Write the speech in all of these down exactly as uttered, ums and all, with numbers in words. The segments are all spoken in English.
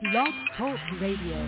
Blog Talk Radio.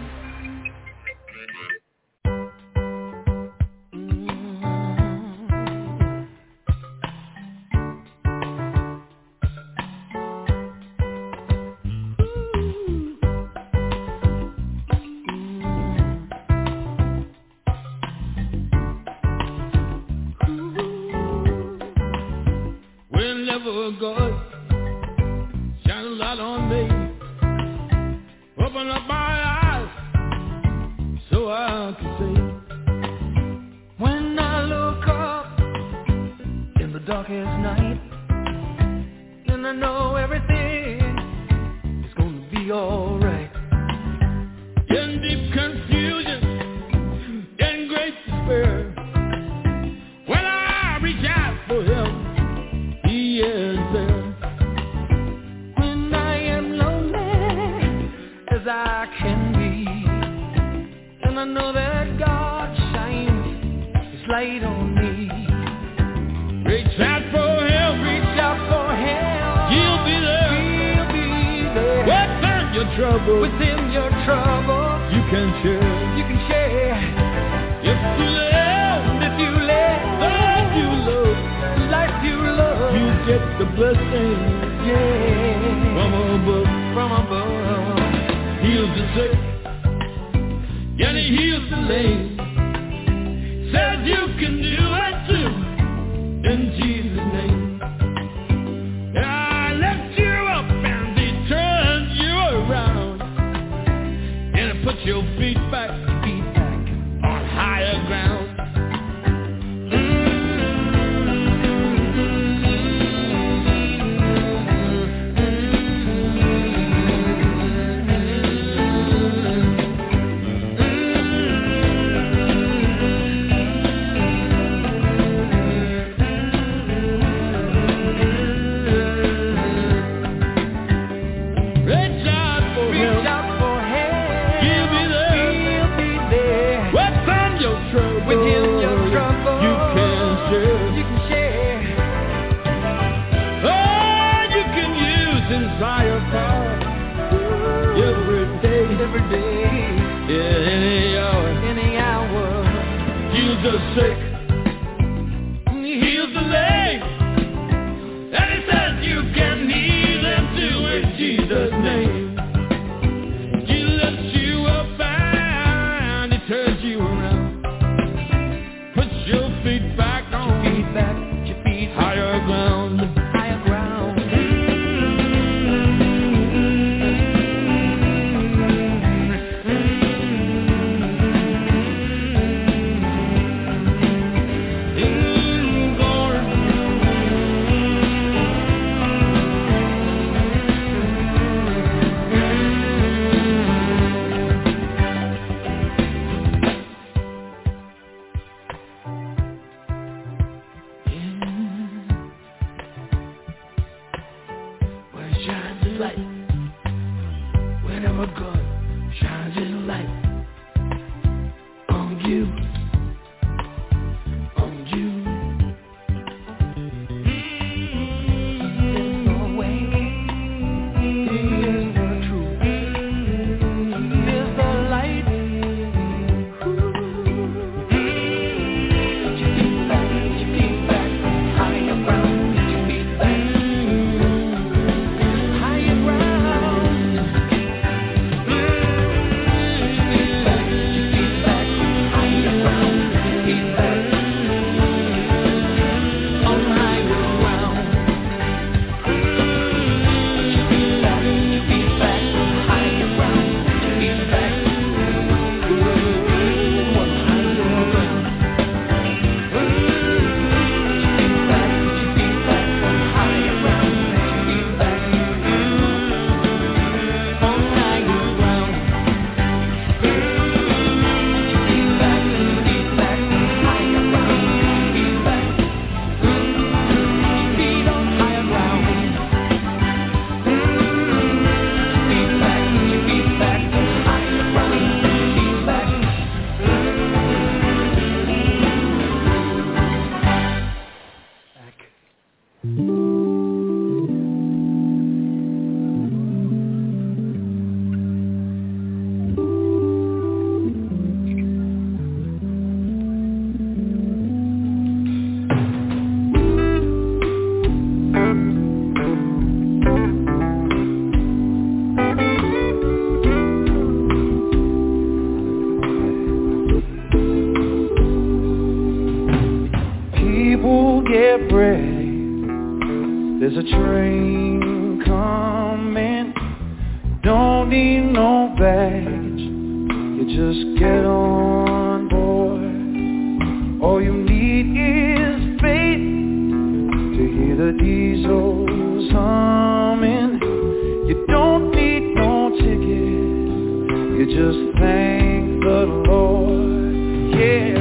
There's a train coming, don't need no baggage, you just get on board. All you need is faith to hear the diesels humming. You don't need no ticket, you just thank the Lord, yeah.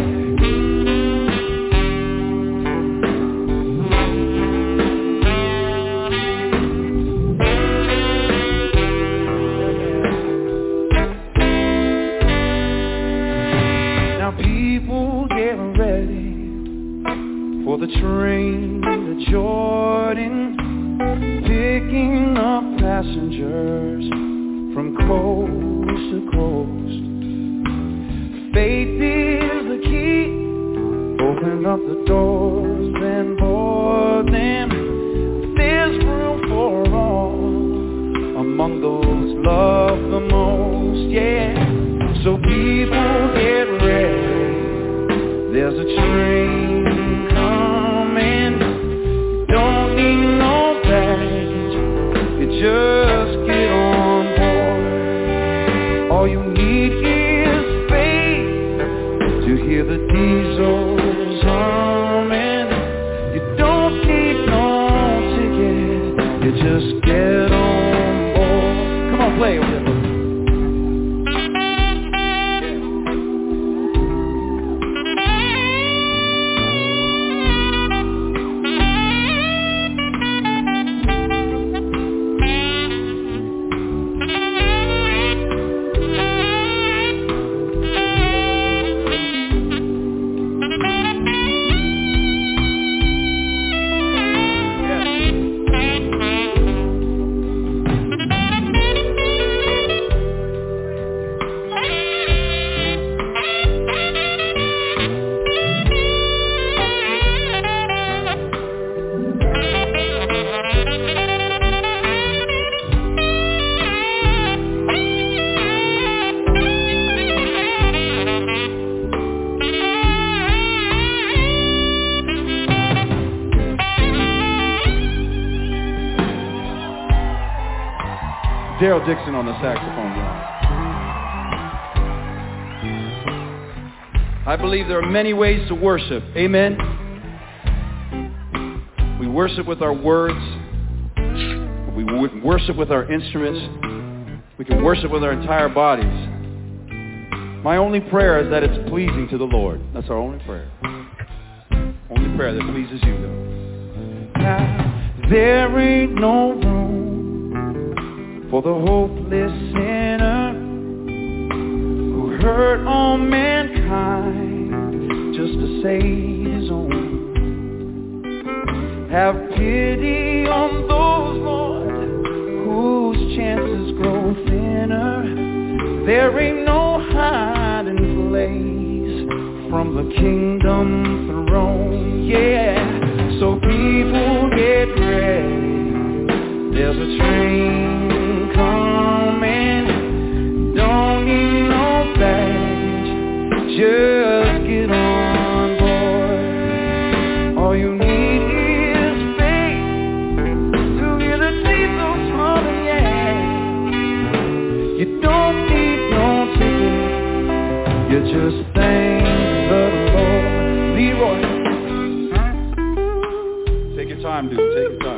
For the train to Jordan, picking up passengers from coast to coast. Faith is the key, open up the doors and board them. There's room for all among those loved the most, yeah. So people get ready, there's a train coming, don't need no baggage, you just get on board. All you need is faith to hear the diesels humming. You don't need no ticket, you just get on board. Come on, play with it. Daryl Dixon on the saxophone, y'all. I believe there are many ways to worship. Amen. We worship with our words. We worship with our instruments. We can worship with our entire bodies. My only prayer is that it's pleasing to the Lord. That's our only prayer. Only prayer that pleases you, though. Now, there ain't no room for the hopeless sinner who hurt all mankind just to save his own. Have pity on those, Lord, whose chances grow thinner. There ain't no hiding place from the kingdom throne, yeah. So people get ready, there's a train coming, don't need no baggage, just get on board. All you need is faith to hear the diesels humming, yeah. You don't need no ticket, you just thank the Lord. Leroy, take your time, dude, take your time.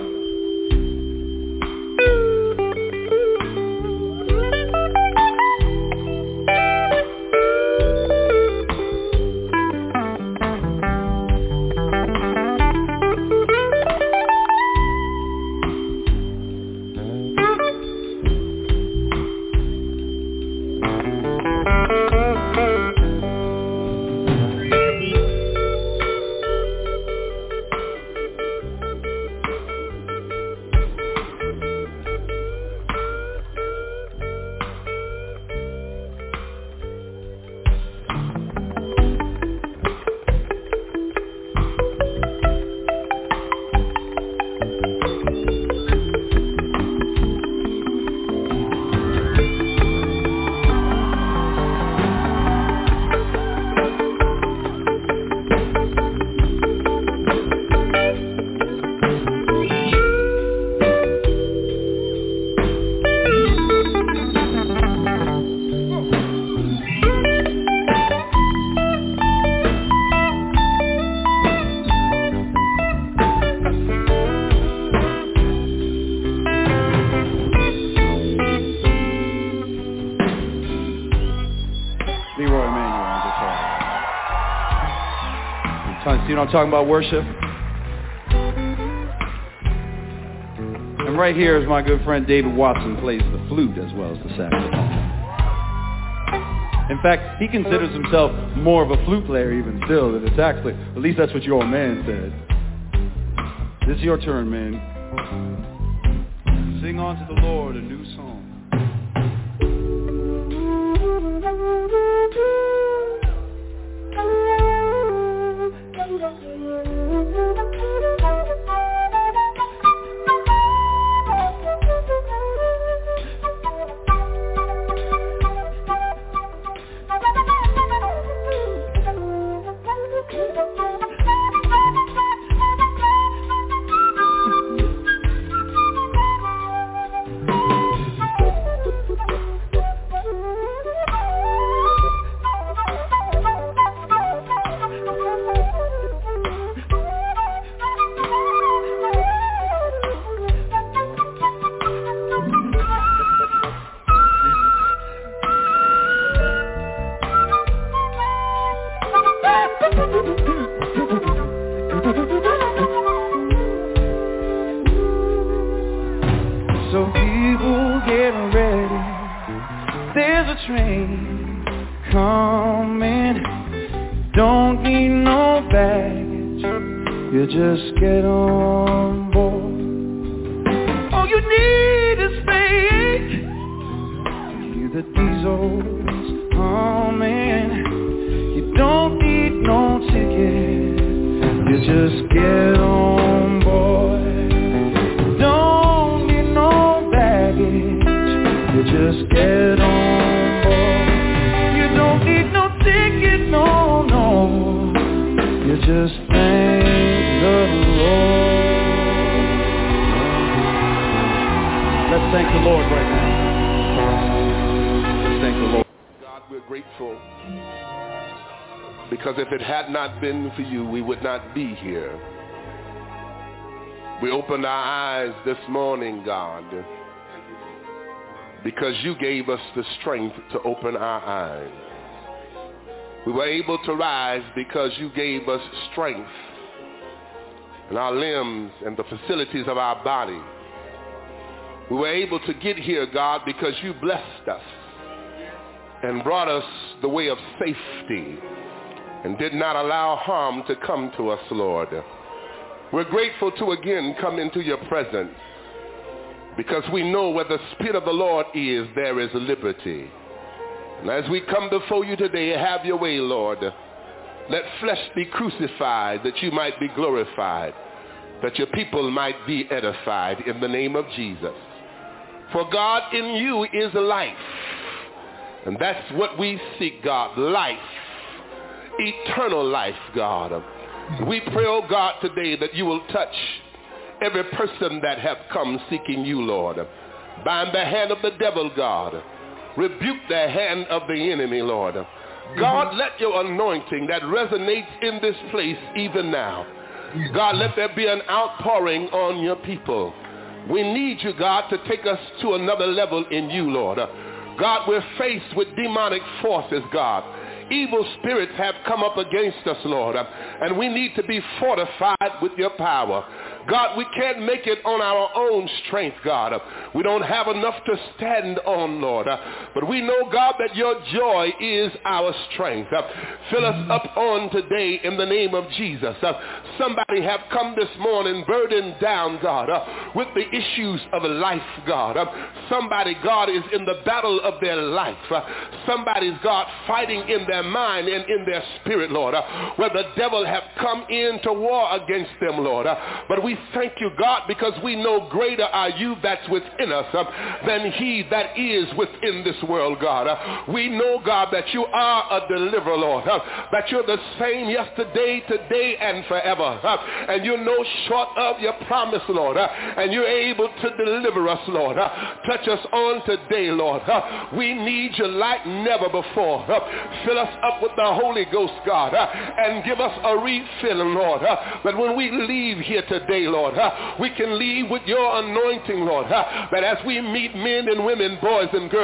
You know I'm talking about worship? And right here is my good friend David Watson, plays the flute as well as the saxophone. In fact, he considers himself more of a flute player even still than a sax player. At least that's what your old man said. This is your turn, man. Sing on to the Lord a new song. Been for you, we would not be here. We opened our eyes this morning, God, because you gave us the strength to open our eyes. We were able to rise because you gave us strength in our limbs and the facilities of our body. We were able to get here, God, because you blessed us and brought us the way of safety and did not allow harm to come to us, Lord. We're grateful to again come into your presence because we know where the Spirit of the Lord is, there is liberty. And as we come before you today, have your way, Lord. Let flesh be crucified that you might be glorified, that your people might be edified in the name of Jesus. For God, in you is life. And that's what we seek, God, life. Eternal life, God. We pray, oh God, today that you will touch every person that have come seeking you, Lord. Bind the hand of the devil, God. Rebuke the hand of the enemy, Lord. God, let your anointing that resonates in this place even now. God, let there be an outpouring on your people. We need you, God, to take us to another level in you, Lord. God, we're faced with demonic forces, God. Evil spirits have come up against us, Lord, and we need to be fortified with your power. God, we can't make it on our own strength, God. We don't have enough to stand on, Lord. But we know, God, that your joy is our strength. Fill us up on today in the name of Jesus. Somebody have come this morning burdened down, God, with the issues of life, God. Somebody, God, is in the battle of their life. Somebody's, God, fighting in their mind and in their spirit, Lord, where the devil have come in to war against them, Lord. But we thank you, God, because we know greater are you that's within us uh, than he that is within this world, God. Uh, we know, God, that you are a deliverer, Lord, uh, that you're the same yesterday, today, and forever. Uh, and you're no short of your promise, Lord, uh, and you're able to deliver us, Lord. Uh, touch us on today, Lord. Uh, we need you like never before. Uh, fill us up with the Holy Ghost, God, uh, and give us a refilling, Lord, uh, that when we leave here today, Lord, uh, we can leave with your anointing, Lord, uh, that as we meet men and women, boys and girls, uh,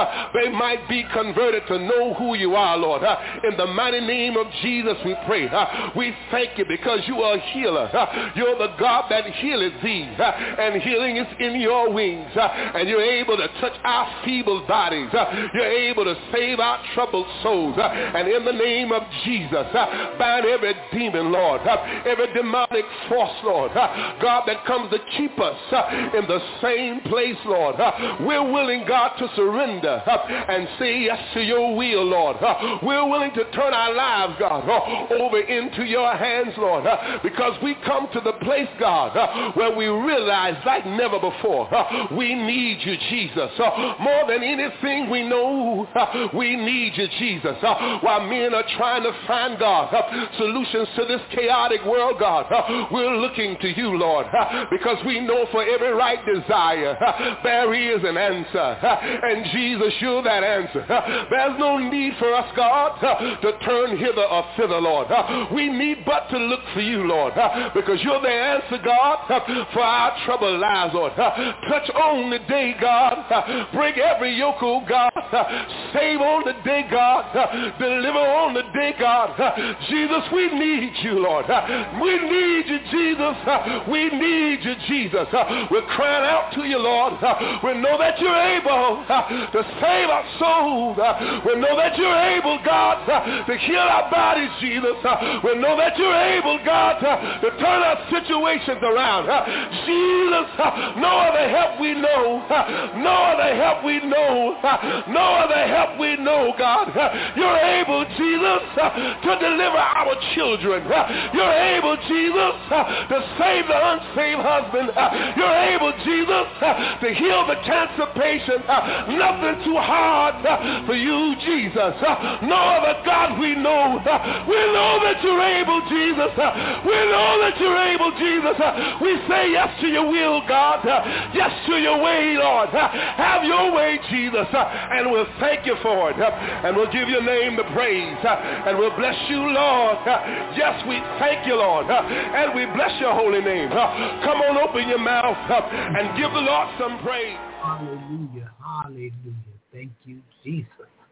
uh, they might be converted to know who you are, Lord. Uh, in the mighty name of Jesus we pray. Uh, we thank you because you are a healer. Uh, you're the God that healeth thee, uh, and healing is in your wings, uh, and you're able to touch our feeble bodies. Uh, you're able to save our troubled souls, uh, and in the name of Jesus, uh, bind every demon, Lord, uh, every demonic force, Lord, uh, God, that comes to keep us uh, in the same place, Lord. Uh, we're willing, God, to surrender uh, and say yes to your will, Lord. Uh, we're willing to turn our lives, God, uh, over into your hands, Lord, uh, because we come to the place, God, uh, where we realize like never before, uh, we need you, Jesus. Uh, more than anything we know, uh, we need you, Jesus. Uh, while men are trying to find, God, uh, solutions to this chaotic world, God, uh, we're looking to you, Lord, uh, because we know for every right desire, uh, there is an answer. Uh, and Jesus, you're that answer. Uh, there's no need for us, God, uh, to turn hither or thither, Lord. Uh, we need but to look for you, Lord, uh, because you're the answer, God, uh, for our troubled lives, Lord. Uh, touch on the day, God. Uh, break every yoke, oh God. Uh, save on the day, God. Uh, deliver on the day, God. Uh, Jesus, we need you, Lord. Uh, we need you, Jesus. Uh, we need you, Jesus. Uh, we're crying out to you, Lord. Uh, we know that you're able uh, to save our souls. Uh, we know that you're able, God, uh, to heal our bodies, Jesus. Uh, we know that you're able, God, uh, to turn our situations around. Uh, Jesus, uh, no other help we know. Uh, no other help we know. Uh, no other help we know, God. Uh, you're able, Jesus, uh, to deliver our children. Uh, you're able, Jesus, uh, to save the unsaved husband. Uh, you're able, Jesus, uh, to heal the cancer patient. Uh, nothing too hard uh, for you, Jesus. Uh, no other God we know. Uh, we know that you're able, Jesus. Uh, we know that you're able, Jesus. Uh, we say yes to your will, God. Uh, yes to your way, Lord. Uh, have your way, Jesus. Uh, and we'll thank you for it. Uh, and we'll give your name the praise. Uh, and we'll bless you, Lord. Uh, yes, we thank you, Lord. Uh, and we bless your holy name. Uh, come on, open your mouth uh, and give the Lord some praise. Hallelujah. Hallelujah. Thank you, Jesus.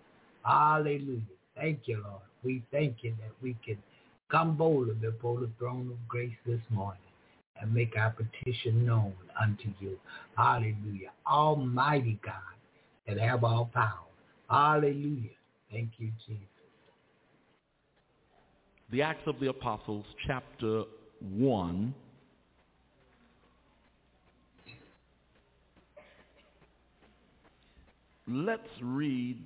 Hallelujah. Thank you, Lord. We thank you that we can come boldly before the throne of grace this morning and make our petition known unto you. Hallelujah. Almighty God that have all power. Hallelujah. Thank you, Jesus. The Acts of the Apostles, chapter one. Let's read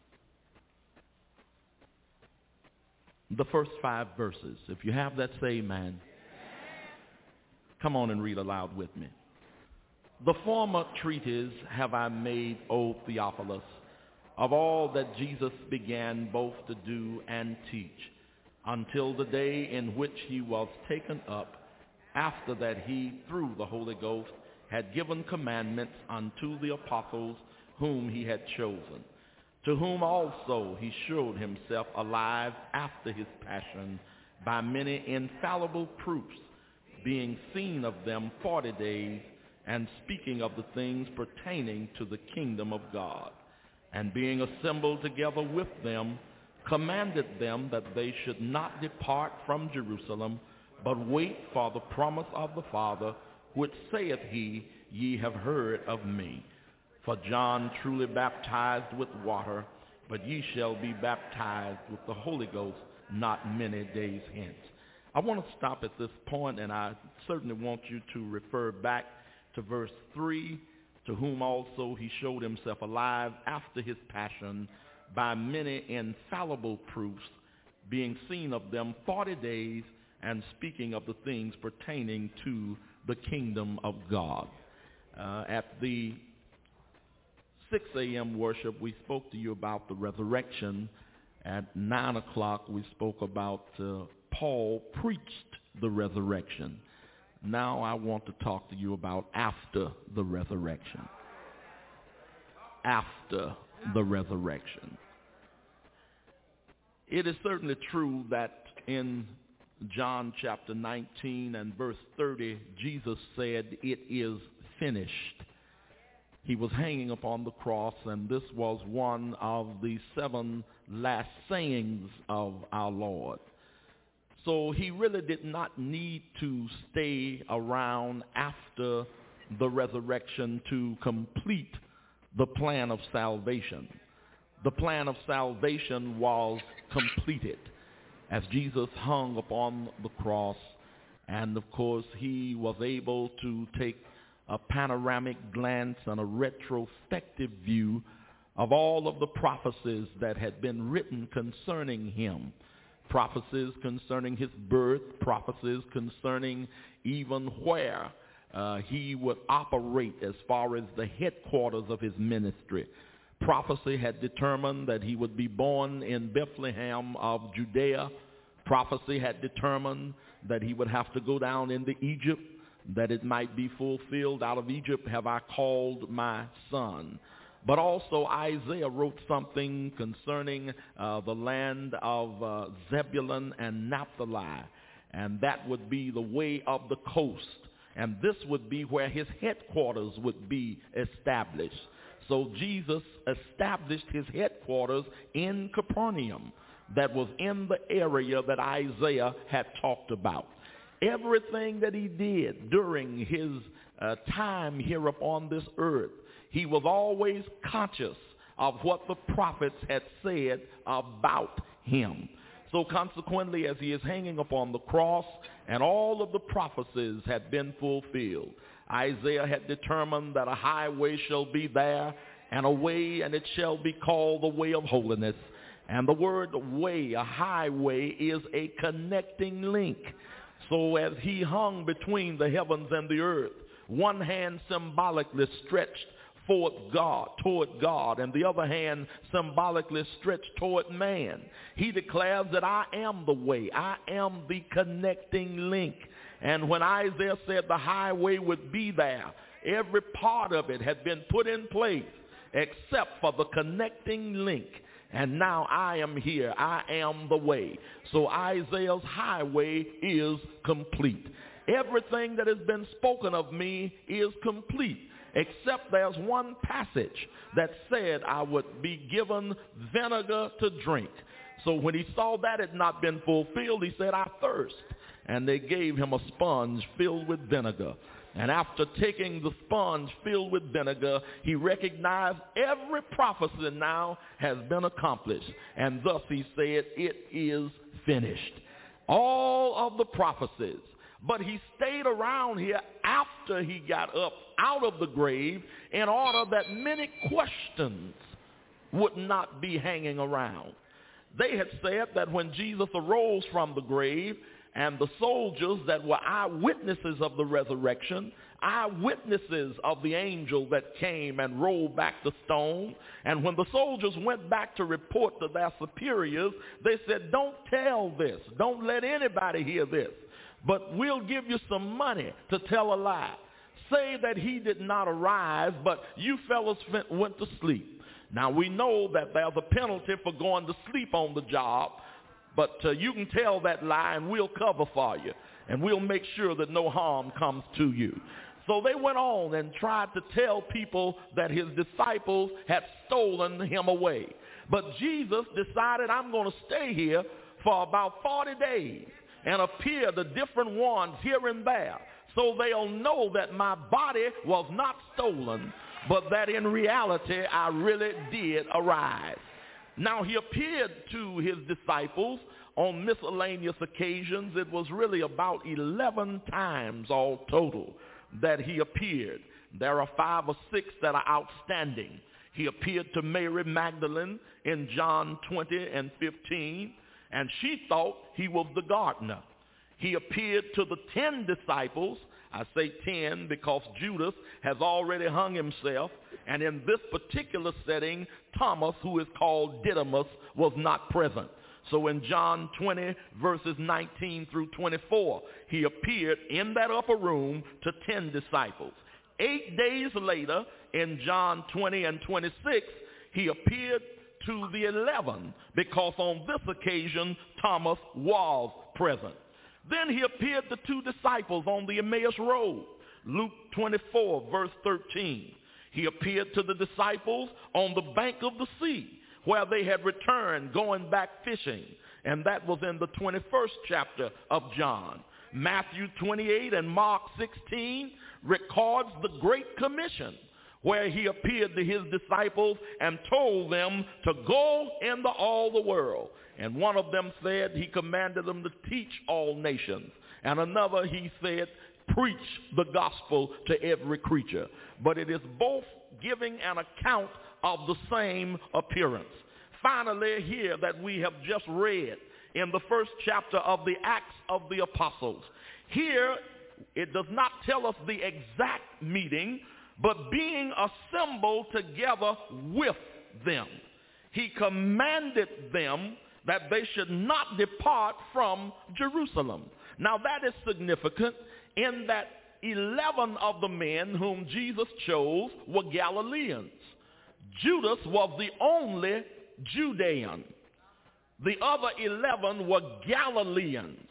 the first five verses. If you have that, say amen. Come on and read aloud with me. The former treatise have I made, O Theophilus, of all that Jesus began both to do and teach, until the day in which he was taken up, after that he, through the Holy Ghost, had given commandments unto the apostles whom he had chosen, to whom also he showed himself alive after his passion by many infallible proofs, being seen of them forty days, and speaking of the things pertaining to the kingdom of God. And being assembled together with them, commanded them that they should not depart from Jerusalem, but wait for the promise of the Father, which saith he, Ye have heard of me. For John truly baptized with water, but ye shall be baptized with the Holy Ghost not many days hence. I want to stop at this point, and I certainly want you to refer back to verse three, to whom also he showed himself alive after his passion by many infallible proofs, being seen of them forty days, and speaking of the things pertaining to the kingdom of God. Uh, at the six a.m. worship, we spoke to you about the resurrection. At nine o'clock, we spoke about uh, Paul preached the resurrection. Now I want to talk to you about after the resurrection. After the resurrection. It is certainly true that in John chapter nineteen and verse thirty, Jesus said, it is finished. he was hanging upon the cross, and this was one of the seven last sayings of our Lord. So he really did not need to stay around after the resurrection to complete the plan of salvation. The plan of salvation was completed as Jesus hung upon the cross, and of course he was able to take a panoramic glance and a retrospective view of all of the prophecies that had been written concerning him. Prophecies concerning his birth, prophecies concerning even where uh, he would operate as far as the headquarters of his ministry. Prophecy had determined that he would be born in Bethlehem of Judea. Prophecy had determined that he would have to go down into Egypt, that it might be fulfilled. Out of Egypt have I called my son. But also Isaiah wrote something concerning uh, the land of uh, Zebulun and Naphtali, and that would be the way of the coast, and this would be where his headquarters would be established. So Jesus established his headquarters in Capernaum, that was in the area that Isaiah had talked about. Everything that he did during his uh, time here upon this earth, he was always conscious of what the prophets had said about him. So consequently, as he is hanging upon the cross and all of the prophecies had been fulfilled, Isaiah had determined that a highway shall be there, and a way, and it shall be called the way of holiness. And the word way, a highway, is a connecting link. So as he hung between the heavens and the earth, one hand symbolically stretched forth God, toward God, and the other hand symbolically stretched toward man. He declares that I am the way, I am the connecting link. And when Isaiah said the highway would be there, every part of it had been put in place except for the connecting link. And now I am here. I am the way. So Isaiah's highway is complete. Everything that has been spoken of me is complete, except there's one passage that said I would be given vinegar to drink. So when he saw that had not been fulfilled, he said, I thirst. And they gave him a sponge filled with vinegar. And after taking the sponge filled with vinegar, he recognized every prophecy now has been accomplished. And thus he said, it is finished. All of the prophecies. But he stayed around here after he got up out of the grave in order that many questions would not be hanging around. They had said that when Jesus arose from the grave, and the soldiers that were eyewitnesses of the resurrection, eyewitnesses of the angel that came and rolled back the stone, and when the soldiers went back to report to their superiors, they said, don't tell this, don't let anybody hear this, but we'll give you some money to tell a lie. Say that he did not arise, but you fellows went to sleep. Now we know that there's a penalty for going to sleep on the job, but uh, you can tell that lie and we'll cover for you. And we'll make sure that no harm comes to you. So they went on and tried to tell people that his disciples had stolen him away. But Jesus decided, I'm going to stay here for about forty days and appear to different ones here and there, so they'll know that my body was not stolen, but that in reality I really did arise. Now he appeared to his disciples on miscellaneous occasions. It was really about eleven times all total that he appeared. There are five or six that are outstanding. He appeared to Mary Magdalene in John twenty and fifteen, and she thought he was the gardener. He appeared to the ten disciples. I say ten because Judas has already hung himself, and in this particular setting, Thomas, who is called Didymus, was not present. So in John twenty, verses nineteen through twenty-four, he appeared in that upper room to ten disciples. Eight days later, in John twenty and twenty-six, he appeared to the eleven, because on this occasion, Thomas was present. Then he appeared to two disciples on the Emmaus Road. Luke twenty-four, verse thirteen. He appeared to the disciples on the bank of the sea where they had returned going back fishing. And that was in the twenty-first chapter of John. Matthew twenty-eight and Mark sixteen records the Great Commission, where he appeared to his disciples and told them to go into all the world. And one of them said he commanded them to teach all nations. And another he said, preach the gospel to every creature. But it is both giving an account of the same appearance. Finally, here that we have just read in the first chapter of the Acts of the Apostles, here it does not tell us the exact meeting, but being assembled together with them. He commanded them that they should not depart from Jerusalem. Now that is significant in that eleven of the men whom Jesus chose were Galileans. Judas was the only Judean. The other eleven were Galileans.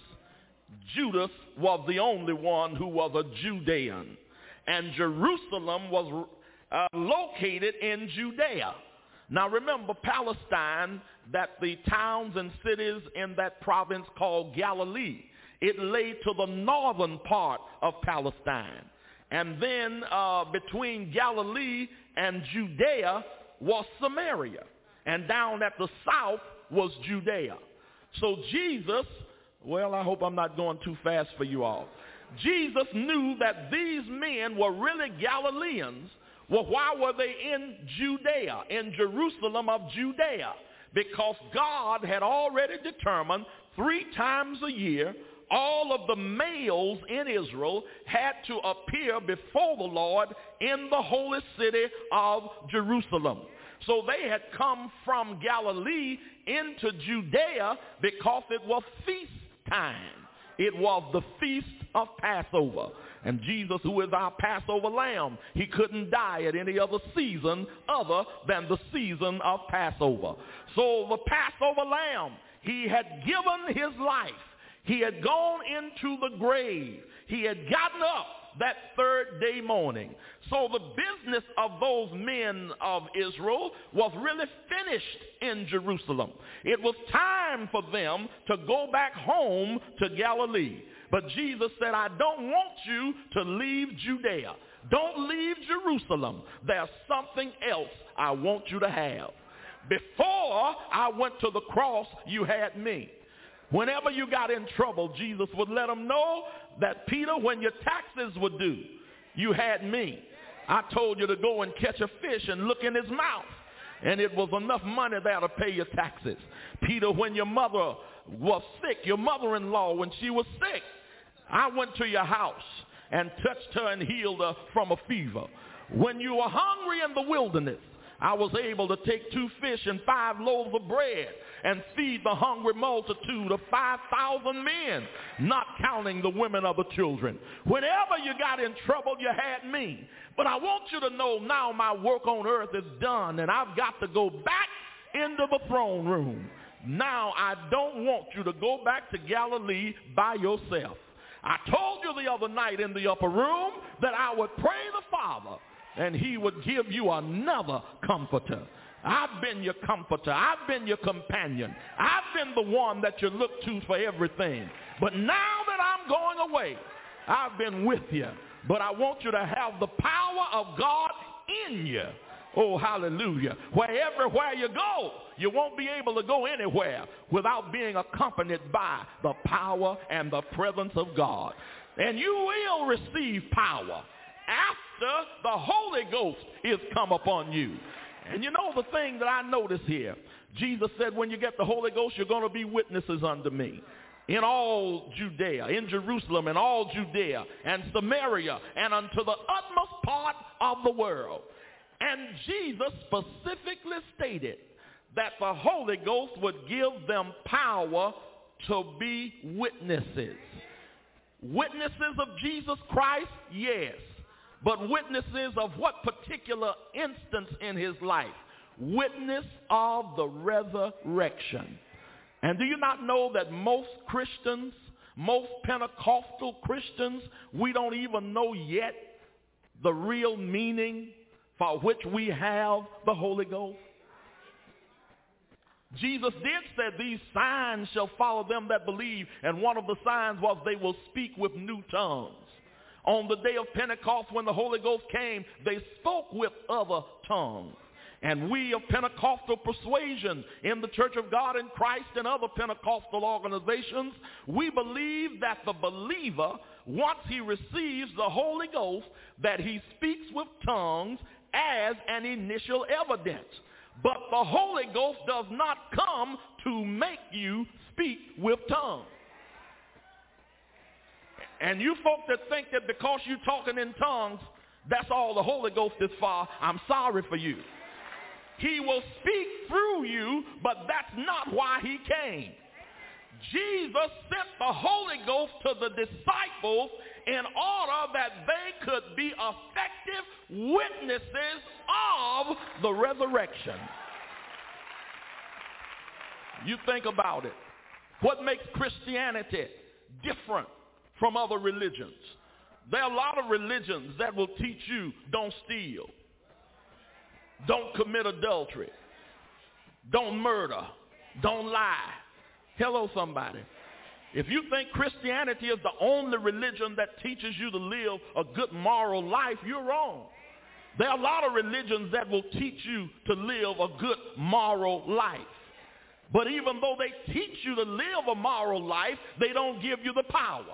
Judas was the only one who was a Judean. And Jerusalem was uh, located in Judea. Now remember, Palestine, that the towns and cities in that province called Galilee, it lay to the northern part of Palestine. And then uh, between Galilee and Judea was Samaria. And down at the south was Judea. So Jesus, well, I hope I'm not going too fast for you all. Jesus knew that these men were really Galileans. Well, why were they in Judea, in Jerusalem of Judea? Because God had already determined three times a year all of the males in Israel had to appear before the Lord in the holy city of Jerusalem. So they had come from Galilee into Judea because it was feast time. It was the feast of Passover. And Jesus, who is our Passover lamb, he couldn't die at any other season other than the season of Passover. So the Passover lamb, he had given his life. He had gone into the grave. He had gotten up that third day morning. So the business of those men of Israel was really finished in Jerusalem. It was time for them to go back home to Galilee. But Jesus said, I don't want you to leave Judea. Don't leave Jerusalem. There's something else I want you to have. Before I went to the cross, you had me. Whenever you got in trouble, Jesus would let them know that, Peter, when your taxes were due, you had me. I told you to go and catch a fish and look in his mouth, and it was enough money there to pay your taxes. Peter, when your mother was sick, your mother-in-law, when she was sick, I went to your house and touched her and healed her from a fever. When you were hungry in the wilderness, I was able to take two fish and five loaves of bread and feed the hungry multitude of five thousand men, not counting the women or the children. Whenever you got in trouble, you had me. But I want you to know now my work on earth is done, and I've got to go back into the throne room. Now I don't want you to go back to Galilee by yourself. I told you the other night in the upper room that I would pray the Father, and he would give you another comforter. I've been your comforter. I've been your companion. I've been the one that you look to for everything. But now that I'm going away, I've been with you. But I want you to have the power of God in you. Oh, hallelujah. Where everywhere you go, you won't be able to go anywhere without being accompanied by the power and the presence of God. And you will receive power after the Holy Ghost is come upon you. And you know the thing that I notice here, Jesus said when you get the Holy Ghost, you're going to be witnesses unto me in all Judea, in Jerusalem, and all Judea, and Samaria, and unto the utmost part of the world. And Jesus specifically stated that the Holy Ghost would give them power to be witnesses. Witnesses of Jesus Christ, yes. But witnesses of what particular instance in his life? Witness of the resurrection. And do you not know that most Christians, most Pentecostal Christians, we don't even know yet the real meaning for which we have the Holy Ghost? Jesus did say these signs shall follow them that believe, and one of the signs was they will speak with new tongues. On the day of Pentecost, when the Holy Ghost came, they spoke with other tongues. And we of Pentecostal persuasion in the Church of God in Christ and other Pentecostal organizations, we believe that the believer, once he receives the Holy Ghost, that he speaks with tongues as an initial evidence. But the Holy Ghost does not come to make you speak with tongues. And you folks that think that because you're talking in tongues, that's all the Holy Ghost is for, I'm sorry for you. He will speak through you, but that's not why he came. Jesus sent the Holy Ghost to the disciples in order that they could be effective witnesses of the resurrection. You think about it. What makes Christianity different from other religions? There are a lot of religions that will teach you don't steal, don't commit adultery, don't murder, don't lie. Hello, somebody. If you think Christianity is the only religion that teaches you to live a good moral life, you're wrong. There are a lot of religions that will teach you to live a good moral life. But even though they teach you to live a moral life, they don't give you the power.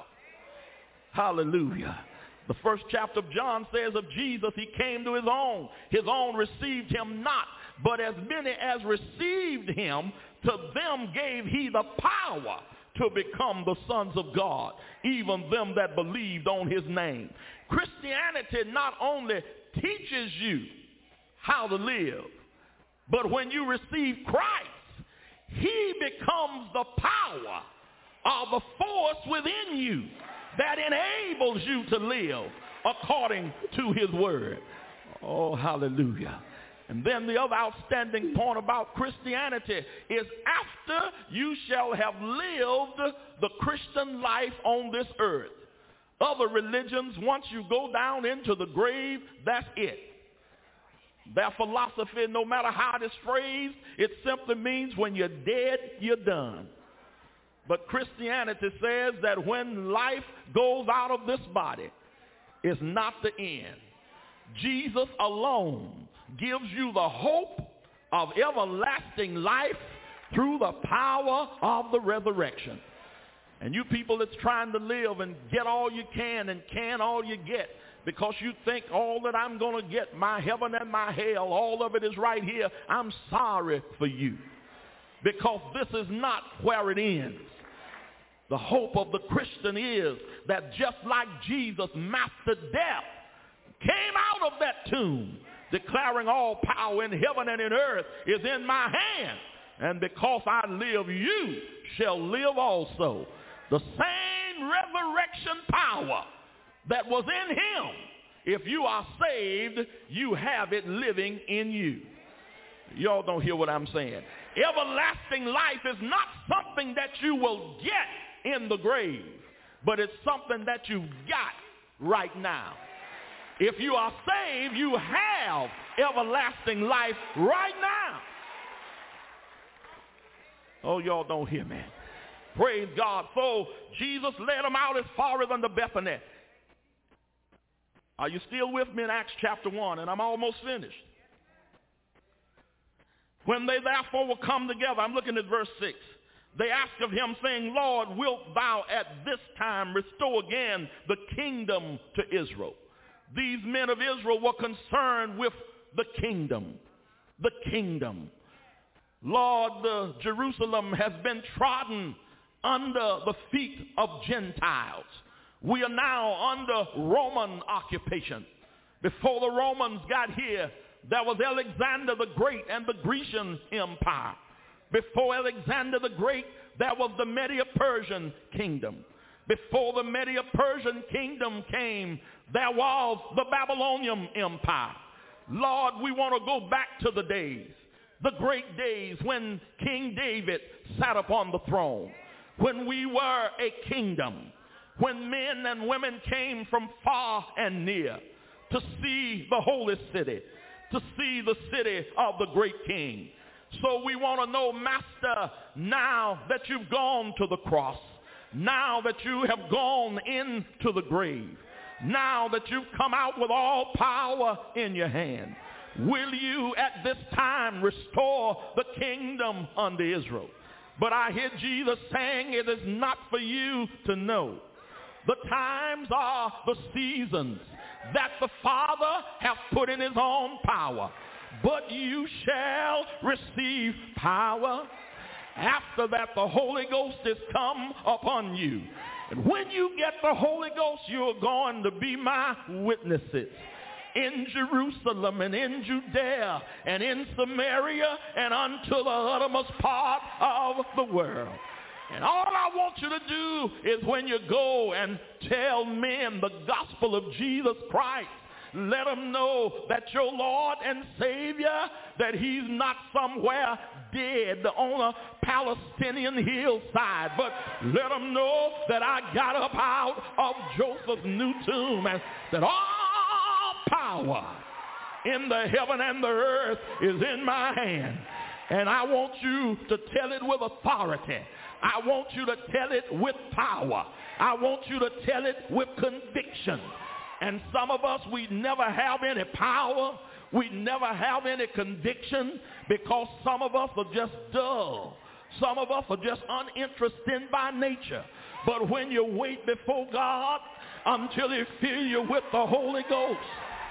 Hallelujah. The first chapter of John says of Jesus, he came to his own. His own received him not. But as many as received him, to them gave he the power to become the sons of God, even them that believed on his name. Christianity not only teaches you how to live, but when you receive Christ, he becomes the power of the force within you that enables you to live according to his word. Oh, hallelujah. And then the other outstanding point about Christianity is after you shall have lived the Christian life on this earth. Other religions, once you go down into the grave, that's it. Their philosophy, no matter how it is phrased, it simply means when you're dead, you're done. But Christianity says that when life goes out of this body, it's not the end. Jesus alone gives you the hope of everlasting life through the power of the resurrection. And you people that's trying to live and get all you can and can all you get because you think all that I'm going to get, my heaven and my hell, all of it is right here, I'm sorry for you. Because this is not where it ends. The hope of the Christian is that just like Jesus mastered death, came out of that tomb, declaring all power in heaven and in earth is in my hand. And because I live, you shall live also. The same resurrection power that was in him, if you are saved, you have it living in you. Y'all don't hear what I'm saying. Everlasting life is not something that you will get in the grave, but it's something that you've got right now. If you are saved, you have everlasting life right now. Oh, y'all don't hear me. Praise God. So Jesus led them out as far as unto Bethany. Are you still with me in Acts chapter one? And I'm almost finished. When they therefore were come together, I'm looking at verse six. They asked of him, saying, Lord, wilt thou at this time restore again the kingdom to Israel? These men of Israel were concerned with the kingdom. The kingdom. Lord, the Jerusalem has been trodden under the feet of Gentiles. We are now under Roman occupation. Before the Romans got here, there was Alexander the Great and the Grecian Empire. Before Alexander the Great, there was the Medo-Persian kingdom. Before the Medo-Persian kingdom came, there was the Babylonian Empire. Lord, we want to go back to the days, the great days when King David sat upon the throne, when we were a kingdom, when men and women came from far and near to see the holy city. to see the city of the great King. So we want to know, Master, now that you've gone to the cross, now that you have gone into the grave, now that you've come out with all power in your hand, will you at this time restore the kingdom unto Israel? But I hear Jesus saying it is not for you to know. The times are the seasons that the Father hath put in his own power. But you shall receive power. After that, the Holy Ghost is come upon you. And when you get the Holy Ghost, you're going to be my witnesses in Jerusalem and in Judea and in Samaria and unto the uttermost part of the world. And all I want you to do is when you go and tell men the gospel of Jesus Christ, let them know that your Lord and Savior, that he's not somewhere dead on a Palestinian hillside, but let them know that I got up out of Joseph's new tomb and that all power in the heaven and the earth is in my hand. And I want you to tell it with authority. I want you to tell it with power. I want you to tell it with conviction. And some of us, we never have any power. We never have any conviction because some of us are just dull. Some of us are just uninterested by nature. But when you wait before God until he fill you with the Holy Ghost,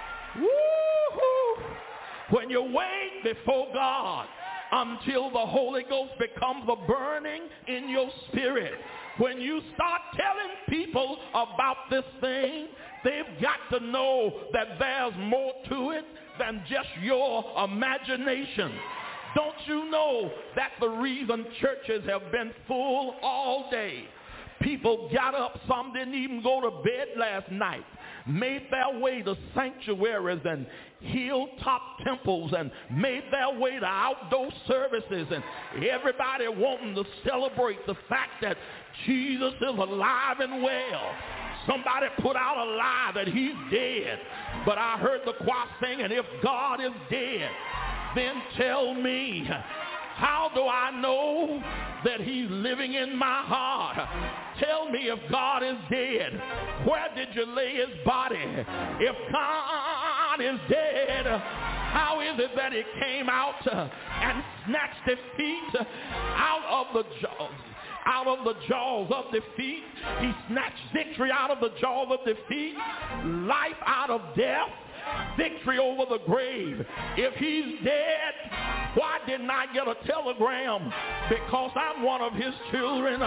woo-hoo, when you wait before God until the Holy Ghost becomes a burning in your spirit, when you start telling people about this thing, they've got to know that there's more to it than just your imagination. Don't you know that the reason churches have been full all day? People got up, some didn't even go to bed last night, made their way to sanctuaries and hilltop temples and made their way to outdoor services, and everybody wanting to celebrate the fact that Jesus is alive and well. Somebody put out a lie that he's dead, but I heard the choir singing, if God is dead, then tell me, how do I know that he's living in my heart? Tell me, if God is dead, where did you lay his body? If God is dead, how is it that he came out and snatched defeat out of the jaws? Out of the jaws of defeat. He snatched victory out of the jaws of defeat, life out of death, victory over the grave. If he's dead, why didn't I get a telegram? Because I'm one of his children.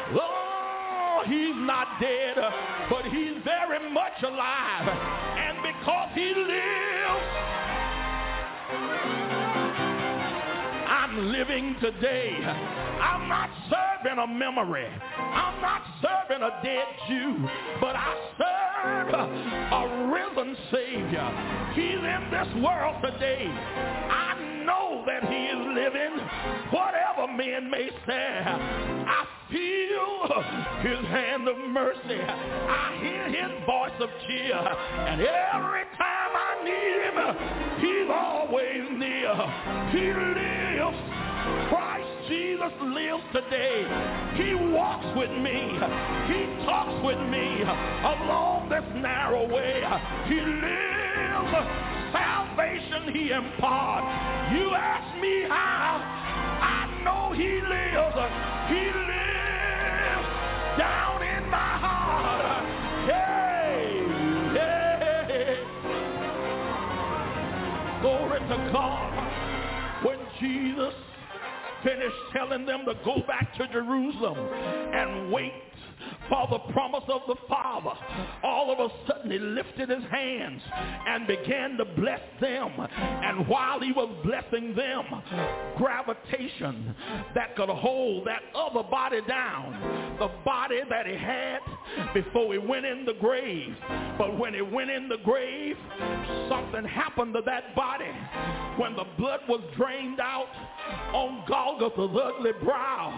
Oh, he's not dead, but he's very much alive. And because he lives, I'm living today. I'm not serving a memory. I'm not serving a dead Jew, but I serve a risen Savior. He's in this world today. I know that he is living. Whatever men may say, I feel his hand of mercy. I hear his voice of cheer. And every time I need him, he's always near. He lives. Christ Jesus lives today. He walks with me. He talks with me along this narrow way. He lives. Salvation he imparts. You ask me how. I know he lives. He lives down in my heart. Hey, hey. Glory to God. When Jesus finished telling them to go back to Jerusalem and wait for the promise of the Father, all of a sudden he lifted his hands and began to bless them. And while he was blessing them, gravitation that could hold that other body down, the body that he had before he went in the grave. But when he went in the grave, something happened to that body. When the blood was drained out on Golgotha's ugly brow,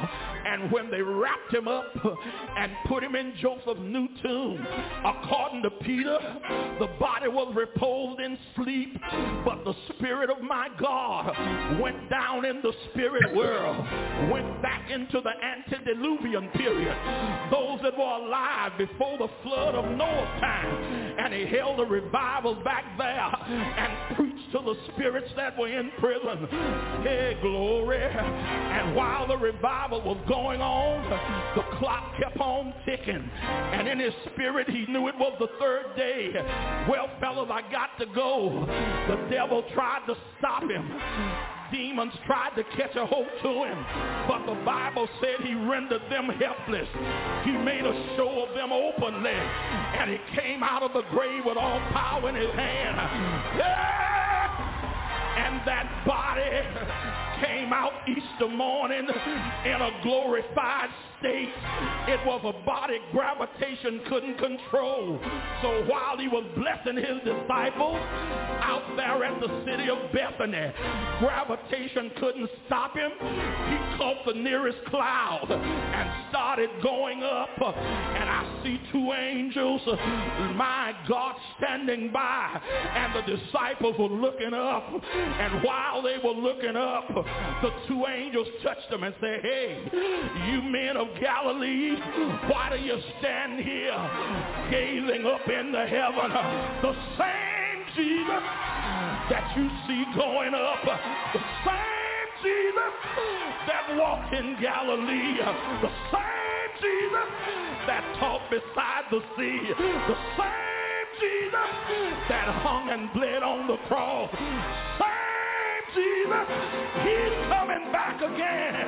And when they wrapped him up and put him in Joseph's new tomb, according to Peter, the body was reposed in sleep, but the Spirit of my God went down in the spirit world, went back into the antediluvian period, those that were alive before the flood of Noah's time, and he held a revival back there and preached to the spirits that were in prison. Hey, glory. And while the revival was going on, the clock kept on ticking, and in his spirit he knew it was the third day. Well, fellas, I got to go. The devil tried to stop him. Demons tried to catch a hold to him, but the Bible said he rendered them helpless. He made a show of them openly, and he came out of the grave with all power in his hand. Yeah! And that body came out Easter morning in a glorified state. It was a body gravitation couldn't control. So while he was blessing his disciples out there at the city of Bethany, gravitation couldn't stop him. He caught the nearest cloud and started going up. And I see two angels, my God, standing by, and the disciples were looking up. And while they were looking up, the two angels touched them and said, hey, you men of Galilee, why do you stand here gazing up into heaven? The same Jesus that you see going up, the same Jesus that walked in Galilee, the same Jesus that taught beside the sea, the same Jesus that hung and bled on the cross, same Jesus, he's coming back again.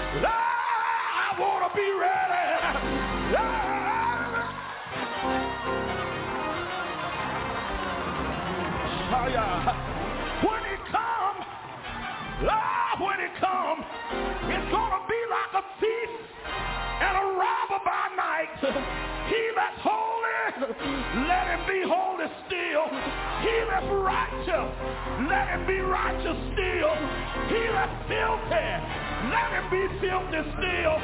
I want to be ready. When he comes, when he comes, it's going to be like a thief and a robber by night. He that's holy, let him be holy still. He that's righteous, let him be righteous still. He that's filthy, let him be filthy still.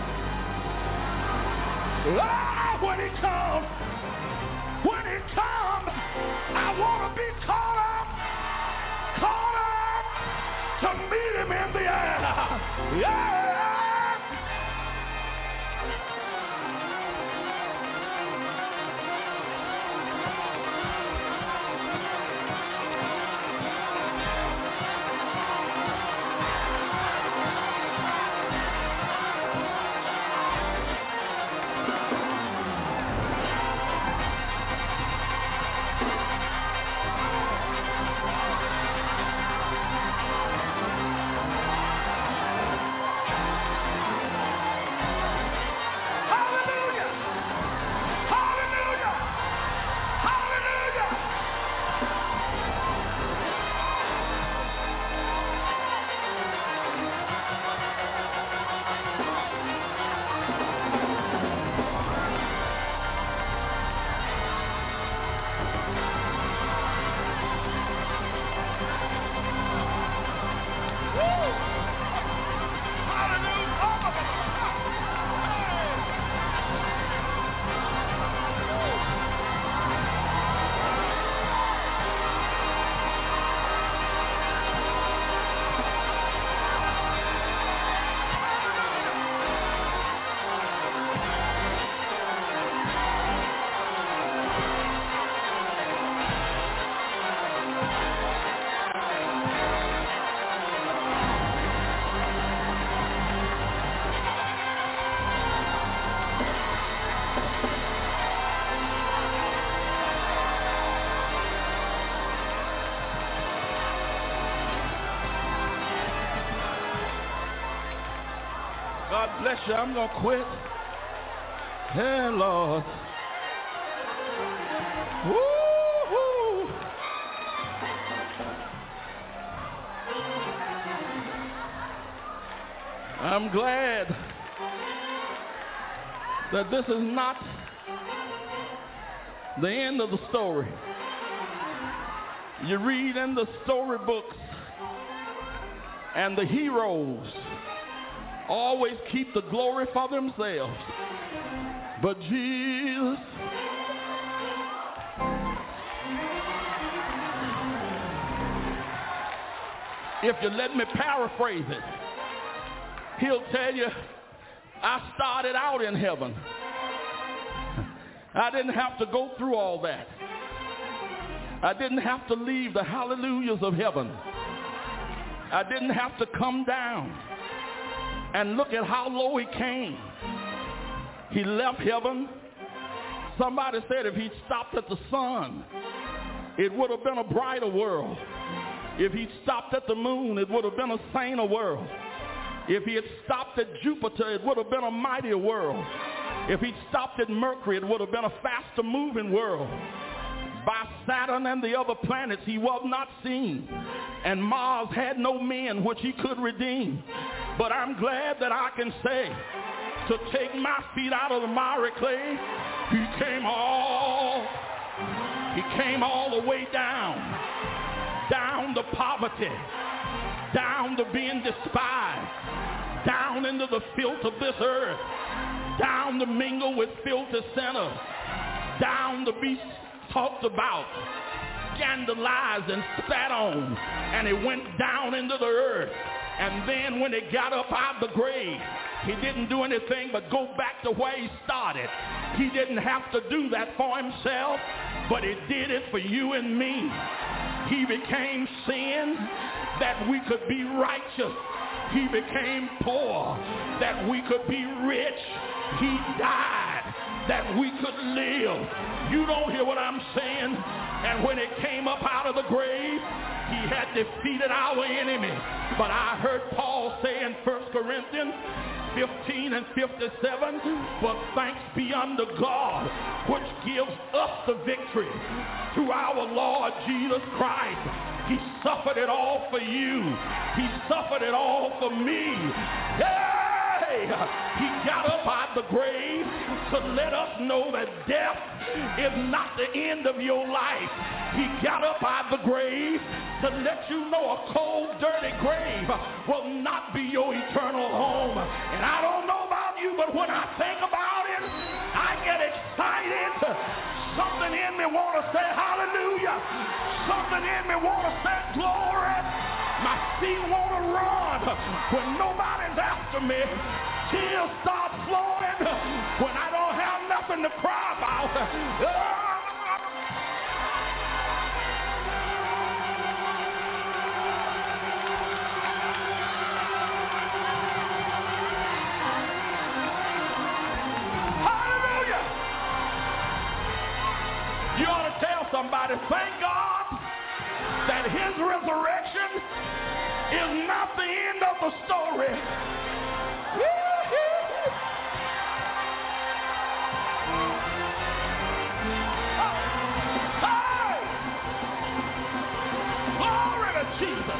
Ah, when he comes, when he comes, I want to be caught up, caught up to meet him in the air. Yeah. God bless you. I'm going to quit. Hey, Lord. Woo-hoo. I'm glad that this is not the end of the story. You read in the storybooks, and the heroes always keep the glory for themselves. But Jesus, if you let me paraphrase it, he'll tell you, I started out in heaven. I didn't have to go through all that. I didn't have to leave the hallelujahs of heaven. I didn't have to come down. And look at how low he came. He left heaven. Somebody said if he'd stopped at the sun, it would have been a brighter world. If he'd stopped at the moon, it would have been a saner world. If he had stopped at Jupiter, it would have been a mightier world. If he'd stopped at Mercury, it would have been a faster moving world. By Saturn and the other planets, he was not seen. And Mars had no men which he could redeem. But I'm glad that I can say, to take my feet out of the miry clay, he came all, he came all the way down, down to poverty, down to being despised, down into the filth of this earth, down to mingle with filthy sinners, down to be talked about, scandalized and spat on, and he went down into the earth. And then when he got up out of the grave, he didn't do anything but go back to where he started. He didn't have to do that for himself, but he did it for you and me. He became sin that we could be righteous. He became poor that we could be rich. He died that we could live. You don't hear what I'm saying? And when it came up out of the grave, he had defeated our enemy. But I heard Paul say in First Corinthians fifteen and fifty-seven, but thanks be unto God, which gives us the victory through our Lord Jesus Christ. He suffered it all for you. He suffered it all for me. Yeah! He got up out of the grave to let us know that death is not the end of your life. He got up out of the grave to let you know a cold, dirty grave will not be your eternal home. And I don't know about you, but when I think about it, I get excited. Something in me want to say hallelujah. Something in me want to say glory. My feet want to run when nobody's after me. Tears start flowing when I don't have nothing to cry about. Hallelujah! You ought to tell somebody, thank God that his resurrection is not the end of the story. Hey! Glory to Jesus.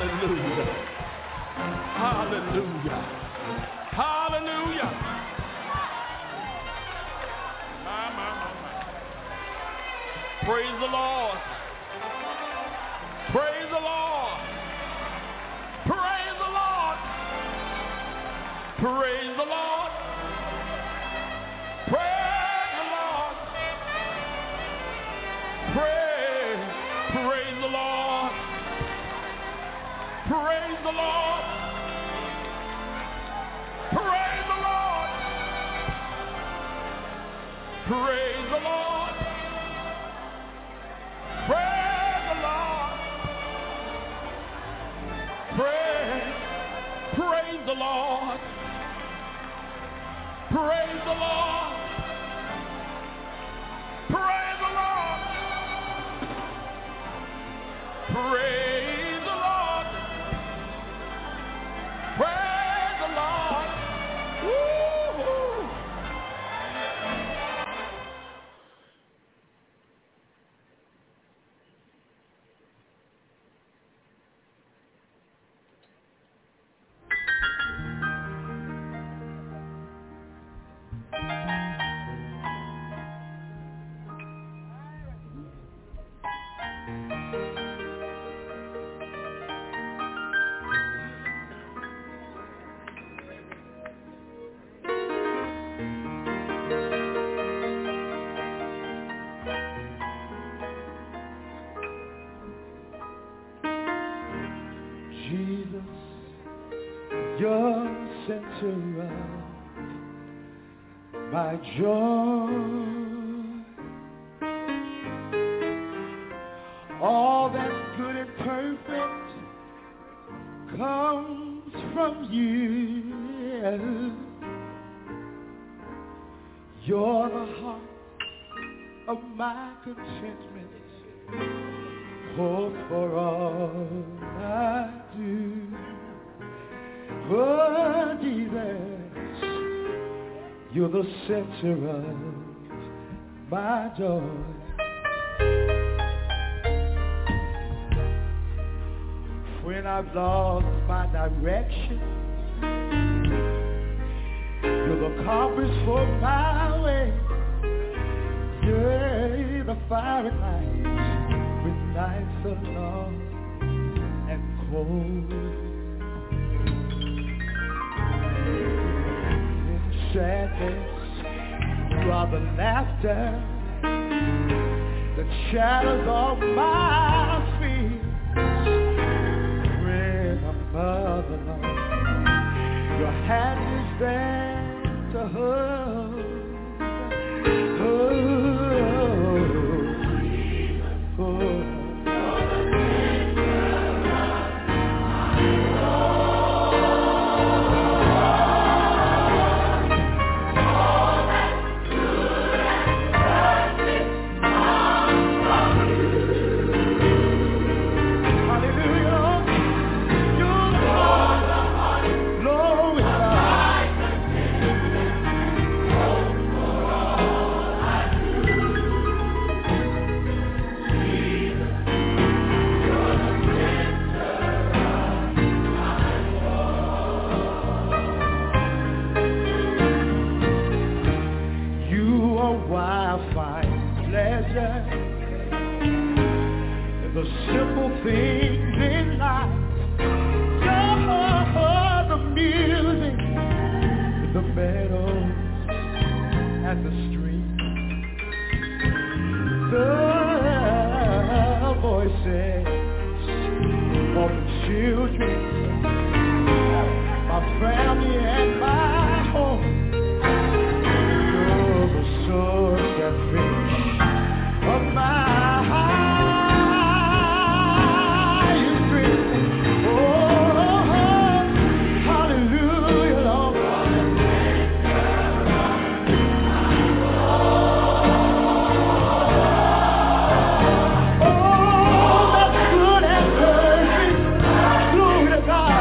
Hallelujah. Hallelujah. Hallelujah. My, my, my, my. Praise the Lord. Praise the Lord. Praise the Lord. Praise the Lord. Praise the Lord. Praise, praise the Lord. Praise the Lord. Praise the Lord. Praise the Lord. Praise the Lord. Praise, praise the Lord. Praise the Lord. Praise the Lord. Praise the Lord. Praise the Lord. Woo-hoo. Center of my joy, all that's good and perfect comes from you. You're the heart of my contentment, hope for all I do. Oh, Jesus, you're the center of my joy. When I've lost my direction, you're the compass for my way. You're the fire at night when nights are long and cold. Sadness, you are the laughter that shadows all my fears. When I'm alone, your hand is there to hold. Oh, oh, oh. The simple things in life, oh, the music, the meadows and the streams, the voices of the children, my family and my home. You're the source and finish of my God.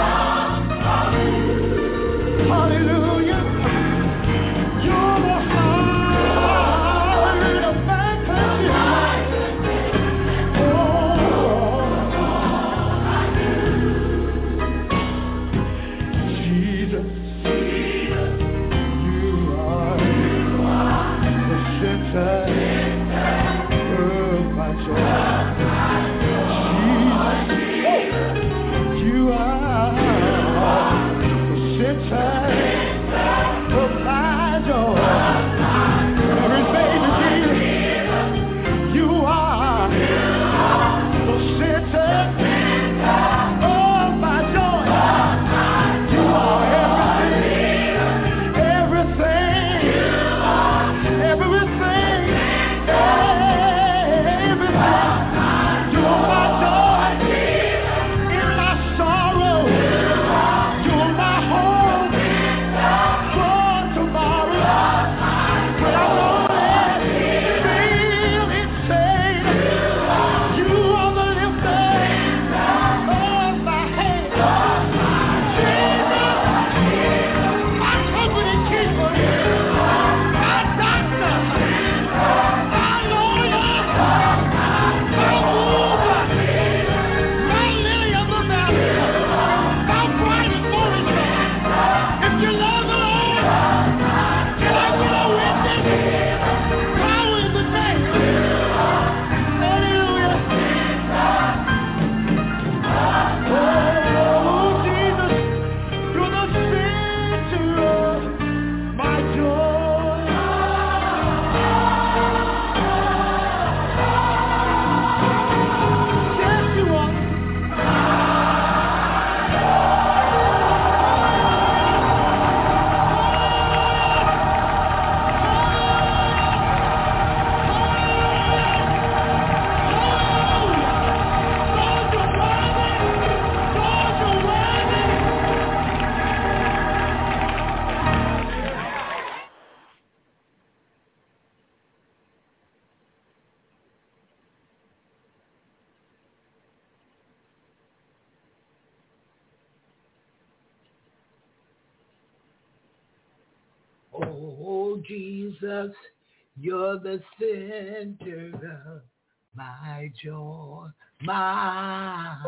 Oh, Jesus, you're the center of my joy, my,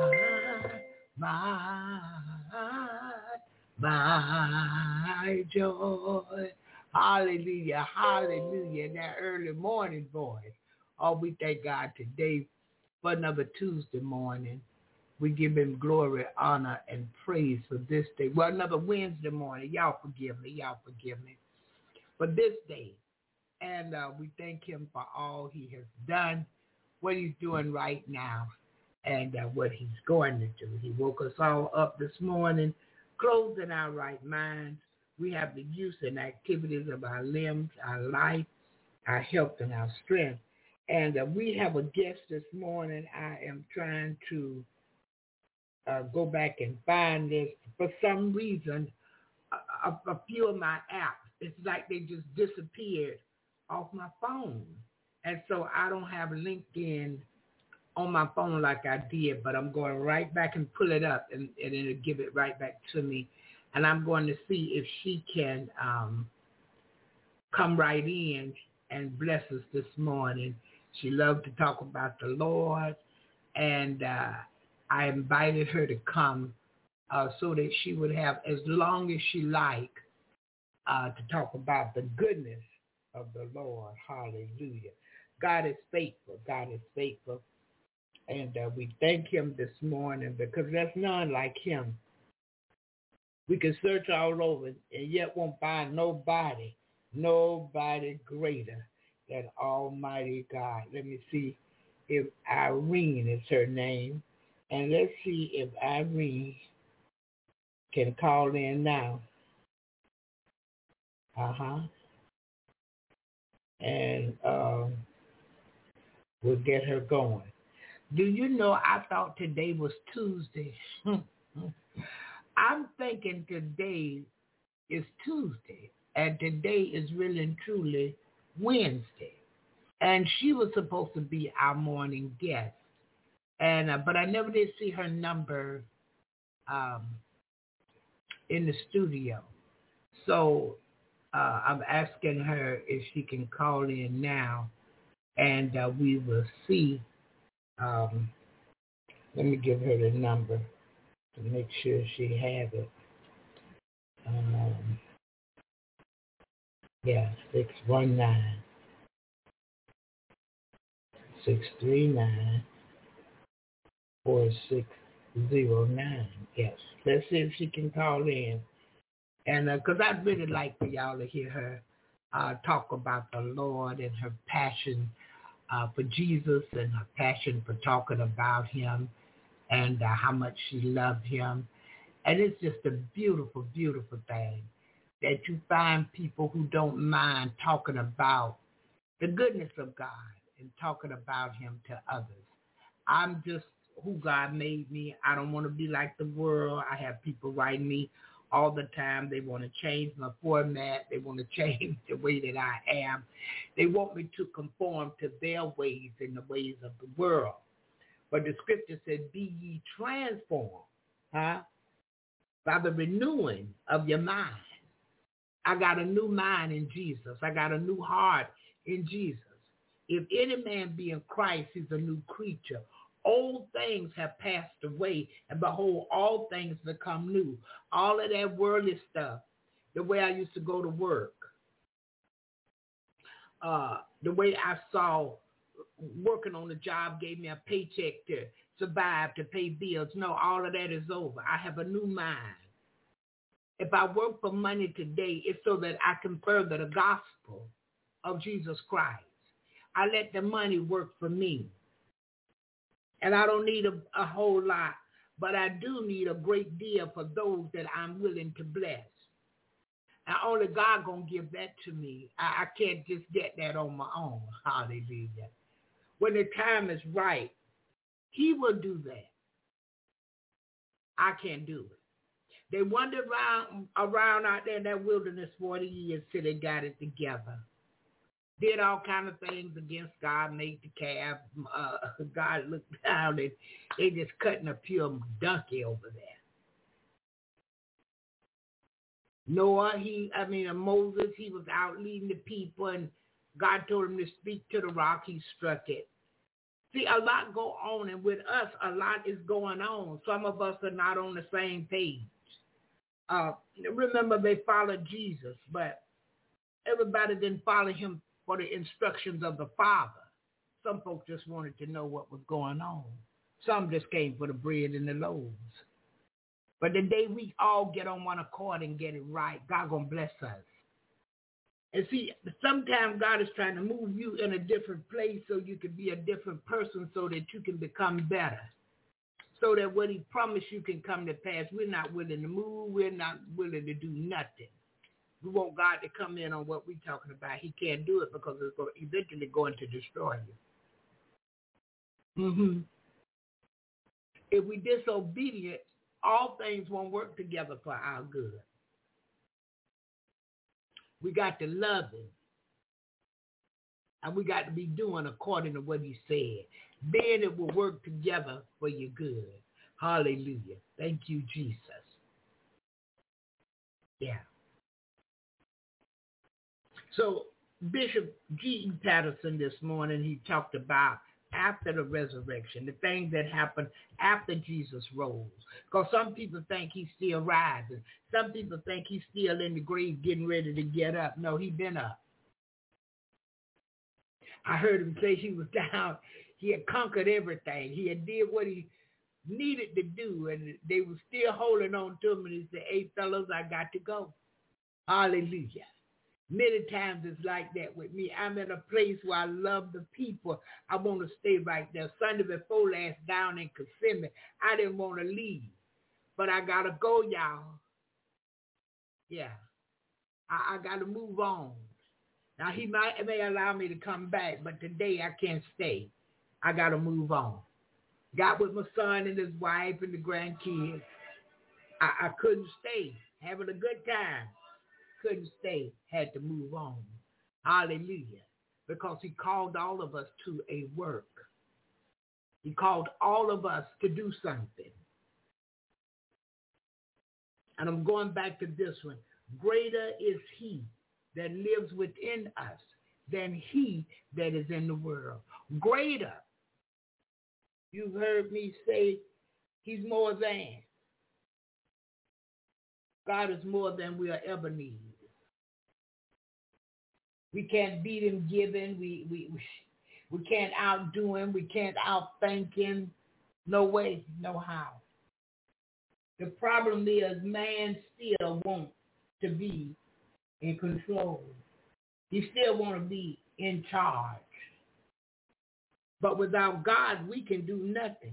my, my joy. Hallelujah, hallelujah. In that early morning voice. Oh, we thank God today for another Tuesday morning. We give him glory, honor, and praise for this day. Well, another Wednesday morning. Y'all forgive me. Y'all forgive me. For this day. And uh, we thank him for all he has done, what he's doing right now, and uh, what he's going to do. He woke us all up this morning, clothed in our right minds. We have the use and activities of our limbs, our life, our health, and our strength. And uh, we have a guest this morning. I am trying to uh, go back and find this. For some reason, a, a, a few of my apps, it's like they just disappeared off my phone. And so I don't have LinkedIn on my phone like I did, but I'm going right back and pull it up, and, and it'll give it right back to me. And I'm going to see if she can um, come right in and bless us this morning. She loved to talk about the Lord, and uh, I invited her to come uh, so that she would have as long as she liked uh, to talk about the goodness of the Lord. Hallelujah. God is faithful. God is faithful. And uh, we thank him this morning because there's none like him. We can search all over and yet won't find nobody, nobody greater than Almighty God. Let me see if Irene is her name. And let's see if Irene can call in now. Uh-huh. And um, we'll get her going. Do you know, I thought today was Tuesday. I'm thinking today is Tuesday, and today is really and truly Wednesday. And she was supposed to be our morning guest. And uh, but I never did see her number um, in the studio. So uh, I'm asking her if she can call in now, and uh, we will see. Um, let me give her the number to make sure she has it. Um, yeah, six one nine, six three nine, four six zero nine. Yes, let's see if she can call in. And because uh, I'd really like for y'all to hear her uh, talk about the Lord and her passion Uh, for Jesus and her passion for talking about him and uh, how much she loved him. And it's just a beautiful, beautiful thing that you find people who don't mind talking about the goodness of God and talking about him to others. I'm just who God made me. I don't want to be like the world. I have people writing me all the time. They want to change my format. They want to change the way that I am. They want me to conform to their ways and the ways of the world. But the scripture said, be ye transformed, huh? By the renewing of your mind. I got a new mind in Jesus. I got a new heart in Jesus. If any man be in Christ, he's a new creature. Old things have passed away, and behold, all things become new. All of that worldly stuff, the way I used to go to work, uh, the way I saw working on the job gave me a paycheck to survive, to pay bills. No, all of that is over. I have a new mind. If I work for money today, it's so that I can further the gospel of Jesus Christ. I let the money work for me. And I don't need a, a whole lot, but I do need a great deal for those that I'm willing to bless. And only God going to give that to me. I, I can't just get that on my own. Hallelujah. When the time is right, he will do that. I can't do it. They wandered around, around out there in that wilderness forty years till they got it together. Did all kind of things against God, made the calf. Uh, God looked down and they just cutting a pure donkey over there. Noah, he, I mean, uh, Moses, he was out leading the people, and God told him to speak to the rock. He struck it. See, a lot go on, and with us, a lot is going on. Some of us are not on the same page. Uh, remember, they followed Jesus, but everybody didn't follow him for the instructions of the Father. Some folks just wanted to know what was going on. Some just came for the bread and the loaves. But the day we all get on one accord and get it right, God gonna bless us. And see, sometimes God is trying to move you in a different place so you can be a different person so that you can become better. So that what he promised you can come to pass. We're not willing to move. We're not willing to do nothing. We want God to come in on what we're talking about. He can't do it because it's going, eventually going to destroy you. Mm-hmm. If we disobedient, all things won't work together for our good. We got to love him. And we got to be doing according to what he said. Then it will work together for your good. Hallelujah. Thank you, Jesus. Yeah. So Bishop G E Patterson this morning, he talked about after the resurrection, the things that happened after Jesus rose. Because some people think he's still rising. Some people think he's still in the grave getting ready to get up. No, he's been up. I heard him say he was down. He had conquered everything. He had did what he needed to do, and they were still holding on to him. And he said, hey, fellas, I got to go. Hallelujah. Many times it's like that with me. I'm at a place where I love the people. I want to stay right there. Sunday before last down in Kissimmee, I didn't want to leave. But I got to go, y'all. Yeah. I, I got to move on. Now, he might may allow me to come back, but today I can't stay. I got to move on. Got with my son and his wife and the grandkids. I, I couldn't stay. Having a good time. Couldn't stay, had to move on. Hallelujah. Because he called all of us to a work. He called all of us to do something. And I'm going back to this one. Greater is he that lives within us than he that is in the world. Greater. You've heard me say he's more than. God is more than we'll ever need. We can't beat him giving. We, we, we can't outdo him. We can't outthink him. No way, no how. The problem is man still wants to be in control. He still want to be in charge. But without God, we can do nothing.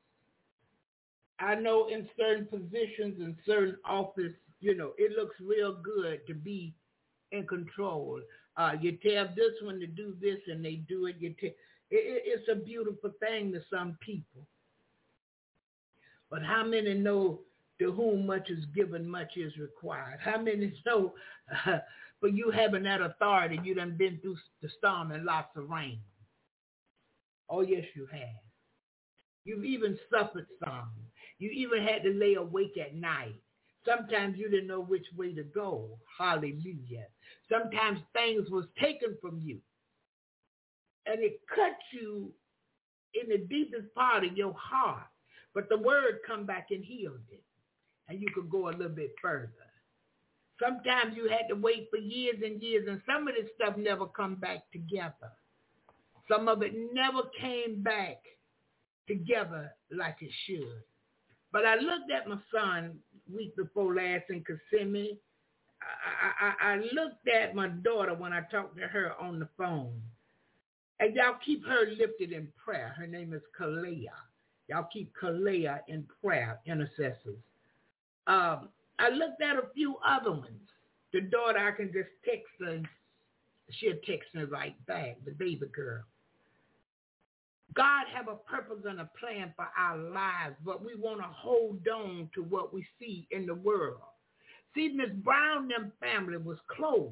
I know in certain positions and certain office, you know, it looks real good to be in control. Uh, you tell this one to do this and they do it. You tell, it. It's a beautiful thing to some people. But how many know to whom much is given, much is required? How many know uh, for you having that authority, you done been through the storm and lots of rain? Oh, yes, you have. You've even suffered some. You even had to lay awake at night. Sometimes you didn't know which way to go. Hallelujah. Sometimes things was taken from you. And it cut you in the deepest part of your heart. But the word come back and healed it. And you could go a little bit further. Sometimes you had to wait for years and years. And some of this stuff never come back together. Some of it never came back together like it should. But I looked at my son week before last in Kissimmee. I, I, I looked at my daughter when I talked to her on the phone. And y'all keep her lifted in prayer. Her name is Kalea. Y'all keep Kalea in prayer, intercessors. Um, I looked at a few other ones. The daughter, I can just text her and she'll text me right back, the baby girl. God have a purpose and a plan for our lives, but we want to hold on to what we see in the world. See, Miss Brown, them family was close.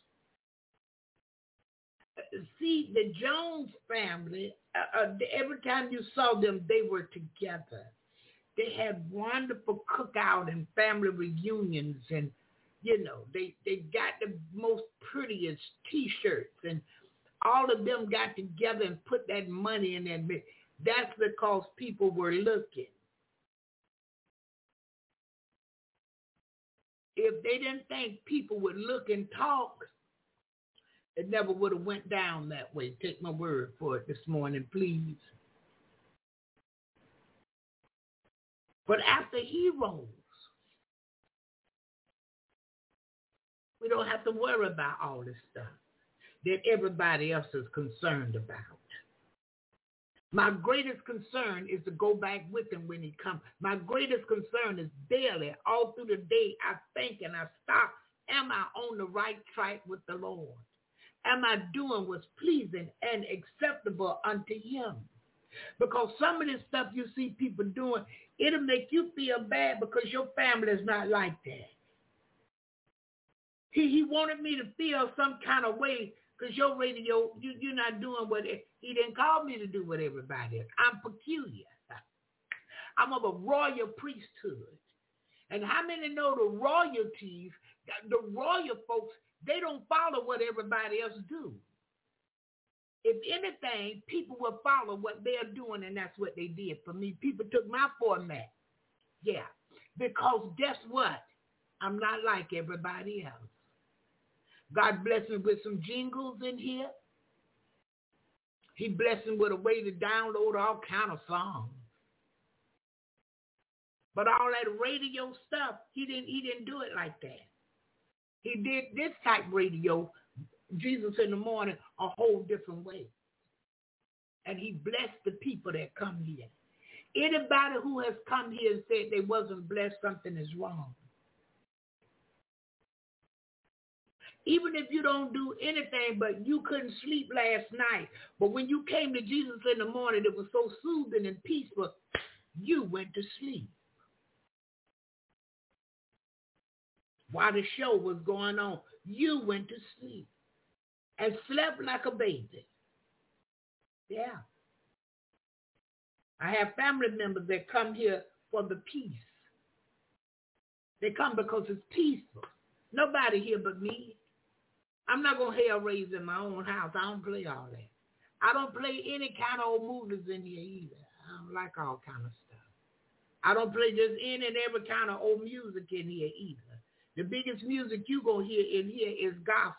See, the Jones family, uh, uh, every time you saw them, they were together. They had wonderful cookout and family reunions, and You know, they, they got the most prettiest T-shirts, and all of them got together and put that money in that. That's because people were looking. If they didn't think people would look and talk, it never would have went down that way. Take my word for it this morning, please. But after he rose, we don't have to worry about all this stuff that everybody else is concerned about. My greatest concern is to go back with him when he comes. My greatest concern is daily, all through the day, I think and I stop. Am I on the right track with the Lord? Am I doing what's pleasing and acceptable unto him? Because some of this stuff you see people doing, it'll make you feel bad because your family is not like that. He, he wanted me to feel some kind of way because your radio, you, you're not doing what, it, he didn't call me to do what everybody is. I'm peculiar. I'm of a royal priesthood. And how many know the royalties, the royal folks, they don't follow what everybody else do. If anything, people will follow what they're doing, and that's what they did for me. People took my format. Yeah. Because guess what? I'm not like everybody else. God blessed me with some jingles in here. He blessed me with a way to download all kind of songs. But all that radio stuff, he didn't he didn't do it like that. He did this type radio, Jesus in the Morning, a whole different way. And he blessed the people that come here. Anybody who has come here and said they wasn't blessed, something is wrong. Even if you don't do anything, but you couldn't sleep last night, but when you came to Jesus in the morning, it was so soothing and peaceful, you went to sleep. While the show was going on, you went to sleep and slept like a baby. Yeah. I have family members that come here for the peace. They come because it's peaceful. Nobody here but me. I'm not going to hell raise in my own house. I don't play all that. I don't play any kind of old movies in here either. I don't like all kind of stuff. I don't play just any and every kind of old music in here either. The biggest music you going to hear in here is gospel.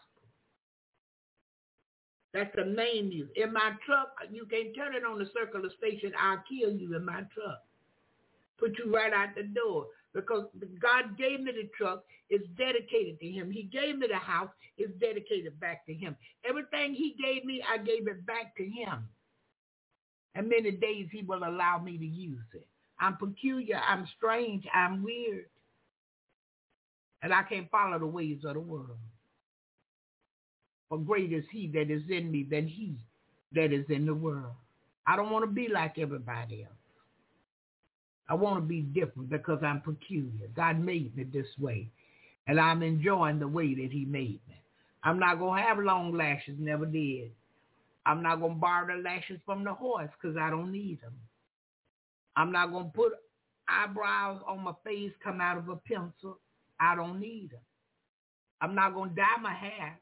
That's the main music. In my truck, you can turn it on the circular station. I'll kill you in my truck. Put you right out the door. Because God gave me the truck. It's dedicated to him. He gave me the house. It's dedicated back to him. Everything he gave me, I gave it back to him. And many days he will allow me to use it. I'm peculiar. I'm strange. I'm weird. And I can't follow the ways of the world. For greater is he that is in me than he that is in the world. I don't want to be like everybody else. I want to be different because I'm peculiar. God made me this way. And I'm enjoying the way that he made me. I'm not going to have long lashes, never did. I'm not going to borrow the lashes from the horse because I don't need them. I'm not going to put eyebrows on my face, come out of a pencil. I don't need them. I'm not going to dye my hair.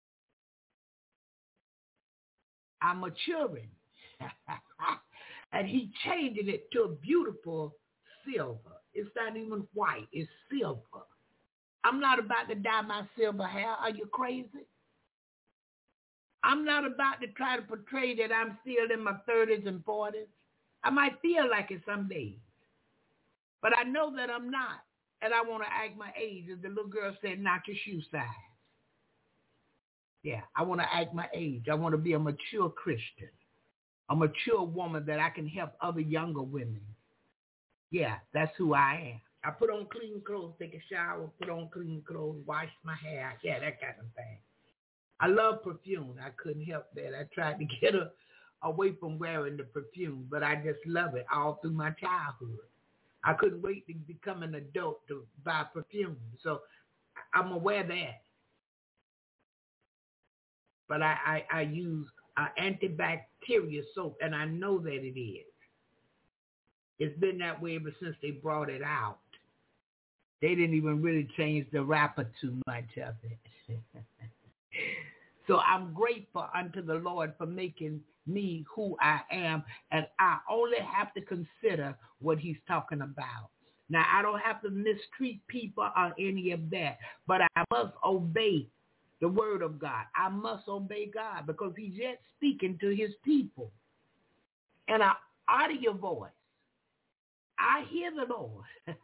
I'm maturing. And he changing it to a beautiful silver. It's not even white. It's silver. I'm not about to dye my silver hair. Are you crazy? I'm not about to try to portray that I'm still in my thirties and forties. I might feel like it some days. But I know that I'm not. And I want to act my age. As the little girl said, not your shoe size. Yeah, I want to act my age. I want to be a mature Christian. A mature woman that I can help other younger women. Yeah, that's who I am. I put on clean clothes, take a shower, put on clean clothes, wash my hair. Yeah, that kind of thing. I love perfume. I couldn't help that. I tried to get her away from wearing the perfume, but I just love it all through my childhood. I couldn't wait to become an adult to buy perfume. So I'm aware of that. But I, I, I use uh, antibacterial soap, and I know that it is. It's been that way ever since they brought it out. They didn't even really change the wrapper too much of it. So I'm grateful unto the Lord for making me who I am, and I only have to consider what he's talking about. Now, I don't have to mistreat people or any of that, but I must obey the word of God. I must obey God because he's yet speaking to his people. And I audio voice, I hear the Lord.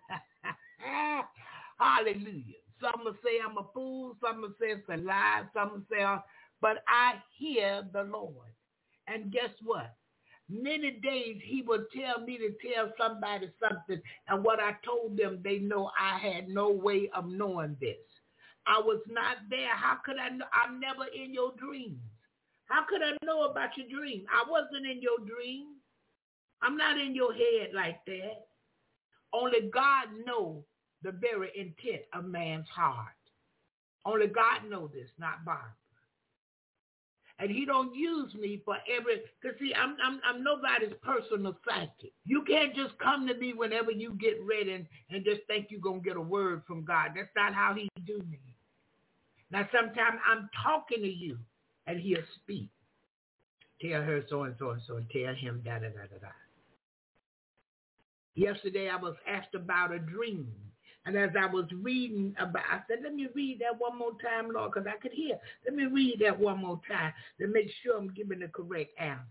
Hallelujah. Some will say I'm a fool. Some will say it's a lie. Some will say, uh, but I hear the Lord. And guess what? Many days he would tell me to tell somebody something, and what I told them, they know I had no way of knowing this. I was not there. How could I know? I'm never in your dreams. How could I know about your dream? I wasn't in your dream. I'm not in your head like that. Only God knows the very intent of man's heart. Only God knows this, not Barbara. And he don't use me for every, because see, I'm, I'm I'm nobody's personal psychic. You can't just come to me whenever you get ready and, and just think you're going to get a word from God. That's not how he do me. Now, sometimes I'm talking to you, and he'll speak. Tell her so and so and so, and tell him da da da da da. Yesterday, I was asked about a dream. And as I was reading about, I said, let me read that one more time, Lord, because I could hear. Let me read that one more time to make sure I'm giving the correct answers.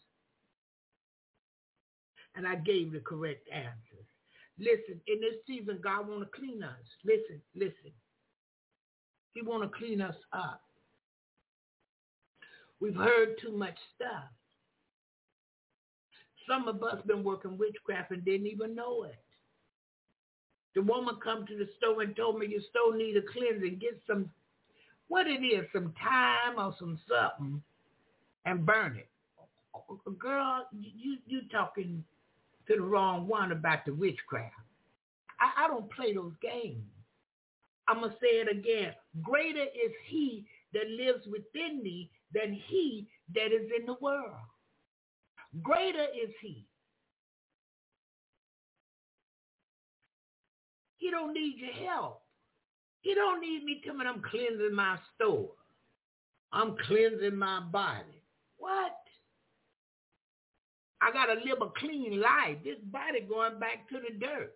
And I gave the correct answers. Listen, in this season, God want to clean us. Listen, listen. He want to clean us up. We've heard too much stuff. Some of us been working witchcraft and didn't even know it. The woman come to the store and told me your store need a cleansing. Get some, what it is, some thyme or some something, and burn it. Girl, you you talking to the wrong one about the witchcraft. I, I don't play those games. I'm going to say it again. Greater is he that lives within me than he that is in the world. Greater is he. He don't need your help. He don't need me telling me I'm cleansing my store. I'm cleansing my body. What? I got to live a clean life. This body going back to the dirt.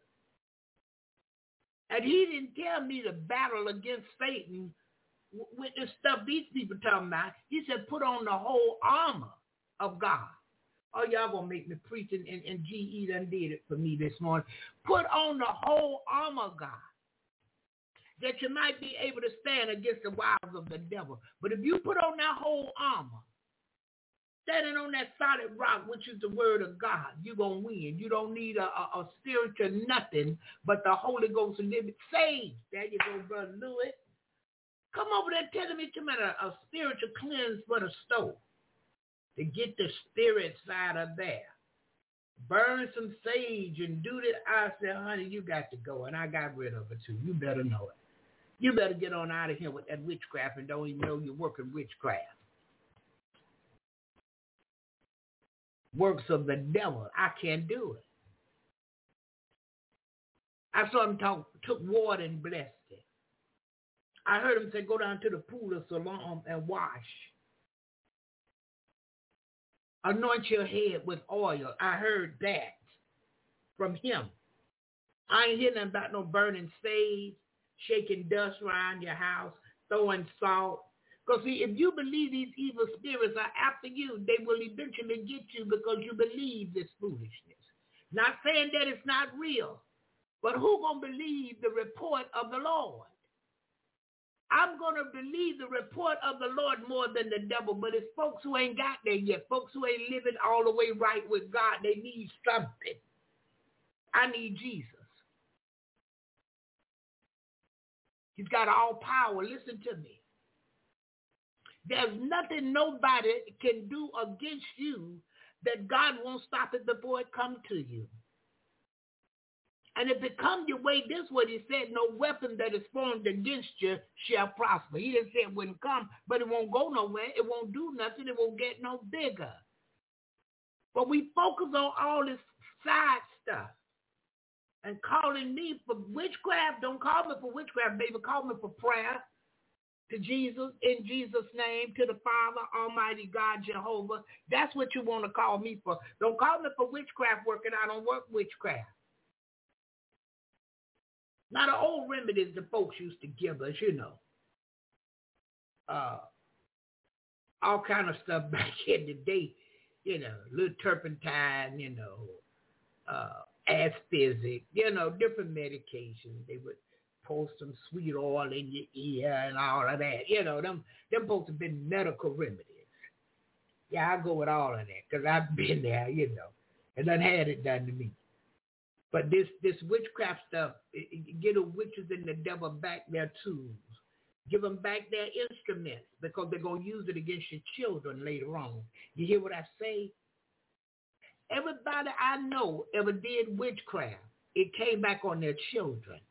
And he didn't tell me to battle against Satan with the stuff these people talking about. He said, put on the whole armor of God. Oh, y'all going to make me preach, and, and, and G E done did it for me this morning. Put on the whole armor of God, that you might be able to stand against the wiles of the devil. But if you put on that whole armor, standing on that solid rock, which is the word of God, you're going to win. You don't need a, a, a spiritual nothing but the Holy Ghost and live it. Saved. There you go, Brother Lewis. Come over there telling me to a, a spiritual cleanse for the stove. To get the spirit side of there. Burn some sage and do that. I said, honey, you got to go. And I got rid of it too. You better know it. You better get on out of here with that witchcraft and don't even know you're working witchcraft. Works of the devil. I can't do it. I saw him talk, took water and blessed it. I heard him say, go down to the pool of Siloam and wash. Anoint your head with oil. I heard that from him. I ain't hear nothing about no burning sage, shaking dust around your house, throwing salt. Because see, if you believe these evil spirits are after you, they will eventually get you because you believe this foolishness. Not saying that it's not real, but who gonna believe the report of the Lord? I'm going to believe the report of the Lord more than the devil, but it's folks who ain't got there yet, folks who ain't living all the way right with God. They need something. I need Jesus. He's got all power. Listen to me. There's nothing nobody can do against you that God won't stop it before it comes to you. And if it comes your way, this is what he said, no weapon that is formed against you shall prosper. He didn't say it wouldn't come, but it won't go nowhere. It won't do nothing. It won't get no bigger. But we focus on all this side stuff. And calling me for witchcraft, don't call me for witchcraft, baby. Call me for prayer to Jesus, in Jesus' name, to the Father, Almighty God, Jehovah. That's what you want to call me for. Don't call me for witchcraft working. I don't work witchcraft. Now, the old remedies the folks used to give us, you know, uh, all kind of stuff back in the day, you know, little turpentine, you know, uh, asphyxic, you know, different medications. They would pour some sweet oil in your ear and all of that. You know, them them folks have been medical remedies. Yeah, I go with all of that because I've been there, you know, and done had it done to me. But this this witchcraft stuff, it, it, get the witches and the devil back their tools. Give them back their instruments because they're going to use it against your children later on. You hear what I say? Everybody I know ever did witchcraft. It came back on their children.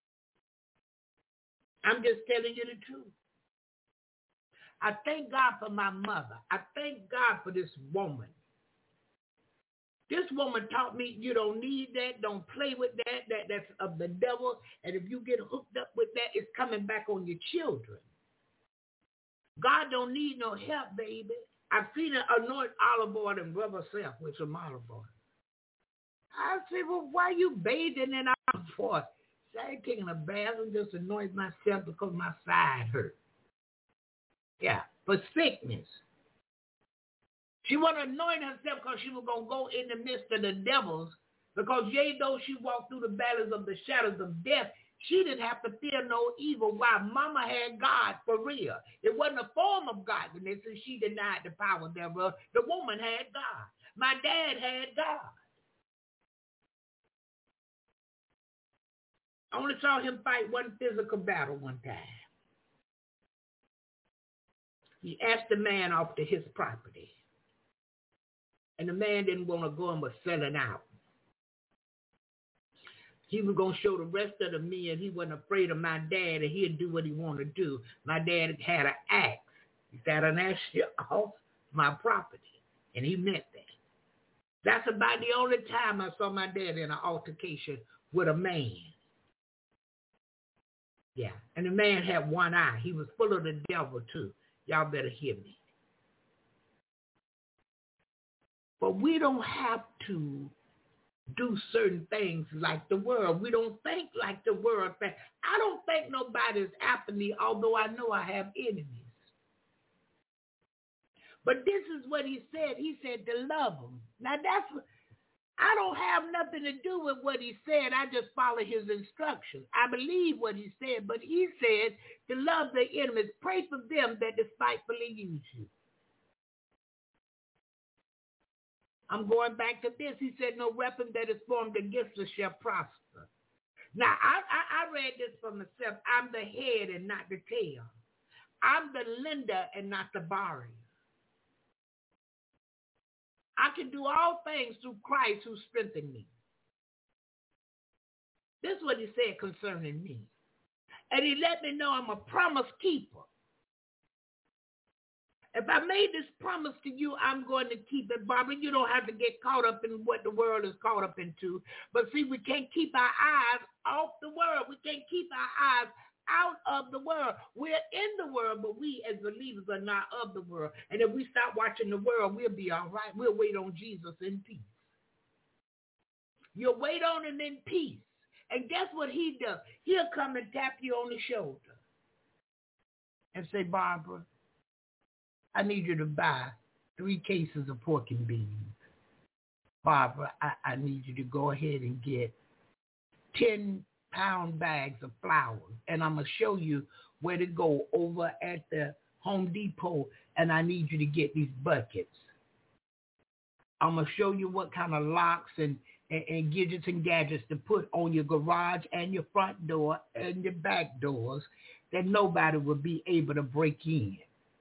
I'm just telling you the truth. I thank God for my mother. I thank God for this woman. This woman taught me you don't need that. Don't play with that. That that's of the devil. And if you get hooked up with that, it's coming back on your children. God don't need no help, baby. I've seen her anoint olive oil and rub herself with some olive oil. I said, well, why are you bathing in olive oil? So I ain't taking a bath and just anoint myself because my side hurt. Yeah, for sickness. She want to anoint herself because she was going to go in the midst of the devils because yea, though she walked through the valleys of the shadows of death, she didn't have to fear no evil. Why? Mama had God for real. It wasn't a form of godliness and she denied the power thereof. The woman had God. My dad had God. I only saw him fight one physical battle one time. He asked the man off to his property. And the man didn't want to go and was selling out. He was going to show the rest of the men he wasn't afraid of my dad and he'd do what he wanted to do. My dad had an axe. He said, "An axe off my property." And he meant that. That's about the only time I saw my dad in an altercation with a man. Yeah. And the man had one eye. He was full of the devil too. Y'all better hear me. But we don't have to do certain things like the world. We don't think like the world thinks. I don't think nobody's after me, although I know I have enemies. But this is what he said. He said to love them. Now that's what, I don't have nothing to do with what he said. I just follow his instructions. I believe what he said, but he said to love the enemies. Pray for them that despitefully use you. I'm going back to this. He said, no weapon that is formed against us shall prosper. Now, I, I, I read this for myself. I'm the head and not the tail. I'm the lender and not the borrower. I can do all things through Christ who strengthened me. This is what he said concerning me. And he let me know I'm a promise keeper. If I made this promise to you, I'm going to keep it, Barbara. You don't have to get caught up in what the world is caught up into. But see, we can't keep our eyes off the world. We can't keep our eyes out of the world. We're in the world, but we as believers are not of the world. And if we stop watching the world, we'll be all right. We'll wait on Jesus in peace. You'll wait on him in peace. And guess what he does? He'll come and tap you on the shoulder and say, Barbara, I need you to buy three cases of pork and beans. Barbara, I, I need you to go ahead and get ten pound bags of flour. And I'm going to show you where to go over at the Home Depot. And I need you to get these buckets. I'm going to show you what kind of locks and, and, and gadgets and gadgets to put on your garage and your front door and your back doors that nobody will be able to break in.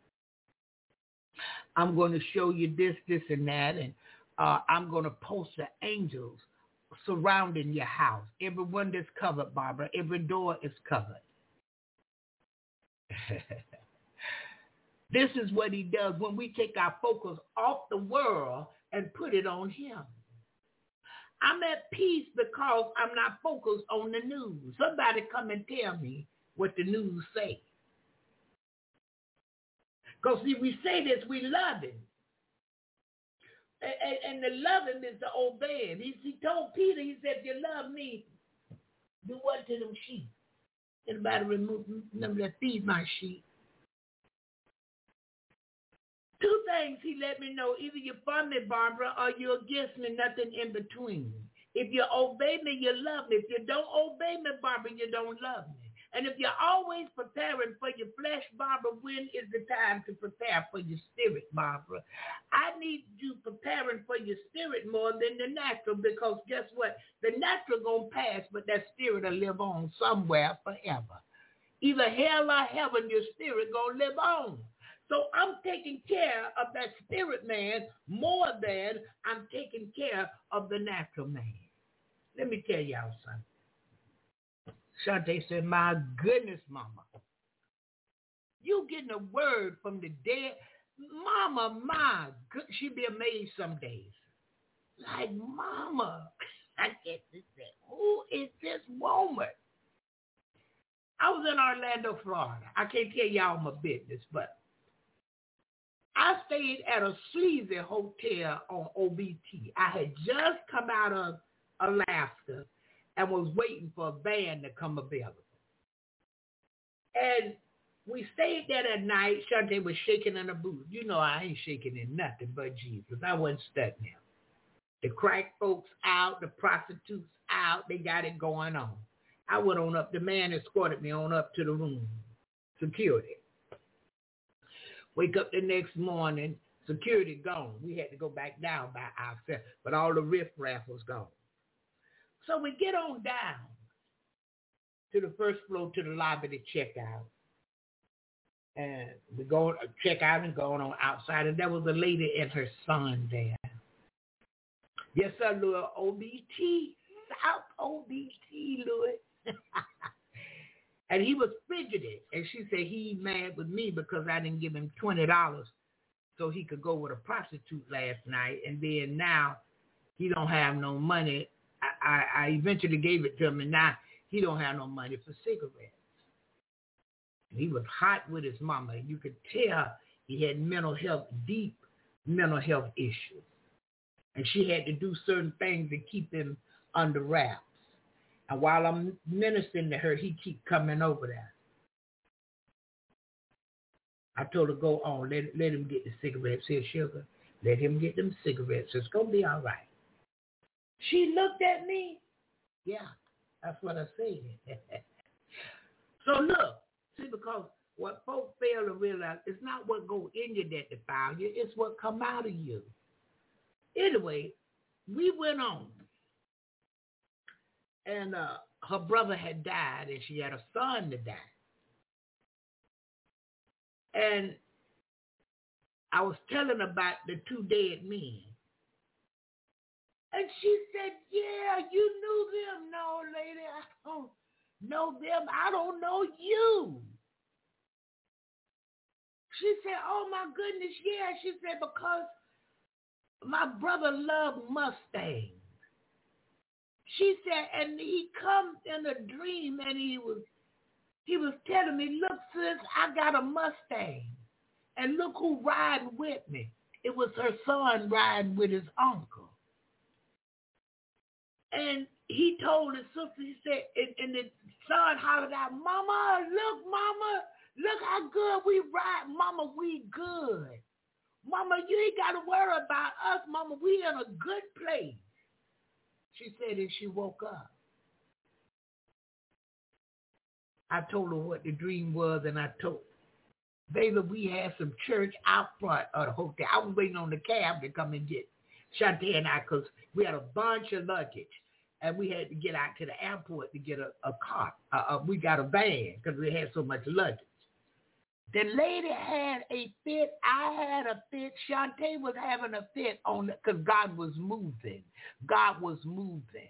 I'm going to show you this, this, and that, and uh, I'm going to post the angels surrounding your house. Everyone that's covered, Barbara, every door is covered. This is what he does when we take our focus off the world and put it on him. I'm at peace because I'm not focused on the news. Somebody come and tell me what the news say. Because see, we say this, we love him. And, and, and the loving is to obey him. He, he told Peter, he said, if you love me, do what to them sheep? Anybody remove them that feed my sheep? Two things he let me know. Either you're for me, Barbara, or you're against me, nothing in between. If you obey me, you love me. If you don't obey me, Barbara, you don't love me. And if you're always preparing for your flesh, Barbara, when is the time to prepare for your spirit, Barbara? I need you preparing for your spirit more than the natural, because guess what? The natural going to pass, but that spirit will live on somewhere forever. Either hell or heaven, your spirit going to live on. So I'm taking care of that spirit man more than I'm taking care of the natural man. Let me tell y'all something. Shante said, my goodness, Mama, you getting a word from the dead. Mama, my good, she be amazed some days. Like, Mama, I get this thing. Who is this woman? I was in Orlando, Florida. I can't tell y'all my business, but I stayed at a sleazy hotel on O B T. I had just come out of Alaska and was waiting for a van to come available. And we stayed there that night. Shante was shaking in a booth. You know I ain't shaking in nothing but Jesus. I wasn't stuck now. The crack folks out, the prostitutes out, they got it going on. I went on up. The man escorted me on up to the room. Security. Wake up the next morning, security gone. We had to go back down by ourselves, but all the riffraff was gone. So we get on down to the first floor to the lobby to check out. And we go check out and going on outside, and there was a lady and her son there. Yes, sir, Louis, O B T, South O B T, Louis. And he was fidgeted, and she said he mad with me because I didn't give him twenty dollars so he could go with a prostitute last night, and then now he don't have no money. I, I, I eventually gave it to him, and now he don't have no money for cigarettes. And he was hot with his mama. You could tell he had mental health, deep mental health issues. And she had to do certain things to keep him under wraps. And while I'm ministering to her, he keep coming over there. I told her, go on, let, let him get the cigarettes here, sugar. Let him get them cigarettes. It's going to be all right. She looked at me. Yeah, that's what I said. So look, see, because what folks fail to realize, it's not what go in you that defile you, it's what come out of you. Anyway, we went on. And uh, her brother had died, and she had a son to die. And I was telling about the two dead men. And she said, yeah, you knew them. No, lady, I don't know them. I don't know you. She said, oh, my goodness, yeah. She said, because my brother loved Mustangs. She said, and he come in a dream, and he was he was telling me, look, sis, I got a Mustang, and look who riding with me. It was her son riding with his uncle. And he told his sister, he said, and, and the son hollered out, Mama, look, Mama, look how good we ride. Mama, we good. Mama, you ain't got to worry about us, Mama. We in a good place. She said, and she woke up. I told her what the dream was, and I told her, baby, we had some church out front of the hotel. I was waiting on the cab to come and get Shante and I, because we had a bunch of luggage, and we had to get out to the airport to get a, a car. Uh, uh, we got a van because we had so much luggage. The lady had a fit. I had a fit. Shante was having a fit on it because God was moving. God was moving.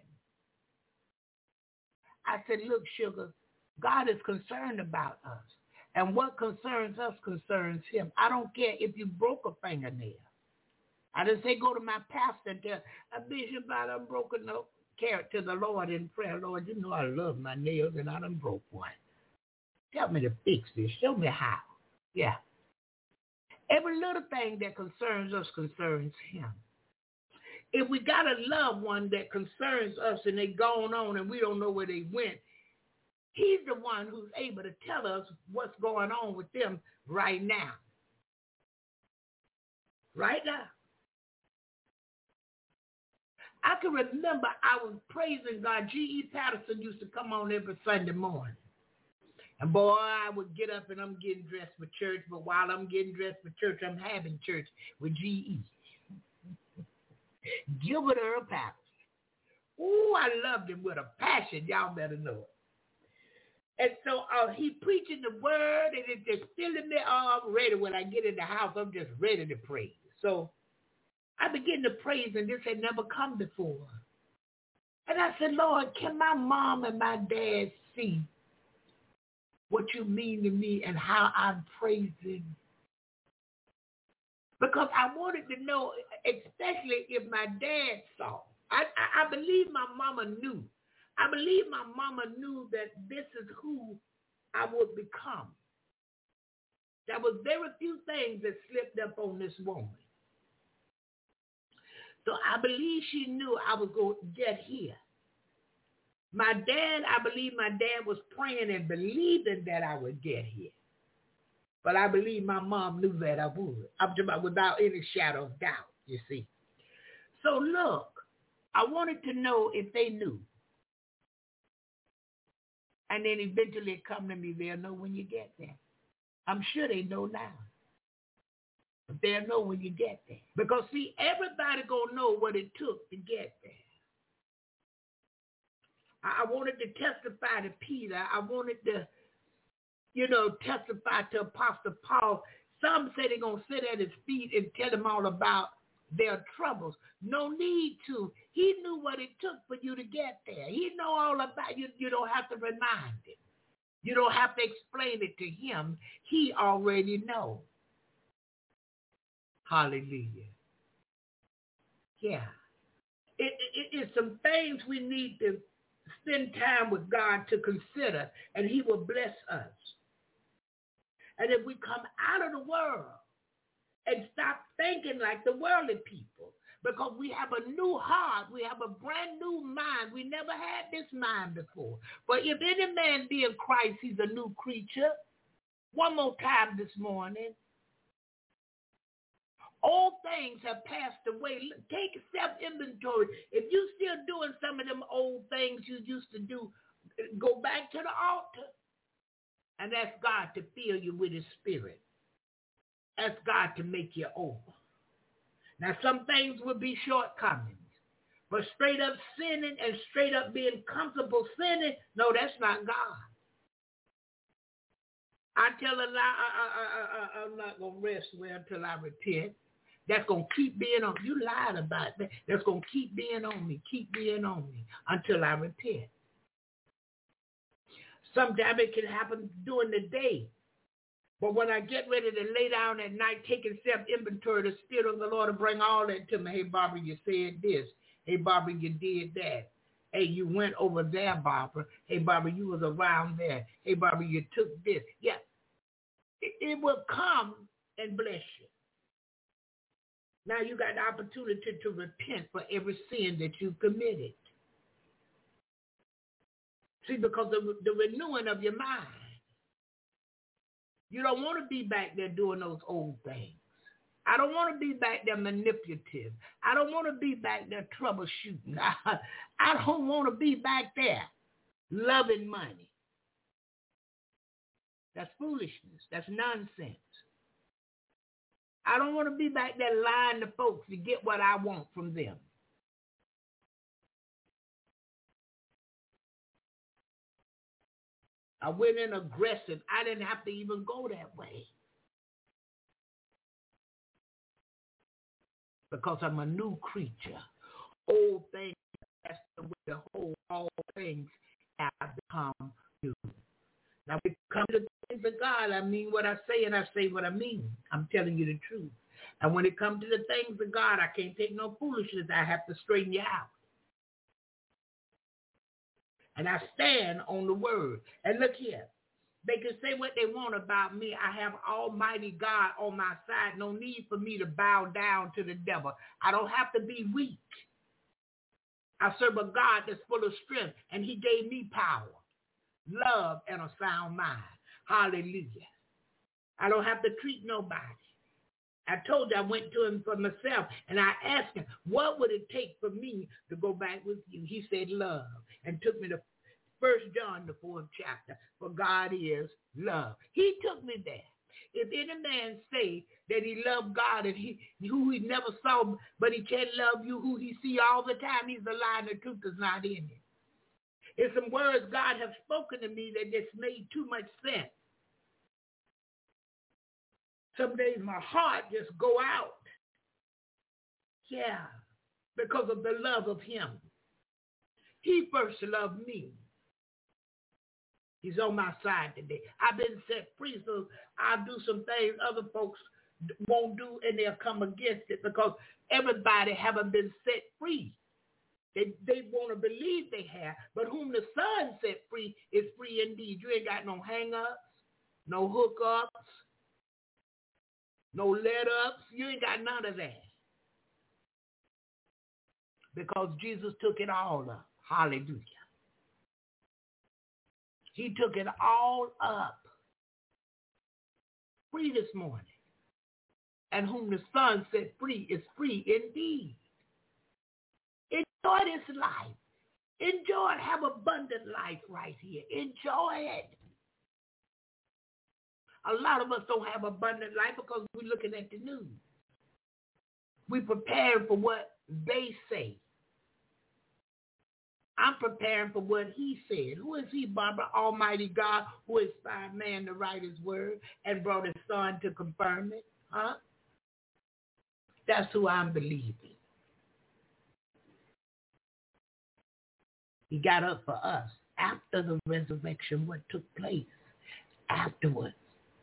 I said, look, sugar, God is concerned about us. And what concerns us concerns him. I don't care if you broke a fingernail. I didn't say go to my pastor and tell a bishop I done broken no carrot to the Lord in prayer. Lord, you know I love my nails and I done broke one. Help me to fix this. Show me how. Yeah. Every little thing that concerns us concerns him. If we got a loved one that concerns us and they gone on and we don't know where they went, he's the one who's able to tell us what's going on with them right now. Right now. I can remember I was praising God. G E Patterson used to come on every Sunday morning. And boy, I would get up and I'm getting dressed for church, but while I'm getting dressed for church, I'm having church with G E. Gilbert Earl Patterson. Ooh, I loved him with a passion. Y'all better know it. And so uh, he preaching the word, and it just filling me up ready. When I get in the house, I'm just ready to praise. So I begin to praise, and this had never come before. And I said, Lord, can my mom and my dad see what you mean to me and how I'm praising? Because I wanted to know, especially if my dad saw. I, I, I believe my mama knew. I believe my mama knew that this is who I would become. There was very few things that slipped up on this woman. So I believe she knew I was going to get here. My dad, I believe my dad was praying and believing that I would get here. But I believe my mom knew that I would. I'm talking about without any shadow of doubt, you see. So look, I wanted to know if they knew. And then eventually it come to me, they'll know when you get there. I'm sure they know now. But they'll know when you get there. Because, see, everybody going to know what it took to get there. I wanted to testify to Peter. I wanted to, you know, testify to Apostle Paul. Some say they're going to sit at his feet and tell him all about their troubles. No need to. He knew what it took for you to get there. He know all about you. You don't have to remind him. You don't have to explain it to him. He already knows. Hallelujah. Yeah. It, it, it's some things we need to spend time with God to consider, and he will bless us. And if we come out of the world and stop thinking like the worldly people, because we have a new heart, we have a brand new mind. We never had this mind before. But if any man be in Christ, he's a new creature. One more time this morning. All things have passed away. Take self-inventory. If you're still doing some of them old things you used to do, go back to the altar and ask God to fill you with his spirit. Ask God to make you over. Now, some things will be shortcomings, but straight up sinning and straight up being comfortable sinning, no, that's not God. I tell a lie, I, I, I, I, I'm not going to rest well until I repent. That's going to keep being on. You lied about that. That's going to keep being on me, keep being on me until I repent. Sometimes it can happen during the day. But when I get ready to lay down at night, taking self-inventory, the Spirit of the Lord will bring all that to me. Hey, Barbara, you said this. Hey, Barbara, you did that. Hey, you went over there, Barbara. Hey, Barbara, you was around there. Hey, Barbara, you took this. Yeah. It, it will come and bless you. Now you got the opportunity to repent for every sin that you've committed. See, because of the renewing of your mind. You don't want to be back there doing those old things. I don't want to be back there manipulative. I don't want to be back there troubleshooting. I, I don't want to be back there loving money. That's foolishness. That's nonsense. I don't want to be back there lying to folks to get what I want from them. I went in aggressive. I didn't have to even go that way. Because I'm a new creature. Old things, that's the way the whole, all things have become new. Now, when it comes to the things of God, I mean what I say and I say what I mean. I'm telling you the truth. And when it comes to the things of God, I can't take no foolishness. I have to straighten you out. And I stand on the word. And look here. They can say what they want about me. I have Almighty God on my side. No need for me to bow down to the devil. I don't have to be weak. I serve a God that's full of strength, and he gave me power, love, and a sound mind. Hallelujah. I don't have to treat nobody. I told you I went to him for myself, and I asked him, what would it take for me to go back with you? He said, love, and took me to First John, the fourth chapter, for God is love. He took me there. If any man say that he loved God and he who he never saw, but he can't love you who he see all the time, he's a lie and the truth is not in him. It's some words God has spoken to me that just made too much sense. Some days my heart just go out. Yeah, because of the love of him. He first loved me. He's on my side today. I've been set free, so I'll do some things other folks won't do, and they'll come against it because everybody haven't been set free. They they want to believe they have, but whom the Son set free is free indeed. You ain't got no hang-ups, no hookups, no let-ups. You ain't got none of that because Jesus took it all up. Hallelujah. He took it all up. Free this morning. And whom the Son set free is free indeed. Enjoy this life. Enjoy it. Have abundant life right here. Enjoy it. A lot of us don't have abundant life because we're looking at the news. We're preparing for what they say. I'm preparing for what he said. Who is he, Barbara? Almighty God, who inspired man to write his word and brought his Son to confirm it. Huh? That's who I'm believing. He got up for us after the resurrection. What took place afterwards?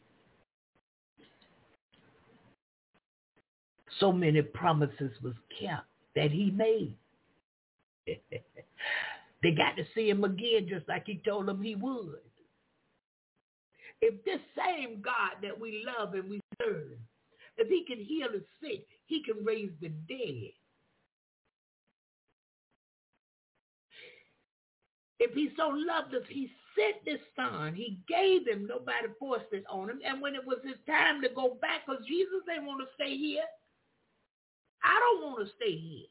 So many promises was kept that he made. They got to see him again just like he told them he would. If this same God that we love and we serve, if he can heal the sick, he can raise the dead. If he so loved us, he sent his Son. He gave him. Nobody forced it on him. And when it was his time to go back, because Jesus didn't want to stay here. I don't want to stay here.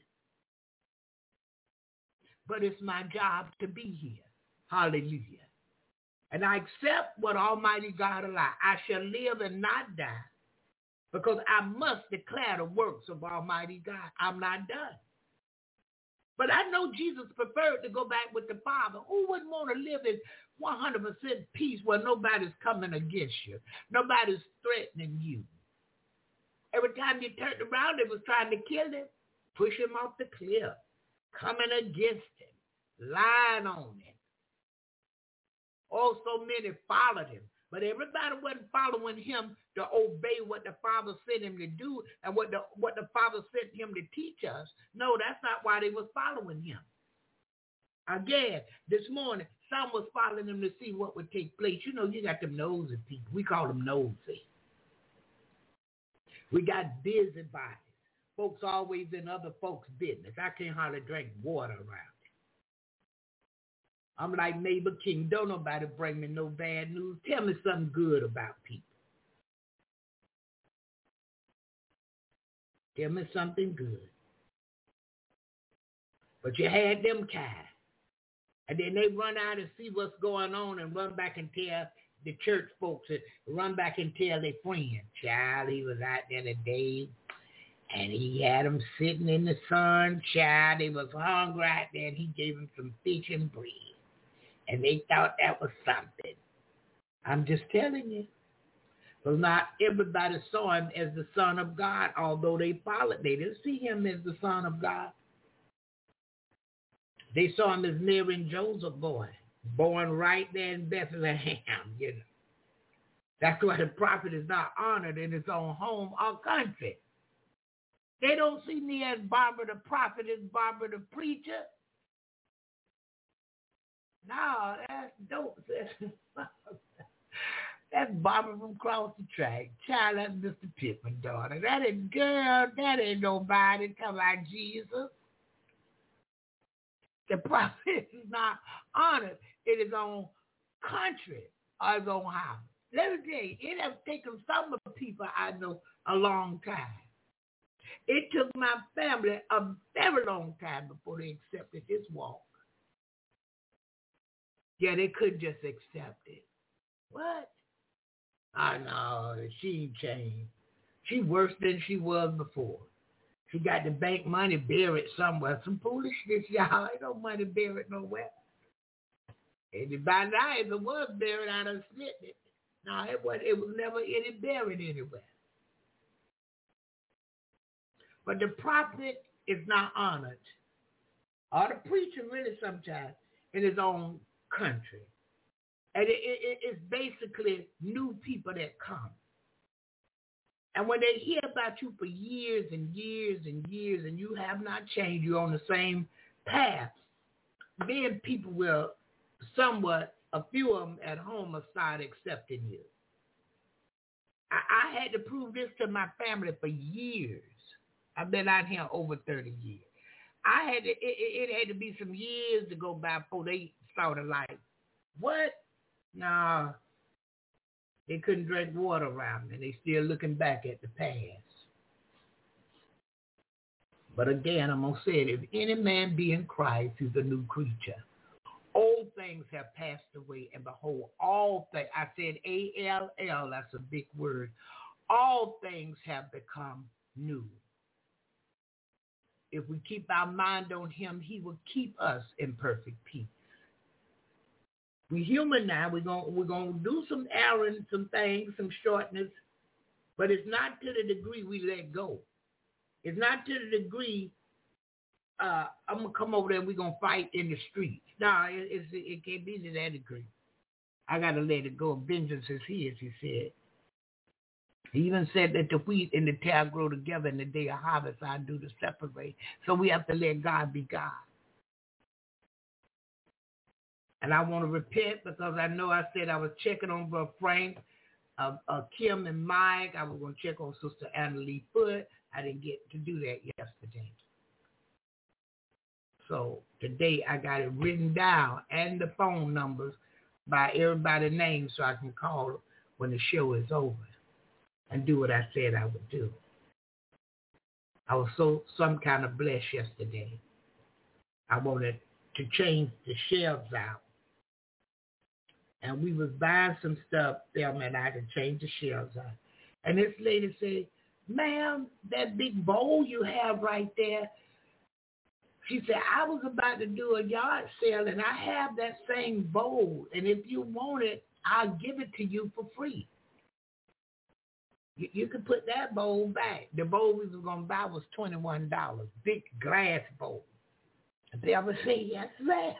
But it's my job to be here. Hallelujah. And I accept what Almighty God allowed. I shall live and not die because I must declare the works of Almighty God. I'm not done. But I know Jesus preferred to go back with the Father. Who wouldn't want to live in one hundred percent peace where nobody's coming against you? Nobody's threatening you. Every time you turned around, they was trying to kill him, push him off the cliff, coming against him, lying on him. Oh, so many followed him. But everybody wasn't following him to obey what the Father sent him to do and what the, what the Father sent him to teach us. No, that's not why they was following him. Again, this morning, some was following him to see what would take place. You know, you got them nosy people. We call them nosy. We got busybodies. Folks always in other folks' business. I can't hardly drink water around it. I'm like Neighbor King. Don't nobody bring me no bad news. Tell me something good about people. Tell me something good. But you had them kind. And then they run out and see what's going on and run back and tell the church folks, and run back and tell their friends. Child, he was out there today. And he had them sitting in the sun, child. They was hungry out there, and he gave them some fish and bread. And they thought that was something. I'm just telling you. Because not everybody saw him as the Son of God, although they followed. They didn't see him as the Son of God. They saw him as Mary and Joseph boy, born right there in Bethlehem, you know. That's why the prophet is not honored in his own home or country. They don't see me as Barbara the prophetess, Barbara the preacher. No, that's dope. That's Barbara from across the track. Child, that's Mister Pittman's daughter. That is, girl, that ain't nobody. Come on, Jesus. The prophet is not honored in his own country or his own house. Let me tell you, it has taken some of the people I know a long time. It took my family a very long time before they accepted his walk. Yeah, they couldn't just accept it. What? I know, she changed. She worse than she was before. She got the bank money buried somewhere. Some foolishness, y'all. Ain't no money buried nowhere. And by now, if it was buried, I'd have slipped it. No, it was, it was never any buried anywhere. But the prophet is not honored, or the preacher really sometimes, in his own country. And it, it, it's basically new people that come. And when they hear about you for years and years and years and you have not changed, you're on the same path, then people will somewhat, a few of them at home will start accepting you. I, I had to prove this to my family for years. I've been out here over thirty years. I had to, it, it, it had to be some years to go by before they started like, what? Nah, they couldn't drink water around me. They still looking back at the past. But again, I'm going to say it. If any man be in Christ, he's a new creature. Old things have passed away, and behold, all things, I said A L L, that's a big word. All things have become new. If we keep our mind on him, he will keep us in perfect peace. We're human now. We're going we're gonna do some errands, some things, some shortness, but it's not to the degree we let go. It's not to the degree uh, I'm going to come over there and we're going to fight in the streets. No, it, it's, it can't be to that degree. I got to let it go. Vengeance is his, he said. He even said that the wheat and the tare grow together in the day of harvest. I do to separate. So we have to let God be God. And I want to repent because I know I said I was checking on Brother Frank, uh, uh, Kim and Mike. I was going to check on Sister Annalie Foote. I didn't get to do that yesterday. So today I got it written down and the phone numbers by everybody's name so I can call when the show is over and do what I said I would do. I was so some kind of blessed yesterday. I wanted to change the shelves out. And we was buying some stuff, Thelma and I, to change the shelves out. And this lady said, ma'am, that big bowl you have right there, she said, I was about to do a yard sale, and I have that same bowl, and if you want it, I'll give it to you for free. You, you can put that bowl back. The bowl we was going to buy was twenty-one dollars, big glass bowl. And Thelma said, yes, ma'am.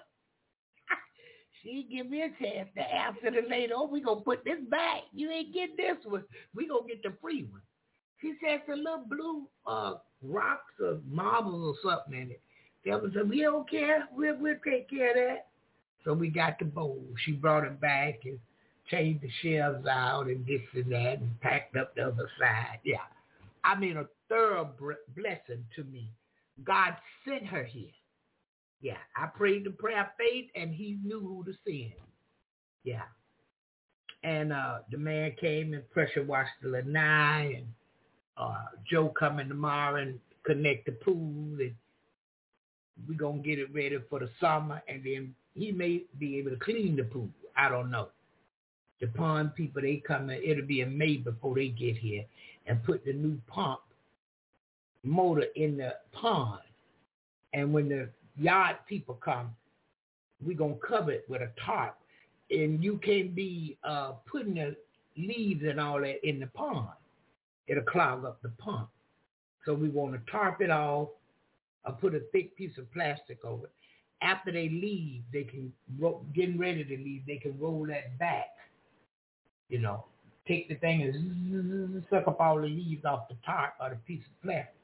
She give me a chance to answer the lady, oh, we going to put this back. You ain't getting this one. We going to get the free one. She said, it's a little blue uh, rocks or marbles or something in it. Thelma said, we don't care. We'll, we'll take care of that. So we got the bowl. She brought it back and changed the shelves out and this and that and packed up the other side. Yeah. I mean, a thorough blessing to me. God sent her here. Yeah, I prayed the prayer of faith, and he knew who to send. Yeah. And uh, the man came and pressure washed the lanai, and uh, Joe coming tomorrow and connect the pool, and we're going to get it ready for the summer, and then he may be able to clean the pool. I don't know. The pond people, they come in, it'll be in May before they get here, and put the new pump motor in the pond. And when the yard people come, we're going to cover it with a tarp. And you can't be uh, putting the leaves and all that in the pond. It'll clog up the pump. So we want to tarp it off or put a thick piece of plastic over it. After they leave, they can, ro- getting ready to leave, they can roll that back. You know, take the thing and suck up all the leaves off the tarp or the piece of plastic.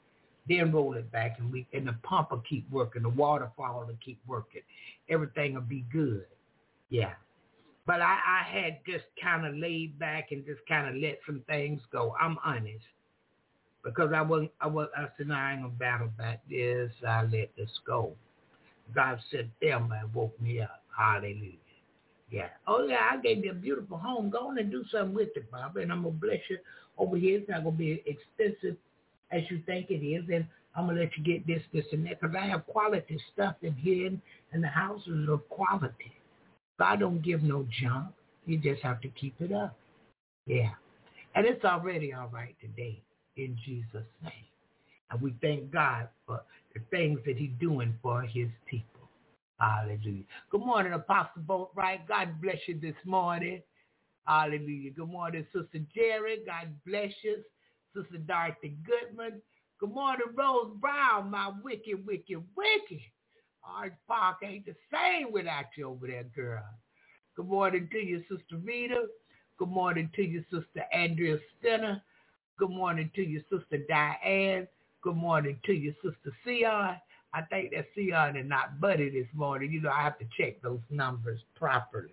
then roll it back, and we and the pump will keep working, the waterfall will keep working. Everything will be good. Yeah. But I, I had just kind of laid back and just kind of let some things go. I'm honest. Because I wasn't, I was, I said, no, I ain't gonna battle back this. I let this go. God said, Thelma, and woke me up. Hallelujah. Yeah. Oh, yeah, I gave you a beautiful home. Go on and do something with it, Barbara, and I'm going to bless you over here. It's not going to be expensive as you think it is, and I'm going to let you get this, this, and that, because I have quality stuff in here, and, and the houses are quality. God don't give no junk. You just have to keep it up. Yeah. And it's already all right today, in Jesus' name. And we thank God for the things that he's doing for his people. Hallelujah. Good morning, Apostle Boatwright. God bless you this morning. Hallelujah. Good morning, Sister Jerry. God bless you. Sister Dorothy Goodman. Good morning, Rose Brown, my wicked, wicked, wicked. Orange Park ain't the same without you over there, girl. Good morning to you, Sister Rita. Good morning to you, Sister Andrea Stenner. Good morning to you, Sister Diane. Good morning to you, Sister Sion. I think that Sion and not Buddy this morning. You know, I have to check those numbers properly.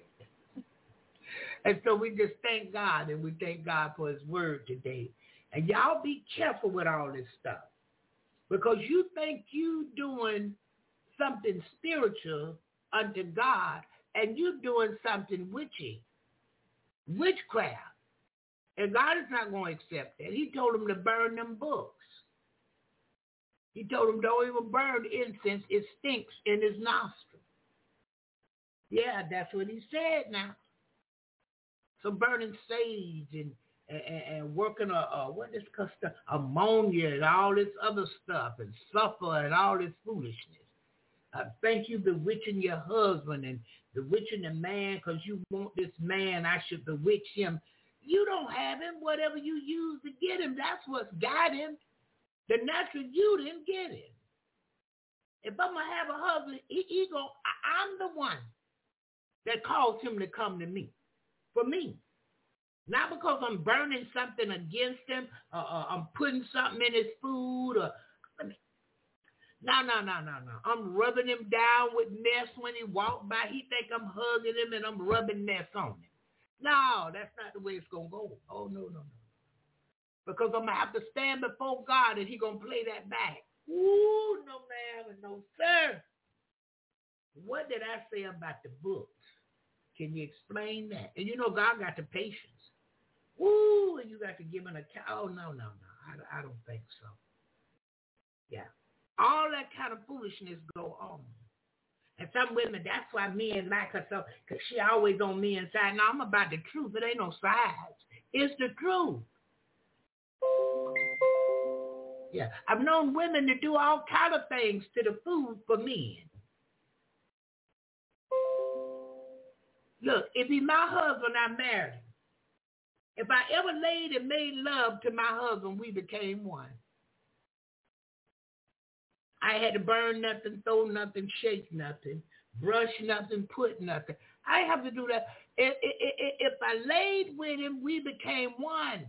And so we just thank God, and we thank God for his word today. And y'all be careful with all this stuff, because you think you doing something spiritual unto God, and you doing something witchy, witchcraft. And God is not going to accept that. He told him to burn them books. He told him, don't even burn incense. It stinks in his nostril. Yeah, that's what he said now. So burning sage and and, and working a, a what is called ammonia and all this other stuff and sulfur and all this foolishness. Uh, thank you bewitching your husband and bewitching the man because you want this man. I should bewitch him. You don't have him. Whatever you use to get him, that's what's got him. The natural you didn't get him. If I'm going to have a husband, he, he gonna, I'm the one that caused him to come to me. For me. Not because I'm burning something against him, or, or I'm putting something in his food, or no, no, no, no, no. I'm rubbing him down with mess when he walk by. He think I'm hugging him and I'm rubbing mess on him. No, that's not the way it's going to go. Oh, no, no, no. Because I'm going to have to stand before God and he's going to play that back. Ooh, no, ma'am, and no, sir. What did I say about the books? Can you explain that? And you know, God got the patience. Ooh, and you got to give him an account. Oh, no, no, no. I, I don't think so. Yeah. All that kind of foolishness go on. And some women, that's why men like her so, because she always on men's side. Now, I'm about the truth. It ain't no sides. It's the truth. Yeah. I've known women to do all kind of things to the food for men. Look, if he's my husband, I married him. If I ever laid and made love to my husband, we became one. I had to burn nothing, throw nothing, shake nothing, brush nothing, put nothing. I have to do that. If, if, if I laid with him, we became one.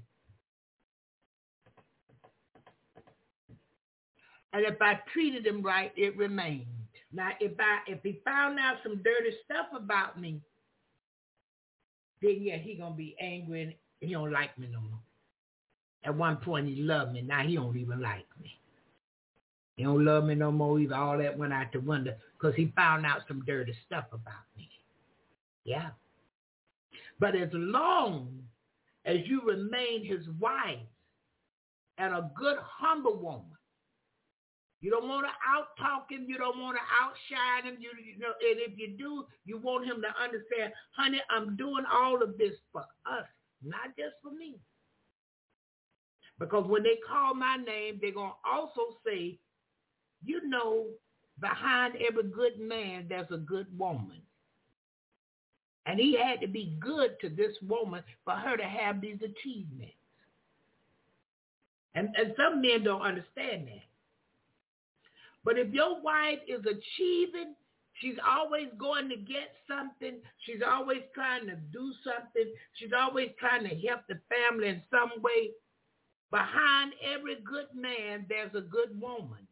And if I treated him right, it remained. Now, if I if he found out some dirty stuff about me, then yeah, he gonna be angry and he don't like me no more. At one point, he loved me. Now he don't even like me. He don't love me no more either. All that went out the window because he found out some dirty stuff about me. Yeah. But as long as you remain his wife and a good, humble woman, you don't want to out-talk him. You don't want to outshine him. You, you know, and if you do, you want him to understand, honey, I'm doing all of this for us, not just for me. Because when they call my name, they're going to also say, you know, behind every good man, there's a good woman. And he had to be good to this woman for her to have these achievements. And, and some men don't understand that. But if your wife is achieving, she's always going to get something, she's always trying to do something, she's always trying to help the family in some way, Behind every good man, there's a good woman.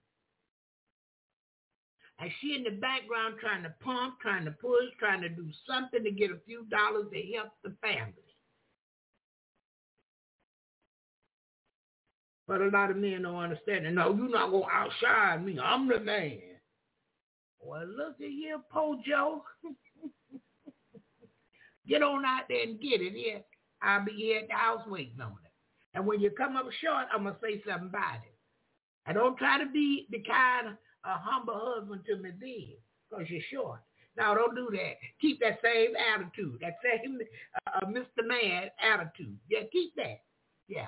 And she in the background trying to pump, trying to push, trying to do something to get a few dollars to help the family. But a lot of men don't understand it. No, you're not going to outshine me. I'm the man. Well, look at here, Po Joe. Get on out there and get it here. I'll be here at the house waiting on it. And when you come up short, I'm going to say something about it. And don't try to be the kind of a humble husband to me then, because you're short. Now, don't do that. Keep that same attitude, that same uh, Mister Man attitude. Yeah, keep that. Yeah.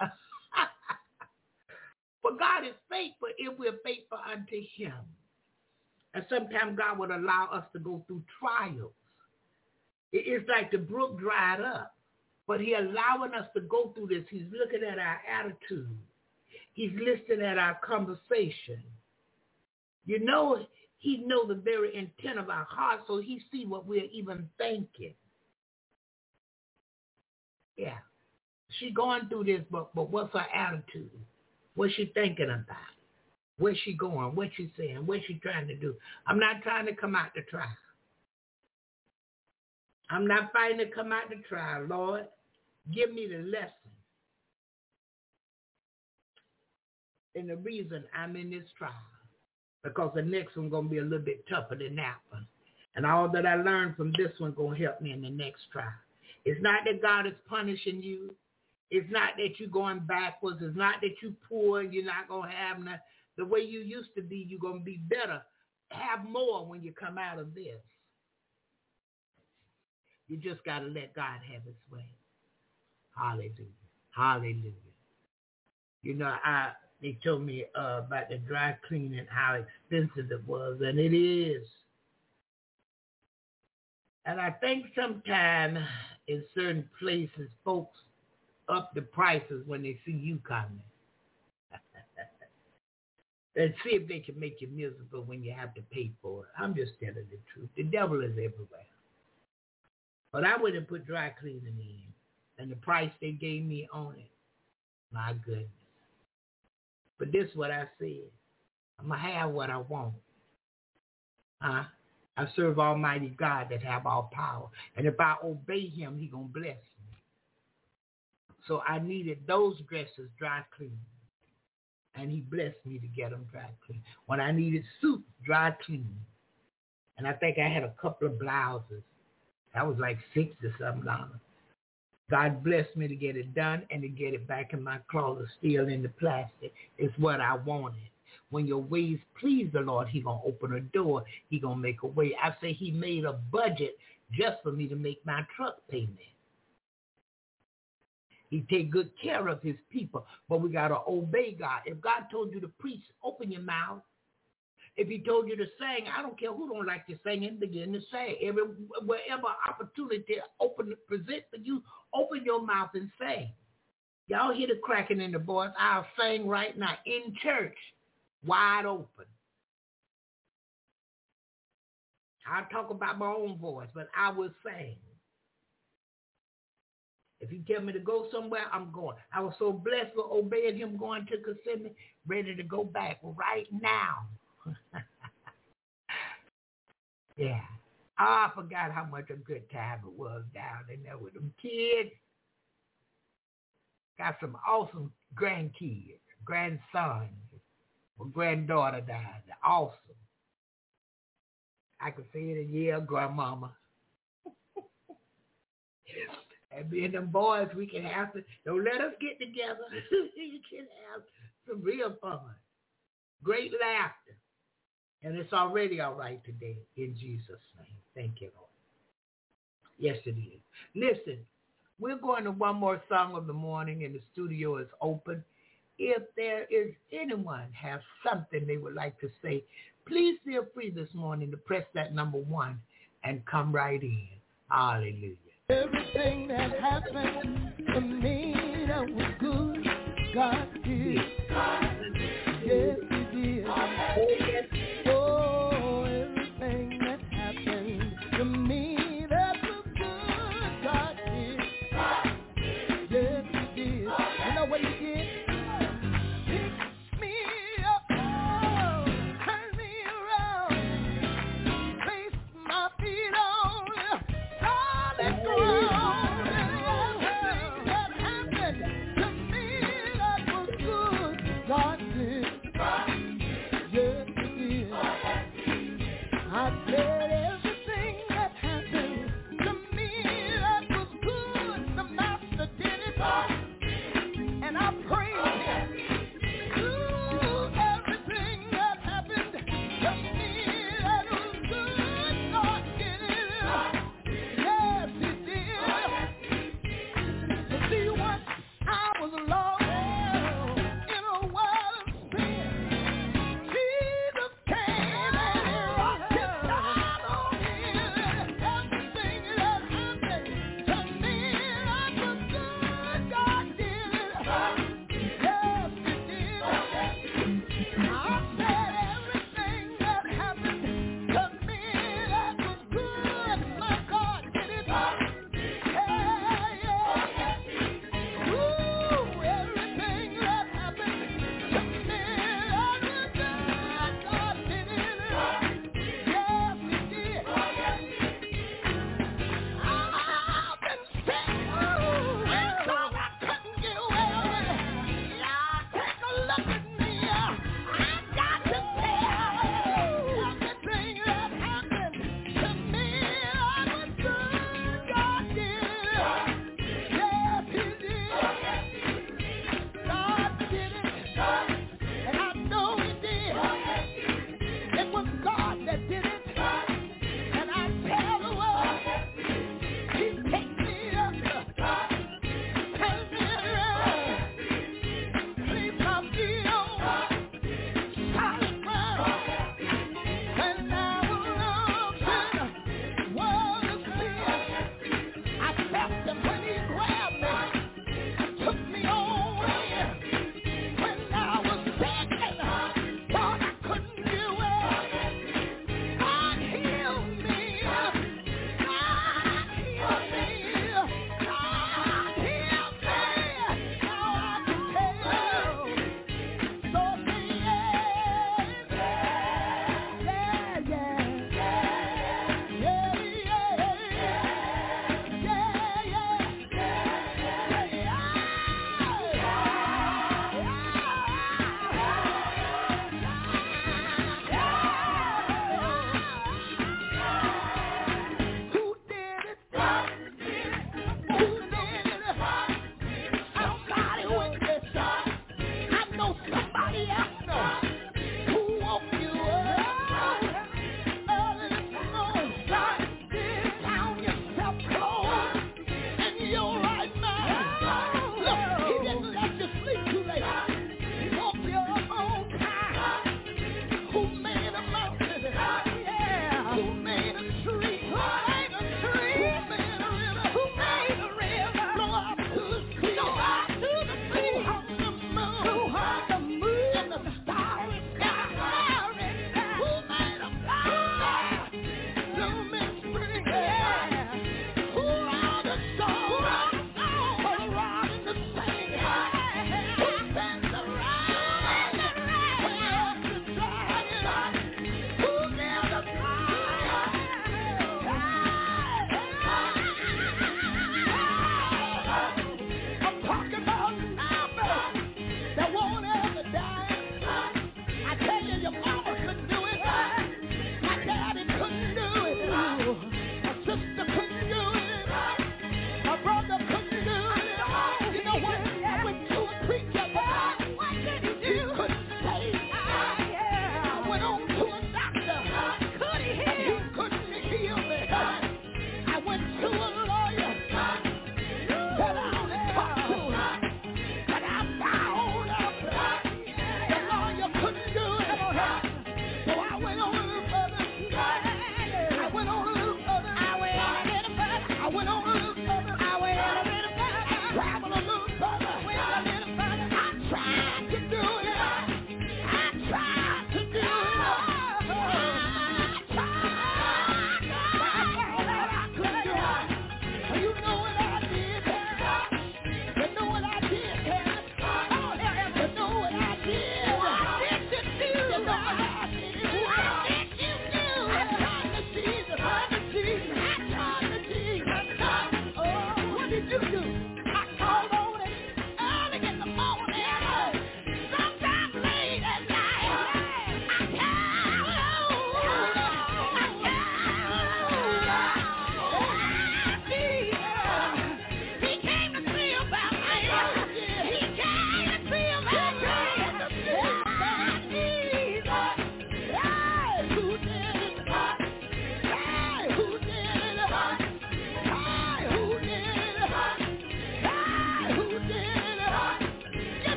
But God is faithful if we're faithful unto him. And sometimes God would allow us to go through trials. It's like the brook dried up. But he's allowing us to go through this. He's looking at our attitude. He's listening at our conversation. You know, he knows the very intent of our heart, so he sees what we're even thinking. Yeah. She's going through this, but, but what's her attitude? What's she thinking about? Where's she going? What's she saying? What's she trying to do? I'm not trying to come out the trial. I'm not fighting to come out the trial, Lord. Give me the lesson. And the reason I'm in this trial, because the next one's going to be a little bit tougher than that one. And all that I learned from this one going to help me in the next trial. It's not that God is punishing you. It's not that you're going backwards. It's not that you're poor. You're not going to have nothing. The way you used to be, you're going to be better. Have more when you come out of this. You just got to let God have his way. Hallelujah. Hallelujah. You know, I they told me uh, about the dry cleaning, how expensive it was, and it is. And I think sometimes in certain places, folks up the prices when they see you coming. And see if they can make you miserable when you have to pay for it. I'm just telling the truth. The devil is everywhere. But I wouldn't put dry cleaning in. And the price they gave me on it, my goodness. But this is what I said. I'm going to have what I want. Huh? I serve Almighty God that have all power. And if I obey him, he going to bless me. So I needed those dresses dry cleaned. And he blessed me to get them dry cleaned. When I needed suits dry cleaned. And I think I had a couple of blouses. That was like six or something dollars. God blessed me to get it done and to get it back in my closet, still in the plastic. It's what I wanted. When your ways please the Lord, he going to open a door. He going to make a way. I say he made a budget just for me to make my truck payment. He take good care of his people, but we got to obey God. If God told you to preach, open your mouth. If he told you to sing, I don't care who don't like to sing and begin to sing. Every, wherever opportunity open present for you, open your mouth and sing. Y'all hear the cracking in the voice? I'll sing right now in church, wide open. I'll talk about my own voice, but I will sing. If you tell me to go somewhere, I'm going. I was so blessed with obeying him going to Kissimmee, ready to go back right now. Yeah. Oh, I forgot how much a good time it was down in there with them kids. Got some awesome grandkids, grandsons, or granddaughter died. They're awesome. I could say it, yeah, grandmama. And me and them boys, we can have to, don't let us get together. You can have some real fun. Great laughter. And it's already all right today in Jesus' name. Thank you, Lord. Yes, it is. Listen, we're going to one more song of the morning, and the studio is open. If there is anyone has something they would like to say, please feel free this morning to press that number one and come right in. Hallelujah. Everything that happened to me that was good, God did. Yes, he did. Oh, everything that happened to me that was good, God did. Yes, he did. You know what he did? And I praise him through everything that happened to me that was good. God did it. Yes, he did. You see, once I was lost in a world of sin, Jesus came and he rocked his child on me. Everything that happened to me that was good, God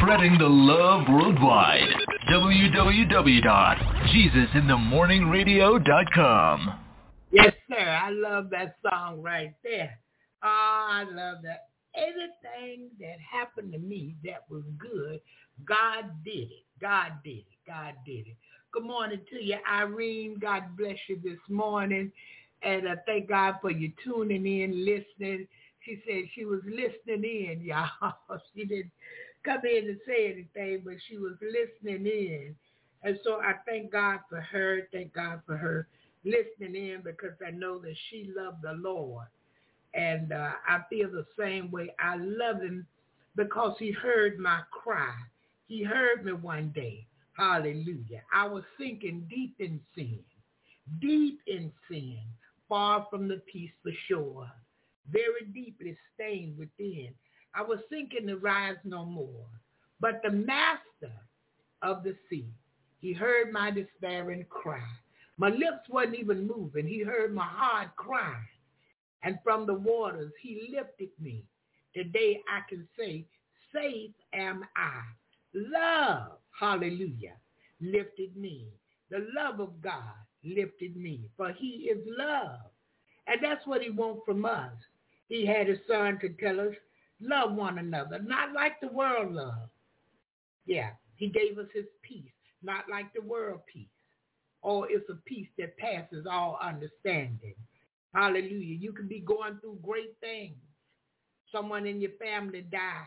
spreading the love worldwide. w w w dot jesus in the morning radio dot com. Yes, sir. I love that song right there. Oh, I love that. Anything that happened to me that was good, God did it. God did it. God did it. Good morning to you, Irene. God bless you this morning. And I thank God for you tuning in, listening. She said she was listening in, y'all. She didn't come in and say anything, but she was listening in. And so I thank God for her. Thank God for her listening in, because I know that she loved the Lord. And uh, I feel the same way. I love him because he heard my cry. He heard me one day. Hallelujah. I was sinking deep in sin, deep in sin, far from the peaceful shore, very deeply stained within. I was sinking to rise no more. But the master of the sea, he heard my despairing cry. My lips wasn't even moving. He heard my heart cry. And from the waters, he lifted me. Today I can say, safe am I. Love, hallelujah, lifted me. The love of God lifted me, for he is love. And that's what he wants from us. He had his son to tell us, love one another, not like the world loves. Yeah, he gave us his peace, not like the world peace. Oh, it's a peace that passes all understanding. Hallelujah. You can be going through great things. Someone in your family died.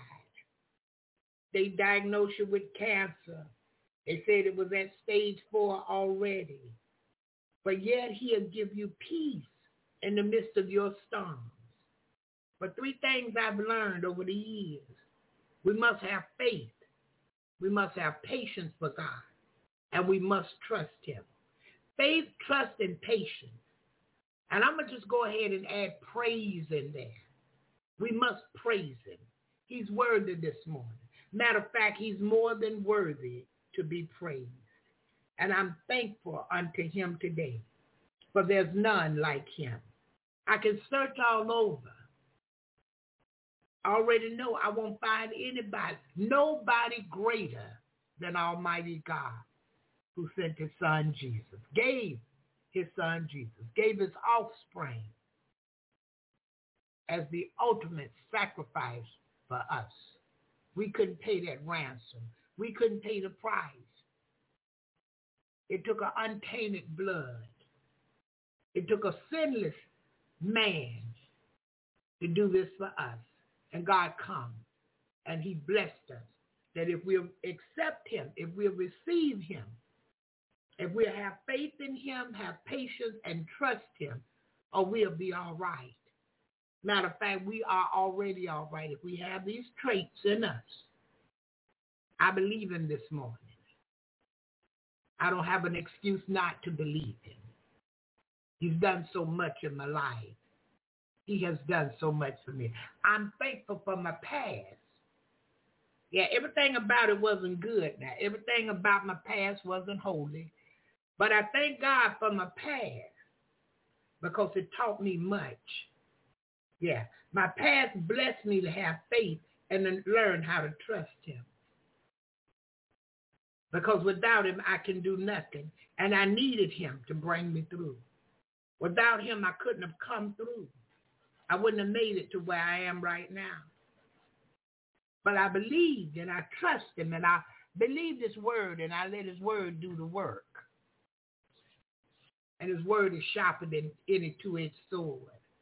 They diagnosed you with cancer. They said it was at stage four already. But yet he'll give you peace in the midst of your storms. But three things I've learned over the years. We must have faith. We must have patience for God. And we must trust him. Faith, trust, and patience. And I'm going to just go ahead and add praise in there. We must praise him. He's worthy this morning. Matter of fact, he's more than worthy to be praised. And I'm thankful unto him today, for there's none like him. I can search all over. I already know I won't find anybody, nobody greater than Almighty God, who sent his son Jesus, gave his son Jesus, gave his offspring as the ultimate sacrifice for us. We couldn't pay that ransom. We couldn't pay the price. It took an untainted blood. It took a sinless man to do this for us. And God come and he blessed us that if we'll accept him, if we'll receive him, if we'll have faith in him, have patience, and trust him, or we'll be all right. Matter of fact, we are already all right if we have these traits in us. I believe him this morning. I don't have an excuse not to believe him. He's done so much in my life. He has done so much for me. I'm thankful for my past. Yeah, everything about it wasn't good now. Everything about my past wasn't holy. But I thank God for my past because it taught me much. Yeah, my past blessed me to have faith and to learn how to trust him. Because without him, I can do nothing. And I needed him to bring me through. Without him, I couldn't have come through. I wouldn't have made it to where I am right now. But I believed and I trust him and I believed his word and I let his word do the work. And his word is sharper than any two-edged sword.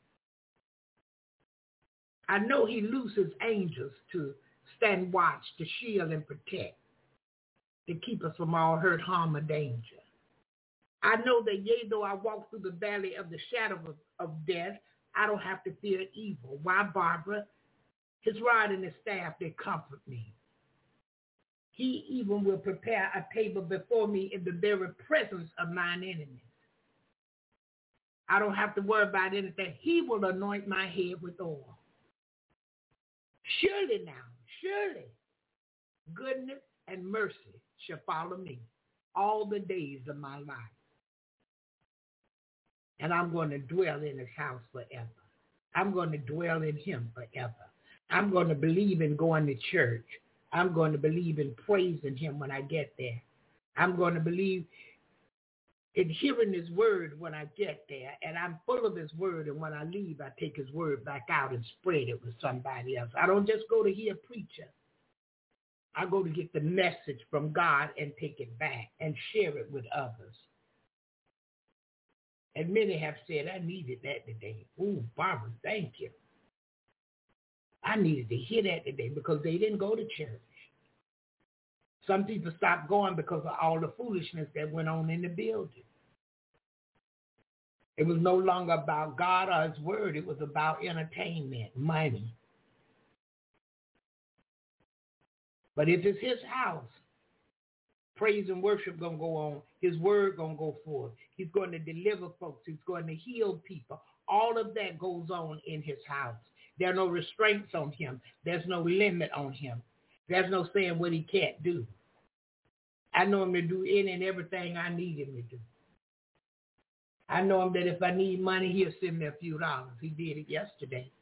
I know he looses angels to stand watch, to shield and protect, to keep us from all hurt, harm, or danger. I know that yea, though I walk through the valley of the shadow of, of death, I don't have to fear evil. Why, Barbara? His rod and his staff, they comfort me. He even will prepare a table before me in the very presence of mine enemies. I don't have to worry about anything. He will anoint my head with oil. Surely now, surely, goodness and mercy shall follow me all the days of my life. And I'm going to dwell in his house forever. I'm going to dwell in him forever. I'm going to believe in going to church. I'm going to believe in praising him when I get there. I'm going to believe in hearing his word when I get there. And I'm full of his word. And when I leave, I take his word back out and spread it with somebody else. I don't just go to hear a preacher. I go to get the message from God and take it back and share it with others. And many have said, I needed that today. Ooh, Barbara, thank you. I needed to hear that today because they didn't go to church. Some people stopped going because of all the foolishness that went on in the building. It was no longer about God or his word. It was about entertainment, money. But if it's his house, praise and worship going to go on. His word going to go forth. He's going to deliver folks. He's going to heal people. All of that goes on in his house. There are no restraints on him. There's no limit on him. There's no saying what he can't do. I know him to do any and everything I need him to do. I know him that if I need money, he'll send me a few dollars. He did it yesterday.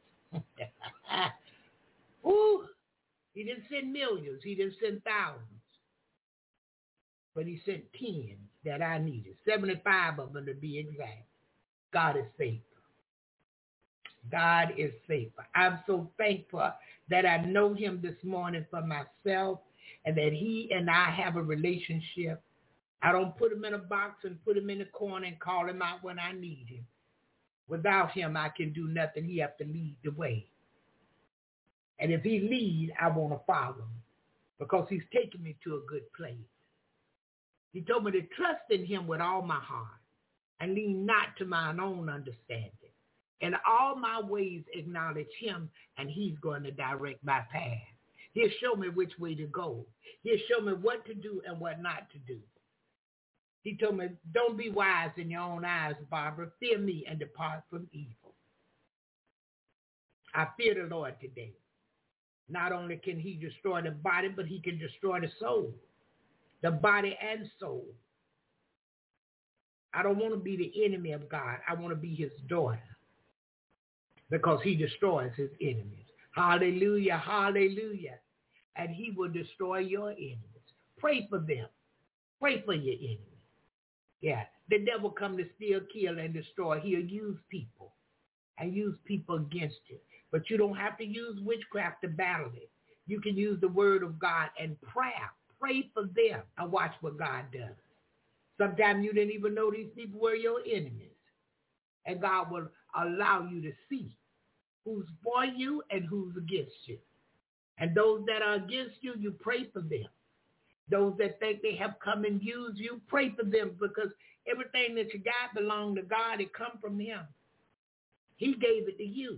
Ooh, he didn't send millions. He didn't send thousands. But he sent tens that I needed, seventy-five of them to be exact. God is faithful. God is faithful. I'm so thankful that I know him this morning for myself and that he and I have a relationship. I don't put him in a box and put him in a corner and call him out when I need him. Without him, I can do nothing. He has to lead the way. And if he lead, I want to follow him because he's taking me to a good place. He told me to trust in him with all my heart and lean not to mine own understanding. In all my ways acknowledge him, and he's going to direct my path. He'll show me which way to go. He'll show me what to do and what not to do. He told me, don't be wise in your own eyes, Barbara. Fear me and depart from evil. I fear the Lord today. Not only can he destroy the body, but he can destroy the soul, the body and soul. I don't want to be the enemy of God. I want to be his daughter because he destroys his enemies. Hallelujah, hallelujah. And he will destroy your enemies. Pray for them. Pray for your enemies. Yeah, the devil come to steal, kill, and destroy. He'll use people and use people against you. But you don't have to use witchcraft to battle it. You can use the word of God and prayer. Pray for them and watch what God does. Sometimes you didn't even know these people were your enemies. And God will allow you to see who's for you and who's against you. And those that are against you, you pray for them. Those that think they have come and used you, pray for them because everything that you got belonged to God. It come from him. He gave it to you.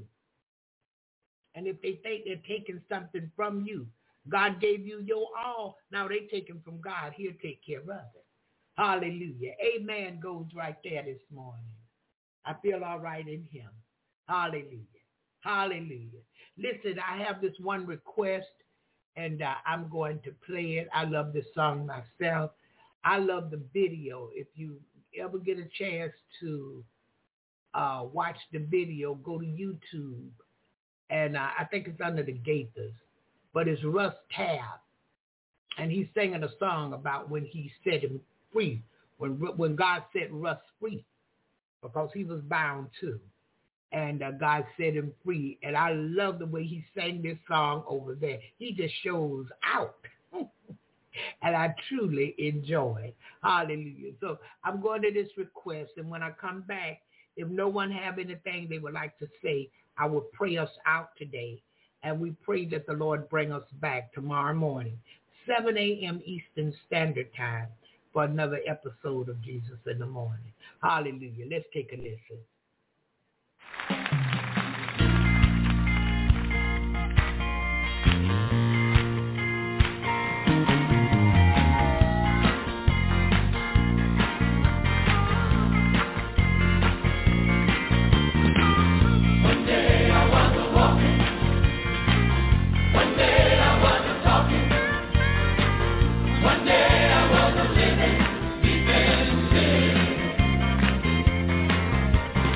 And if they think they're taking something from you, God gave you your all. Now they taking from God. He'll take care of it. Hallelujah. Amen goes right there this morning. I feel all right in him. Hallelujah. Hallelujah. Listen, I have this one request, and uh, I'm going to play it. I love this song myself. I love the video. If you ever get a chance to uh, watch the video, go to YouTube. And uh, I think it's under the Gaithers. But it's Russ Tabb. And he's singing a song about when he set him free, when when God set Russ free, because he was bound too. And uh, God set him free. And I love the way he sang this song over there. He just shows out. And I truly enjoy it. Hallelujah. So I'm going to this request. And when I come back, if no one have anything they would like to say, I will pray us out today. And we pray that the Lord bring us back tomorrow morning, seven a.m. Eastern Standard Time, for another episode of Jesus in the Morning. Hallelujah. Let's take a listen. One day I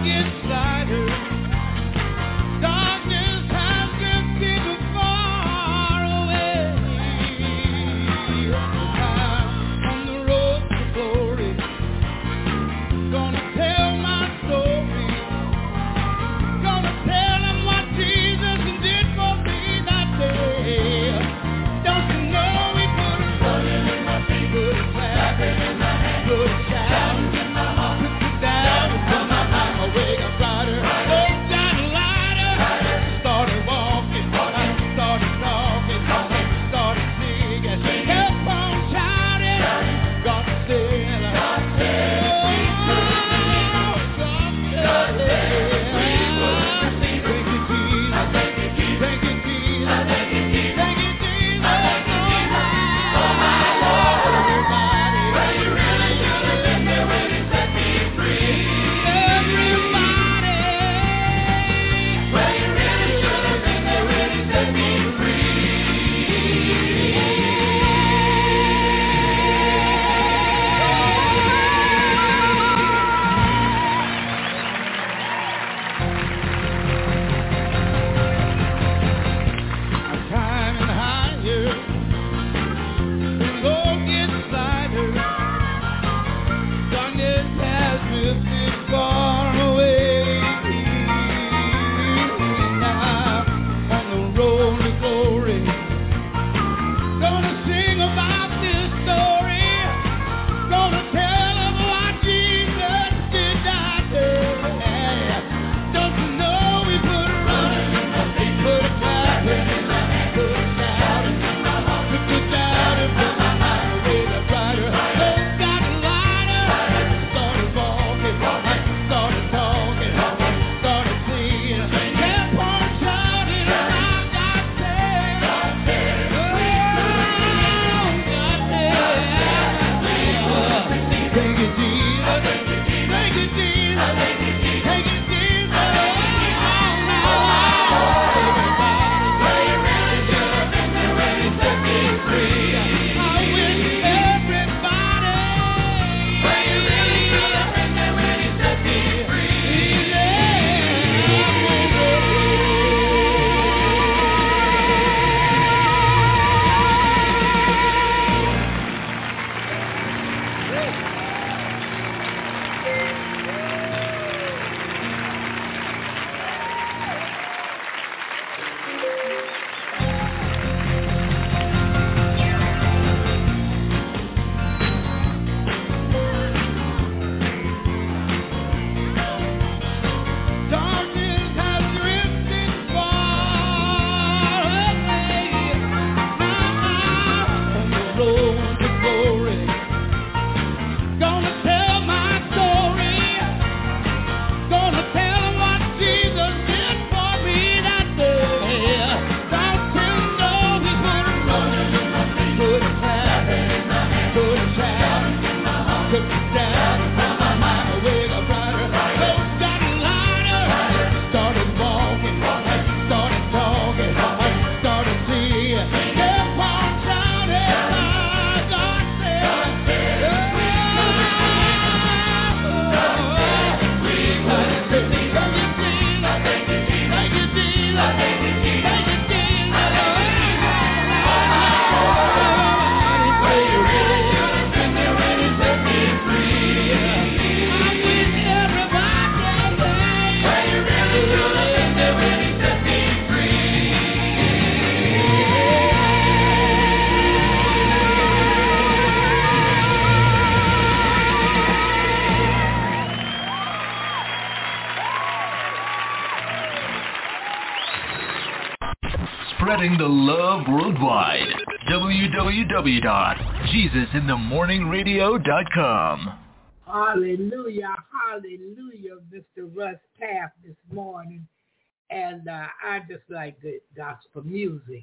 Spreading the love worldwide. w w w dot jesus in the morning radio dot com. Hallelujah, hallelujah, Mister Russ Taff this morning. And uh, I just like good gospel music.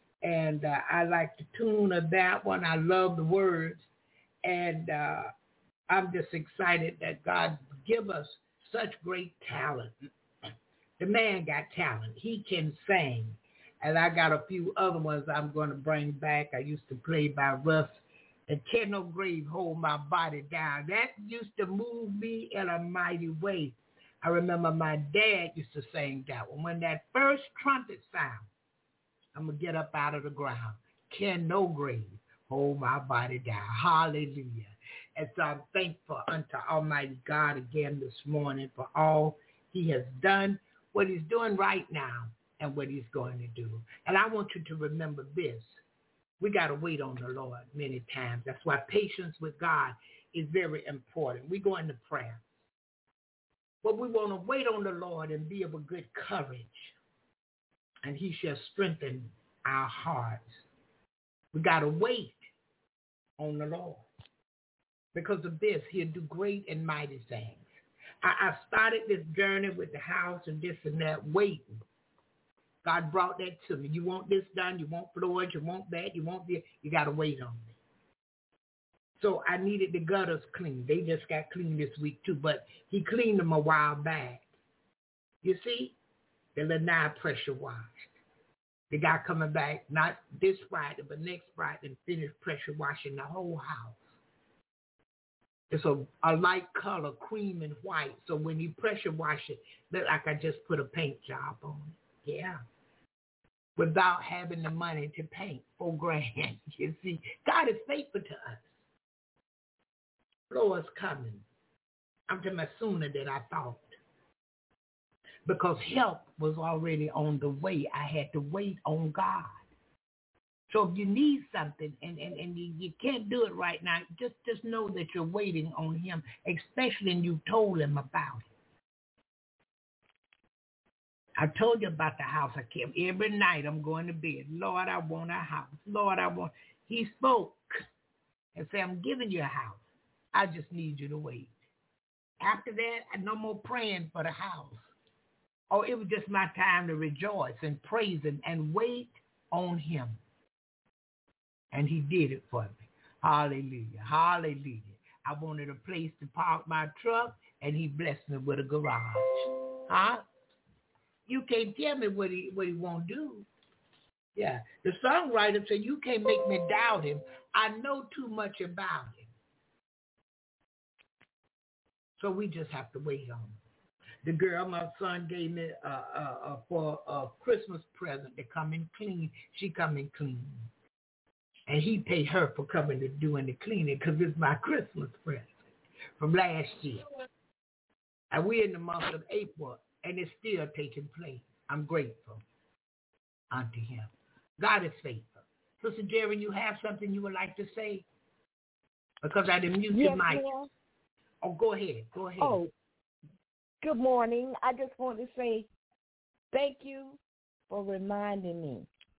And uh, I like the tune of that one. I love the words. And uh, I'm just excited that God give us such great talent. The man got talent. He can sing. And I got a few other ones I'm going to bring back. I used to play by Russ. And Can No Grave Hold My Body Down. That used to move me in a mighty way. I remember my dad used to sing that one. When that first trumpet sound, I'm going to get up out of the ground. Can no grave hold my body down. Hallelujah. And so I'm thankful unto Almighty God again this morning for all he has done, what he's doing right now, and what he's going to do. And I want you to remember this. We got to wait on the Lord many times. That's why patience with God is very important. We go into prayer. But we want to wait on the Lord and be of a good courage, and he shall strengthen our hearts. We got to wait on the Lord. Because of this, he'll do great and mighty things. I, I started this journey with the house and this and that, waiting. God brought that to me. You want this done, you want floors, you want that, you want this, you got to wait on me. So I needed the gutters cleaned. They just got cleaned this week too, but he cleaned them a while back. You see, the lanai pressure washed. The guy coming back, not this Friday, but next Friday, and finish pressure washing the whole house. It's a, a light color, cream and white. So when you pressure wash it, look like I just put a paint job on it. Yeah. Without having the money to paint, four grand. You see, God is faithful to us. Floor's coming. I'm telling you sooner than I thought. Because help was already on the way. I had to wait on God. So if you need something and, and, and you, you can't do it right now, just, just know that you're waiting on him, especially when you told him about it. I told you about the house. I kept every night I'm going to bed. Lord, I want a house. Lord, I want. He spoke and said, I'm giving you a house. I just need you to wait. After that, no more praying for the house. Oh, it was just my time to rejoice and praise him and wait on him. And he did it for me. Hallelujah. Hallelujah. I wanted a place to park my truck, and he blessed me with a garage. Huh? You can't tell me what he what he won't do. Yeah. The songwriter said, you can't make me doubt him. I know too much about him. So we just have to wait on him. The girl my son gave me uh, uh, uh, for a Christmas present to come in clean, she come in clean. And he paid her for coming to doing the cleaning because it's my Christmas present from last year. And we're in the month of April, and it's still taking place. I'm grateful unto him. God is faithful. Sister Jerry, you have something you would like to say? Because I didn't mute yes, your mic. Ma'am. Oh, go ahead. Go ahead. Oh, good morning. I just want to say thank you for reminding me.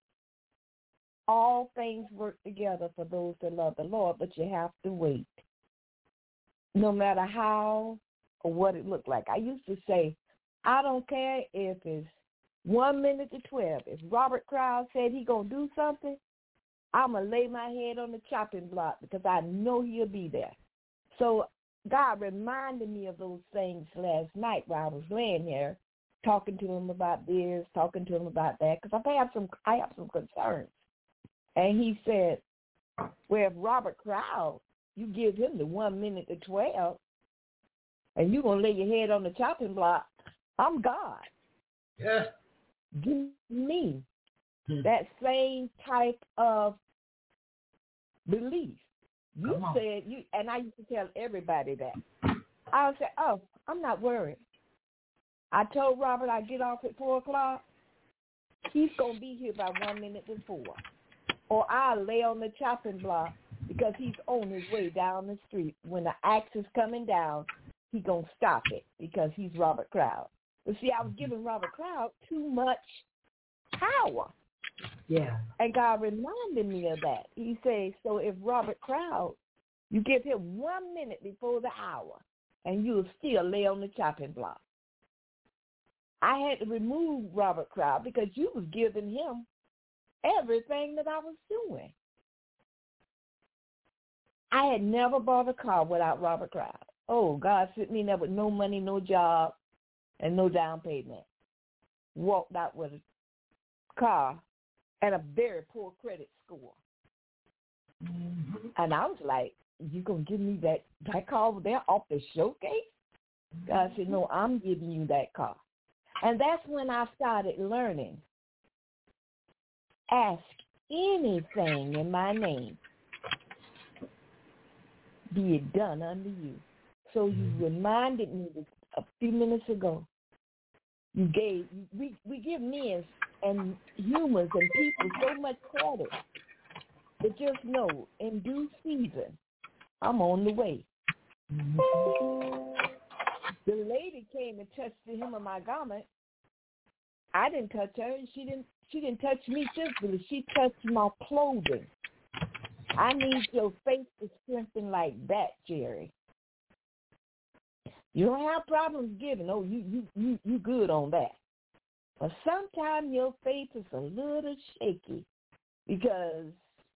All things work together for those that love the Lord, but you have to wait. No matter how or what it looked like. I used to say, I don't care if it's one minute to twelve. If Robert Crowd said he going to do something, I'm going to lay my head on the chopping block because I know he'll be there. So God reminded me of those things last night while I was laying here, talking to him about this, talking to him about that, because I have some, I have some concerns. And he said, well, if Robert Crowd, you give him the one minute to twelve, and you're going to lay your head on the chopping block, I'm God. Yeah. Give me Hmm. that same type of belief. You Come on. said, you, and I used to tell everybody that. I would say, oh, I'm not worried. I told Robert I'd get off at four o'clock. He's going to be here by one minute before. Or I'll lay on the chopping block because he's on his way down the street. When the axe is coming down, he's going to stop it because he's Robert Crowd. But see, I was giving Robert Crowd too much power. Yeah. And God reminded me of that. He says, so if Robert Crowd, you give him one minute before the hour, and you'll still lay on the chopping block. I had to remove Robert Crowd because you was giving him everything that I was doing. I had never bought a car without Robert Crowd. Oh, God sent me there with no money, no job, and no down payment. Walked out with a car and a very poor credit score. Mm-hmm. And I was like, you going to give me that, that car over there off the showcase? God said, no, I'm giving you that car. And that's when I started learning. Ask anything in my name, be it done unto you. So you reminded me this a few minutes ago. You gave, we, we give men and humans and people so much credit. But just know, in due season, I'm on the way. Mm-hmm. The lady came and touched the hem of my garment. I didn't touch her, and she didn't. She didn't touch me physically. She touched my clothing. I need your faith to strengthen like that, Jerry. You don't have problems giving. Oh, you you you you good on that. But sometimes your faith is a little shaky because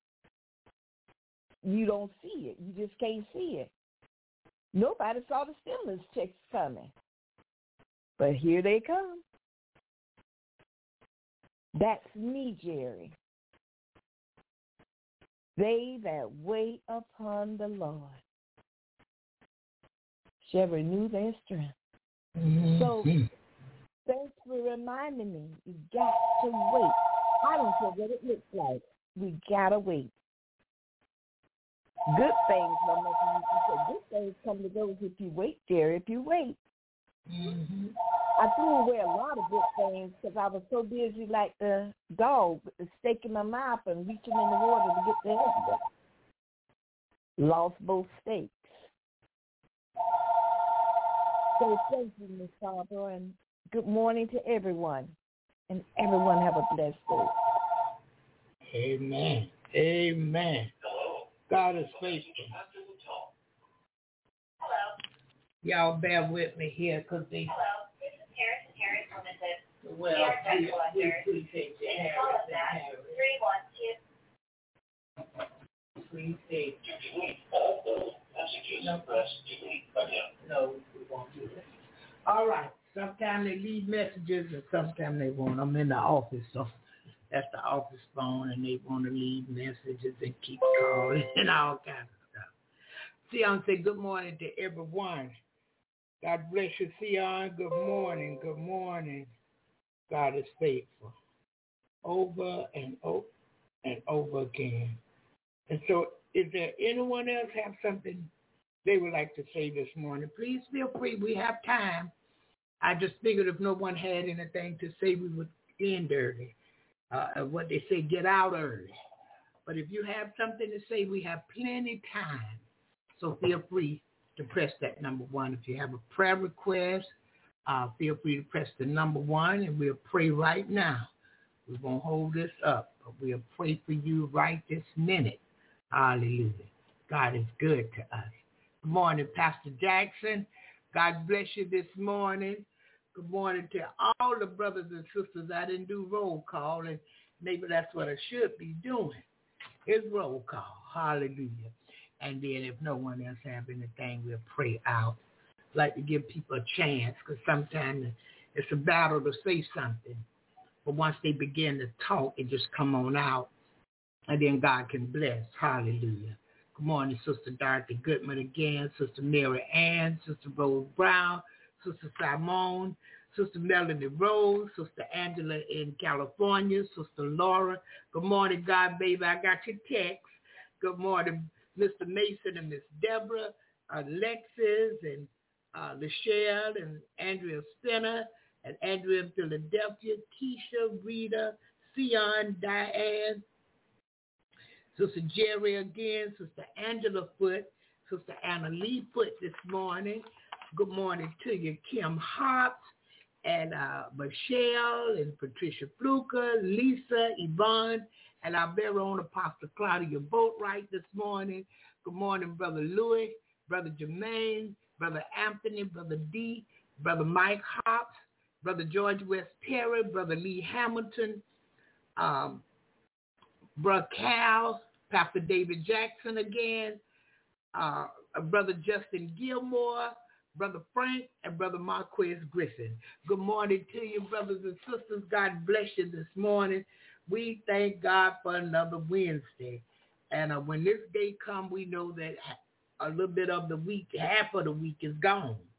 you don't see it. You just can't see it. Nobody saw the stimulus checks coming. But here they come. That's me, Jerry. They that wait upon the Lord shall renew their strength. Mm-hmm. So thanks for reminding me. You got to wait. I don't care what it looks like. We got to wait. Good things, Mama, you said good things come to those if you wait, Jerry, if you wait. Mm-hmm. I threw away a lot of good things because I was so busy like the dog, with the steak in my mouth and reaching in the water to get the egg. Lost both steaks. So thank you, Miss Barbara, and good morning to everyone. And everyone have a blessed day. Amen. Amen. God is faithful. Y'all bear with me here because they... Well, we, we appreciate you, Harris and Harris. Please say. No, no, we won't do that. All right. Sometimes they leave messages and sometimes they won't. I'm in the office, so that's the office phone, and they want to leave messages and keep calling and all kinds of stuff. Sion say good morning to everyone. God bless you, Sion. Good morning. Good morning. God is faithful over and over and over again. And so is there anyone else have something they would like to say this morning? Please feel free. We have time. I just figured if no one had anything to say, we would end early. Uh, what they say, get out early. But if you have something to say, we have plenty time. So feel free to press that number one. If you have a prayer request, Uh, feel free to press the number one, and we'll pray right now. We won't hold this up, but we'll pray for you right this minute. Hallelujah. God is good to us. Good morning, Pastor Jackson. God bless you this morning. Good morning to all the brothers and sisters. I didn't do roll call, and maybe that's what I should be doing. It's roll call. Hallelujah. And then if no one else have anything, we'll pray out. Like to give people a chance because sometimes it's a battle to say something. But once they begin to talk, it just come on out, and then God can bless. Hallelujah. Good morning, Sister Dorothy Goodman again, Sister Mary Ann, Sister Rose Brown, Sister Simone, Sister Melanie Rose, Sister Angela in California, Sister Laura. Good morning, God, baby. I got your text. Good morning, Mister Mason and Miss Deborah, Alexis, and Uh, Michelle and Andrea Spinner and Andrea in Philadelphia, Keisha, Rita, Sion, Diane, Sister Jerry again, Sister Angela Foote, Sister Anna Lee Foote this morning. Good morning to you, Kim Hobbs and uh, Michelle and Patricia Fluker, Lisa, Yvonne, and our very own Apostle Claudia Boatwright this morning. Good morning, Brother Louis, Brother Jermaine, Brother Anthony, Brother D, Brother Mike Hobbs, Brother George West Perry, Brother Lee Hamilton, um, Brother Cal, Pastor David Jackson again, uh, Brother Justin Gilmore, Brother Frank, and Brother Marquez Griffin. Good morning to you, brothers and sisters. God bless you this morning. We thank God for another Wednesday. And uh, when this day comes, we know that a little bit of the week, half of the week is gone.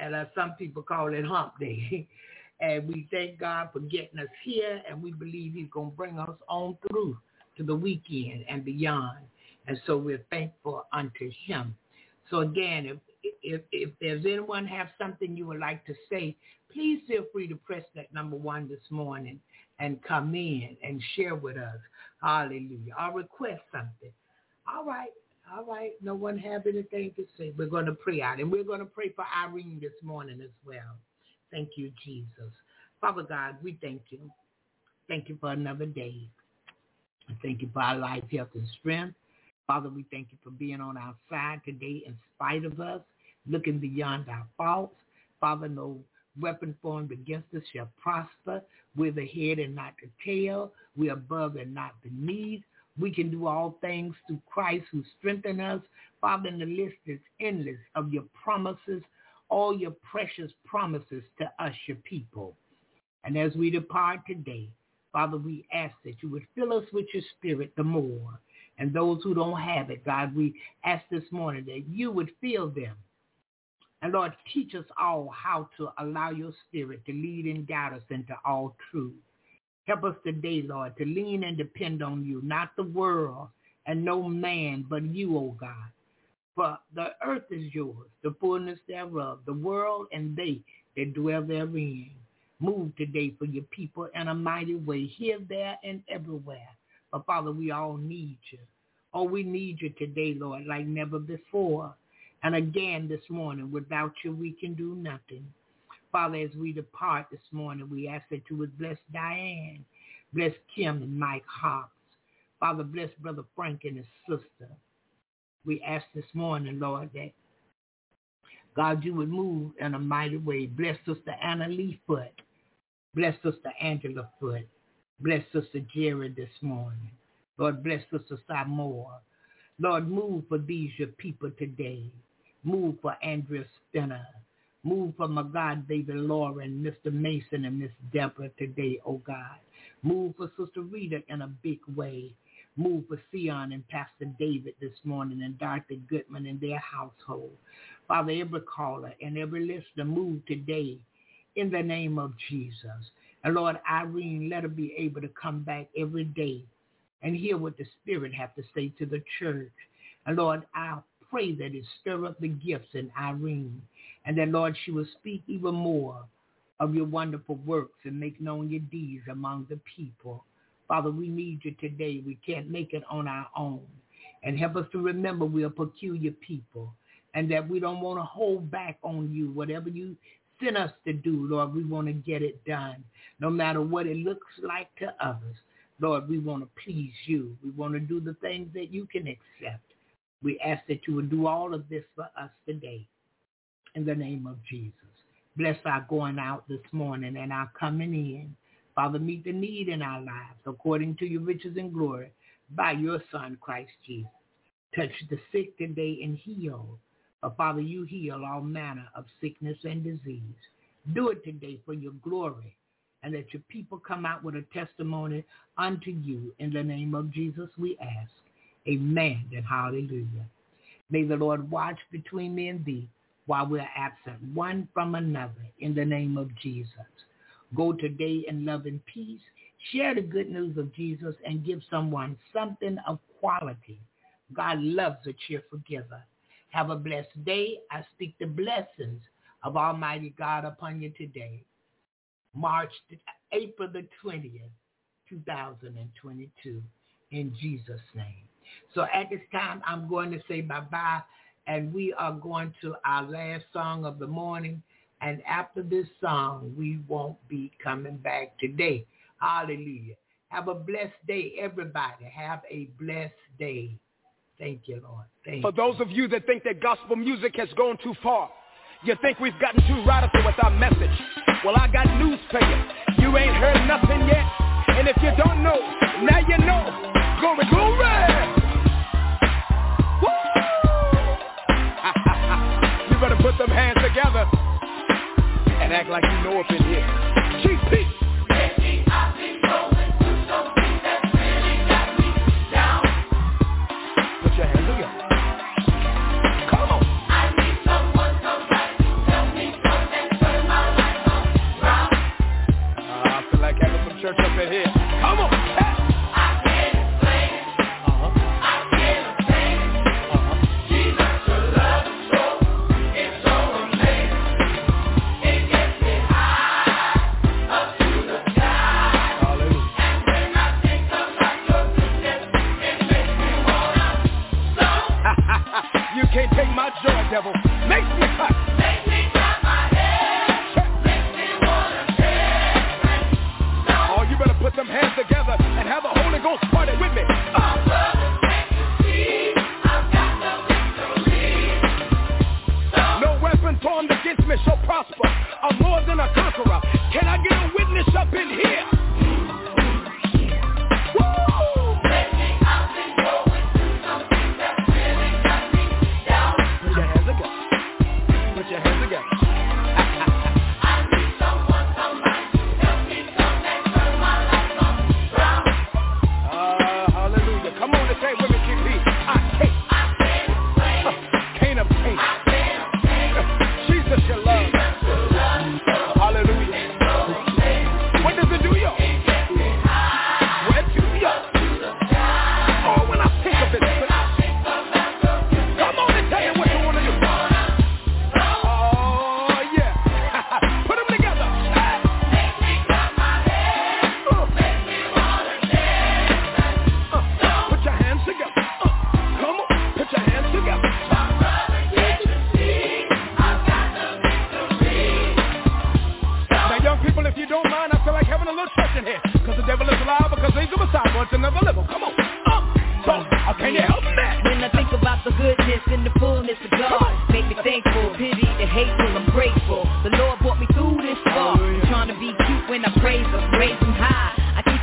and uh, some people call it hump day. And we thank God for getting us here, and we believe he's going to bring us on through to the weekend and beyond. And so we're thankful unto him. So again, if, if, if there's anyone have something you would like to say, please feel free to press that number one this morning and come in and share with us. Hallelujah. Or request something. All right. All right. No one have anything to say. We're going to pray out. And we're going to pray for Irene this morning as well. Thank you, Jesus. Father God, we thank you. Thank you for another day. Thank you for our life, health, and strength. Father, we thank you for being on our side today in spite of us, looking beyond our faults. Father, no weapon formed against us shall prosper. We're the head and not the tail. We're above and not beneath. We can do all things through Christ who strengthens us. Father, and the list is endless of your promises, all your precious promises to us, your people. And as we depart today, Father, we ask that you would fill us with your spirit the more. And those who don't have it, God, we ask this morning that you would fill them. And Lord, teach us all how to allow your spirit to lead and guide us into all truth. Help us today, Lord, to lean and depend on you, not the world and no man but you, O God. For the earth is yours, the fullness thereof, the world and they that dwell therein. Move today for your people in a mighty way, here, there, and everywhere. But Father, we all need you. Oh, we need you today, Lord, like never before. And again this morning, without you, we can do nothing. Father, as we depart this morning, we ask that you would bless Diane, bless Kim and Mike Hobbs. Father, bless Brother Frank and his sister. We ask this morning, Lord, that God, you would move in a mighty way. Bless Sister Anna Lee Foot. Bless Sister Angela Foot. Bless Sister Jerry this morning. Lord, bless Sister Samoa. Lord, move for these your people today. Move for Andrea Spinner. Move for my God, David Lauren, Mister Mason, and Miss Deborah today, oh God. Move for Sister Rita in a big way. Move for Sion and Pastor David this morning and Doctor Goodman and their household. Father, every caller and every listener, move today in the name of Jesus. And Lord, Irene, let her be able to come back every day and hear what the Spirit have to say to the church. And Lord, I pray that it stir up the gifts in Irene and that, Lord, she will speak even more of your wonderful works and make known your deeds among the people. Father, we need you today. We can't make it on our own. And help us to remember we are peculiar people and that we don't want to hold back on you. Whatever you send us to do, Lord, we want to get it done. No matter what it looks like to others, Lord, we want to please you. We want to do the things that you can accept. We ask that you would do all of this for us today in the name of Jesus. Bless our going out this morning and our coming in. Father, meet the need in our lives according to your riches and glory by your Son, Christ Jesus. Touch the sick today and heal. But Father, you heal all manner of sickness and disease. Do it today for your glory and let your people come out with a testimony unto you. In the name of Jesus, we ask. Amen and hallelujah. May the Lord watch between me and thee while we're absent one from another in the name of Jesus. Go today in love and peace. Share the good news of Jesus and give someone something of quality. God loves a cheerful giver. Have a blessed day. I speak the blessings of Almighty God upon you today. March, April the twentieth, two thousand twenty-two, in Jesus' name. So at this time, I'm going to say bye-bye, and we are going to our last song of the morning. And after this song, we won't be coming back today. Hallelujah. Have a blessed day, everybody. Have a blessed day. Thank you, Lord. Thank For you. those of you that think that gospel music has gone too far, you think we've gotten too radical with our message. Well, I got news for you. You ain't heard nothing yet. And if you don't know, now you know. Glory, glory. Woo! You better put them hands together and act like you know up in here. G P. Lately I've been going through something that really got me down. Put your hands together. Come on. I need someone, somebody to tell me something. church up in here. Come on. Hey. Can't take my joy, devil. Makes me cut. Makes me cut my head. Makes me wanna dance. Oh, you better put them hands together and have a Holy Ghost party with me. Uh. My brother, can't you see? I've got the victory. So no weapon formed against me shall prosper. I'm more than a conqueror. Can I get a witness up in here?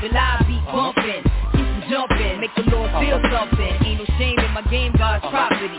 Property.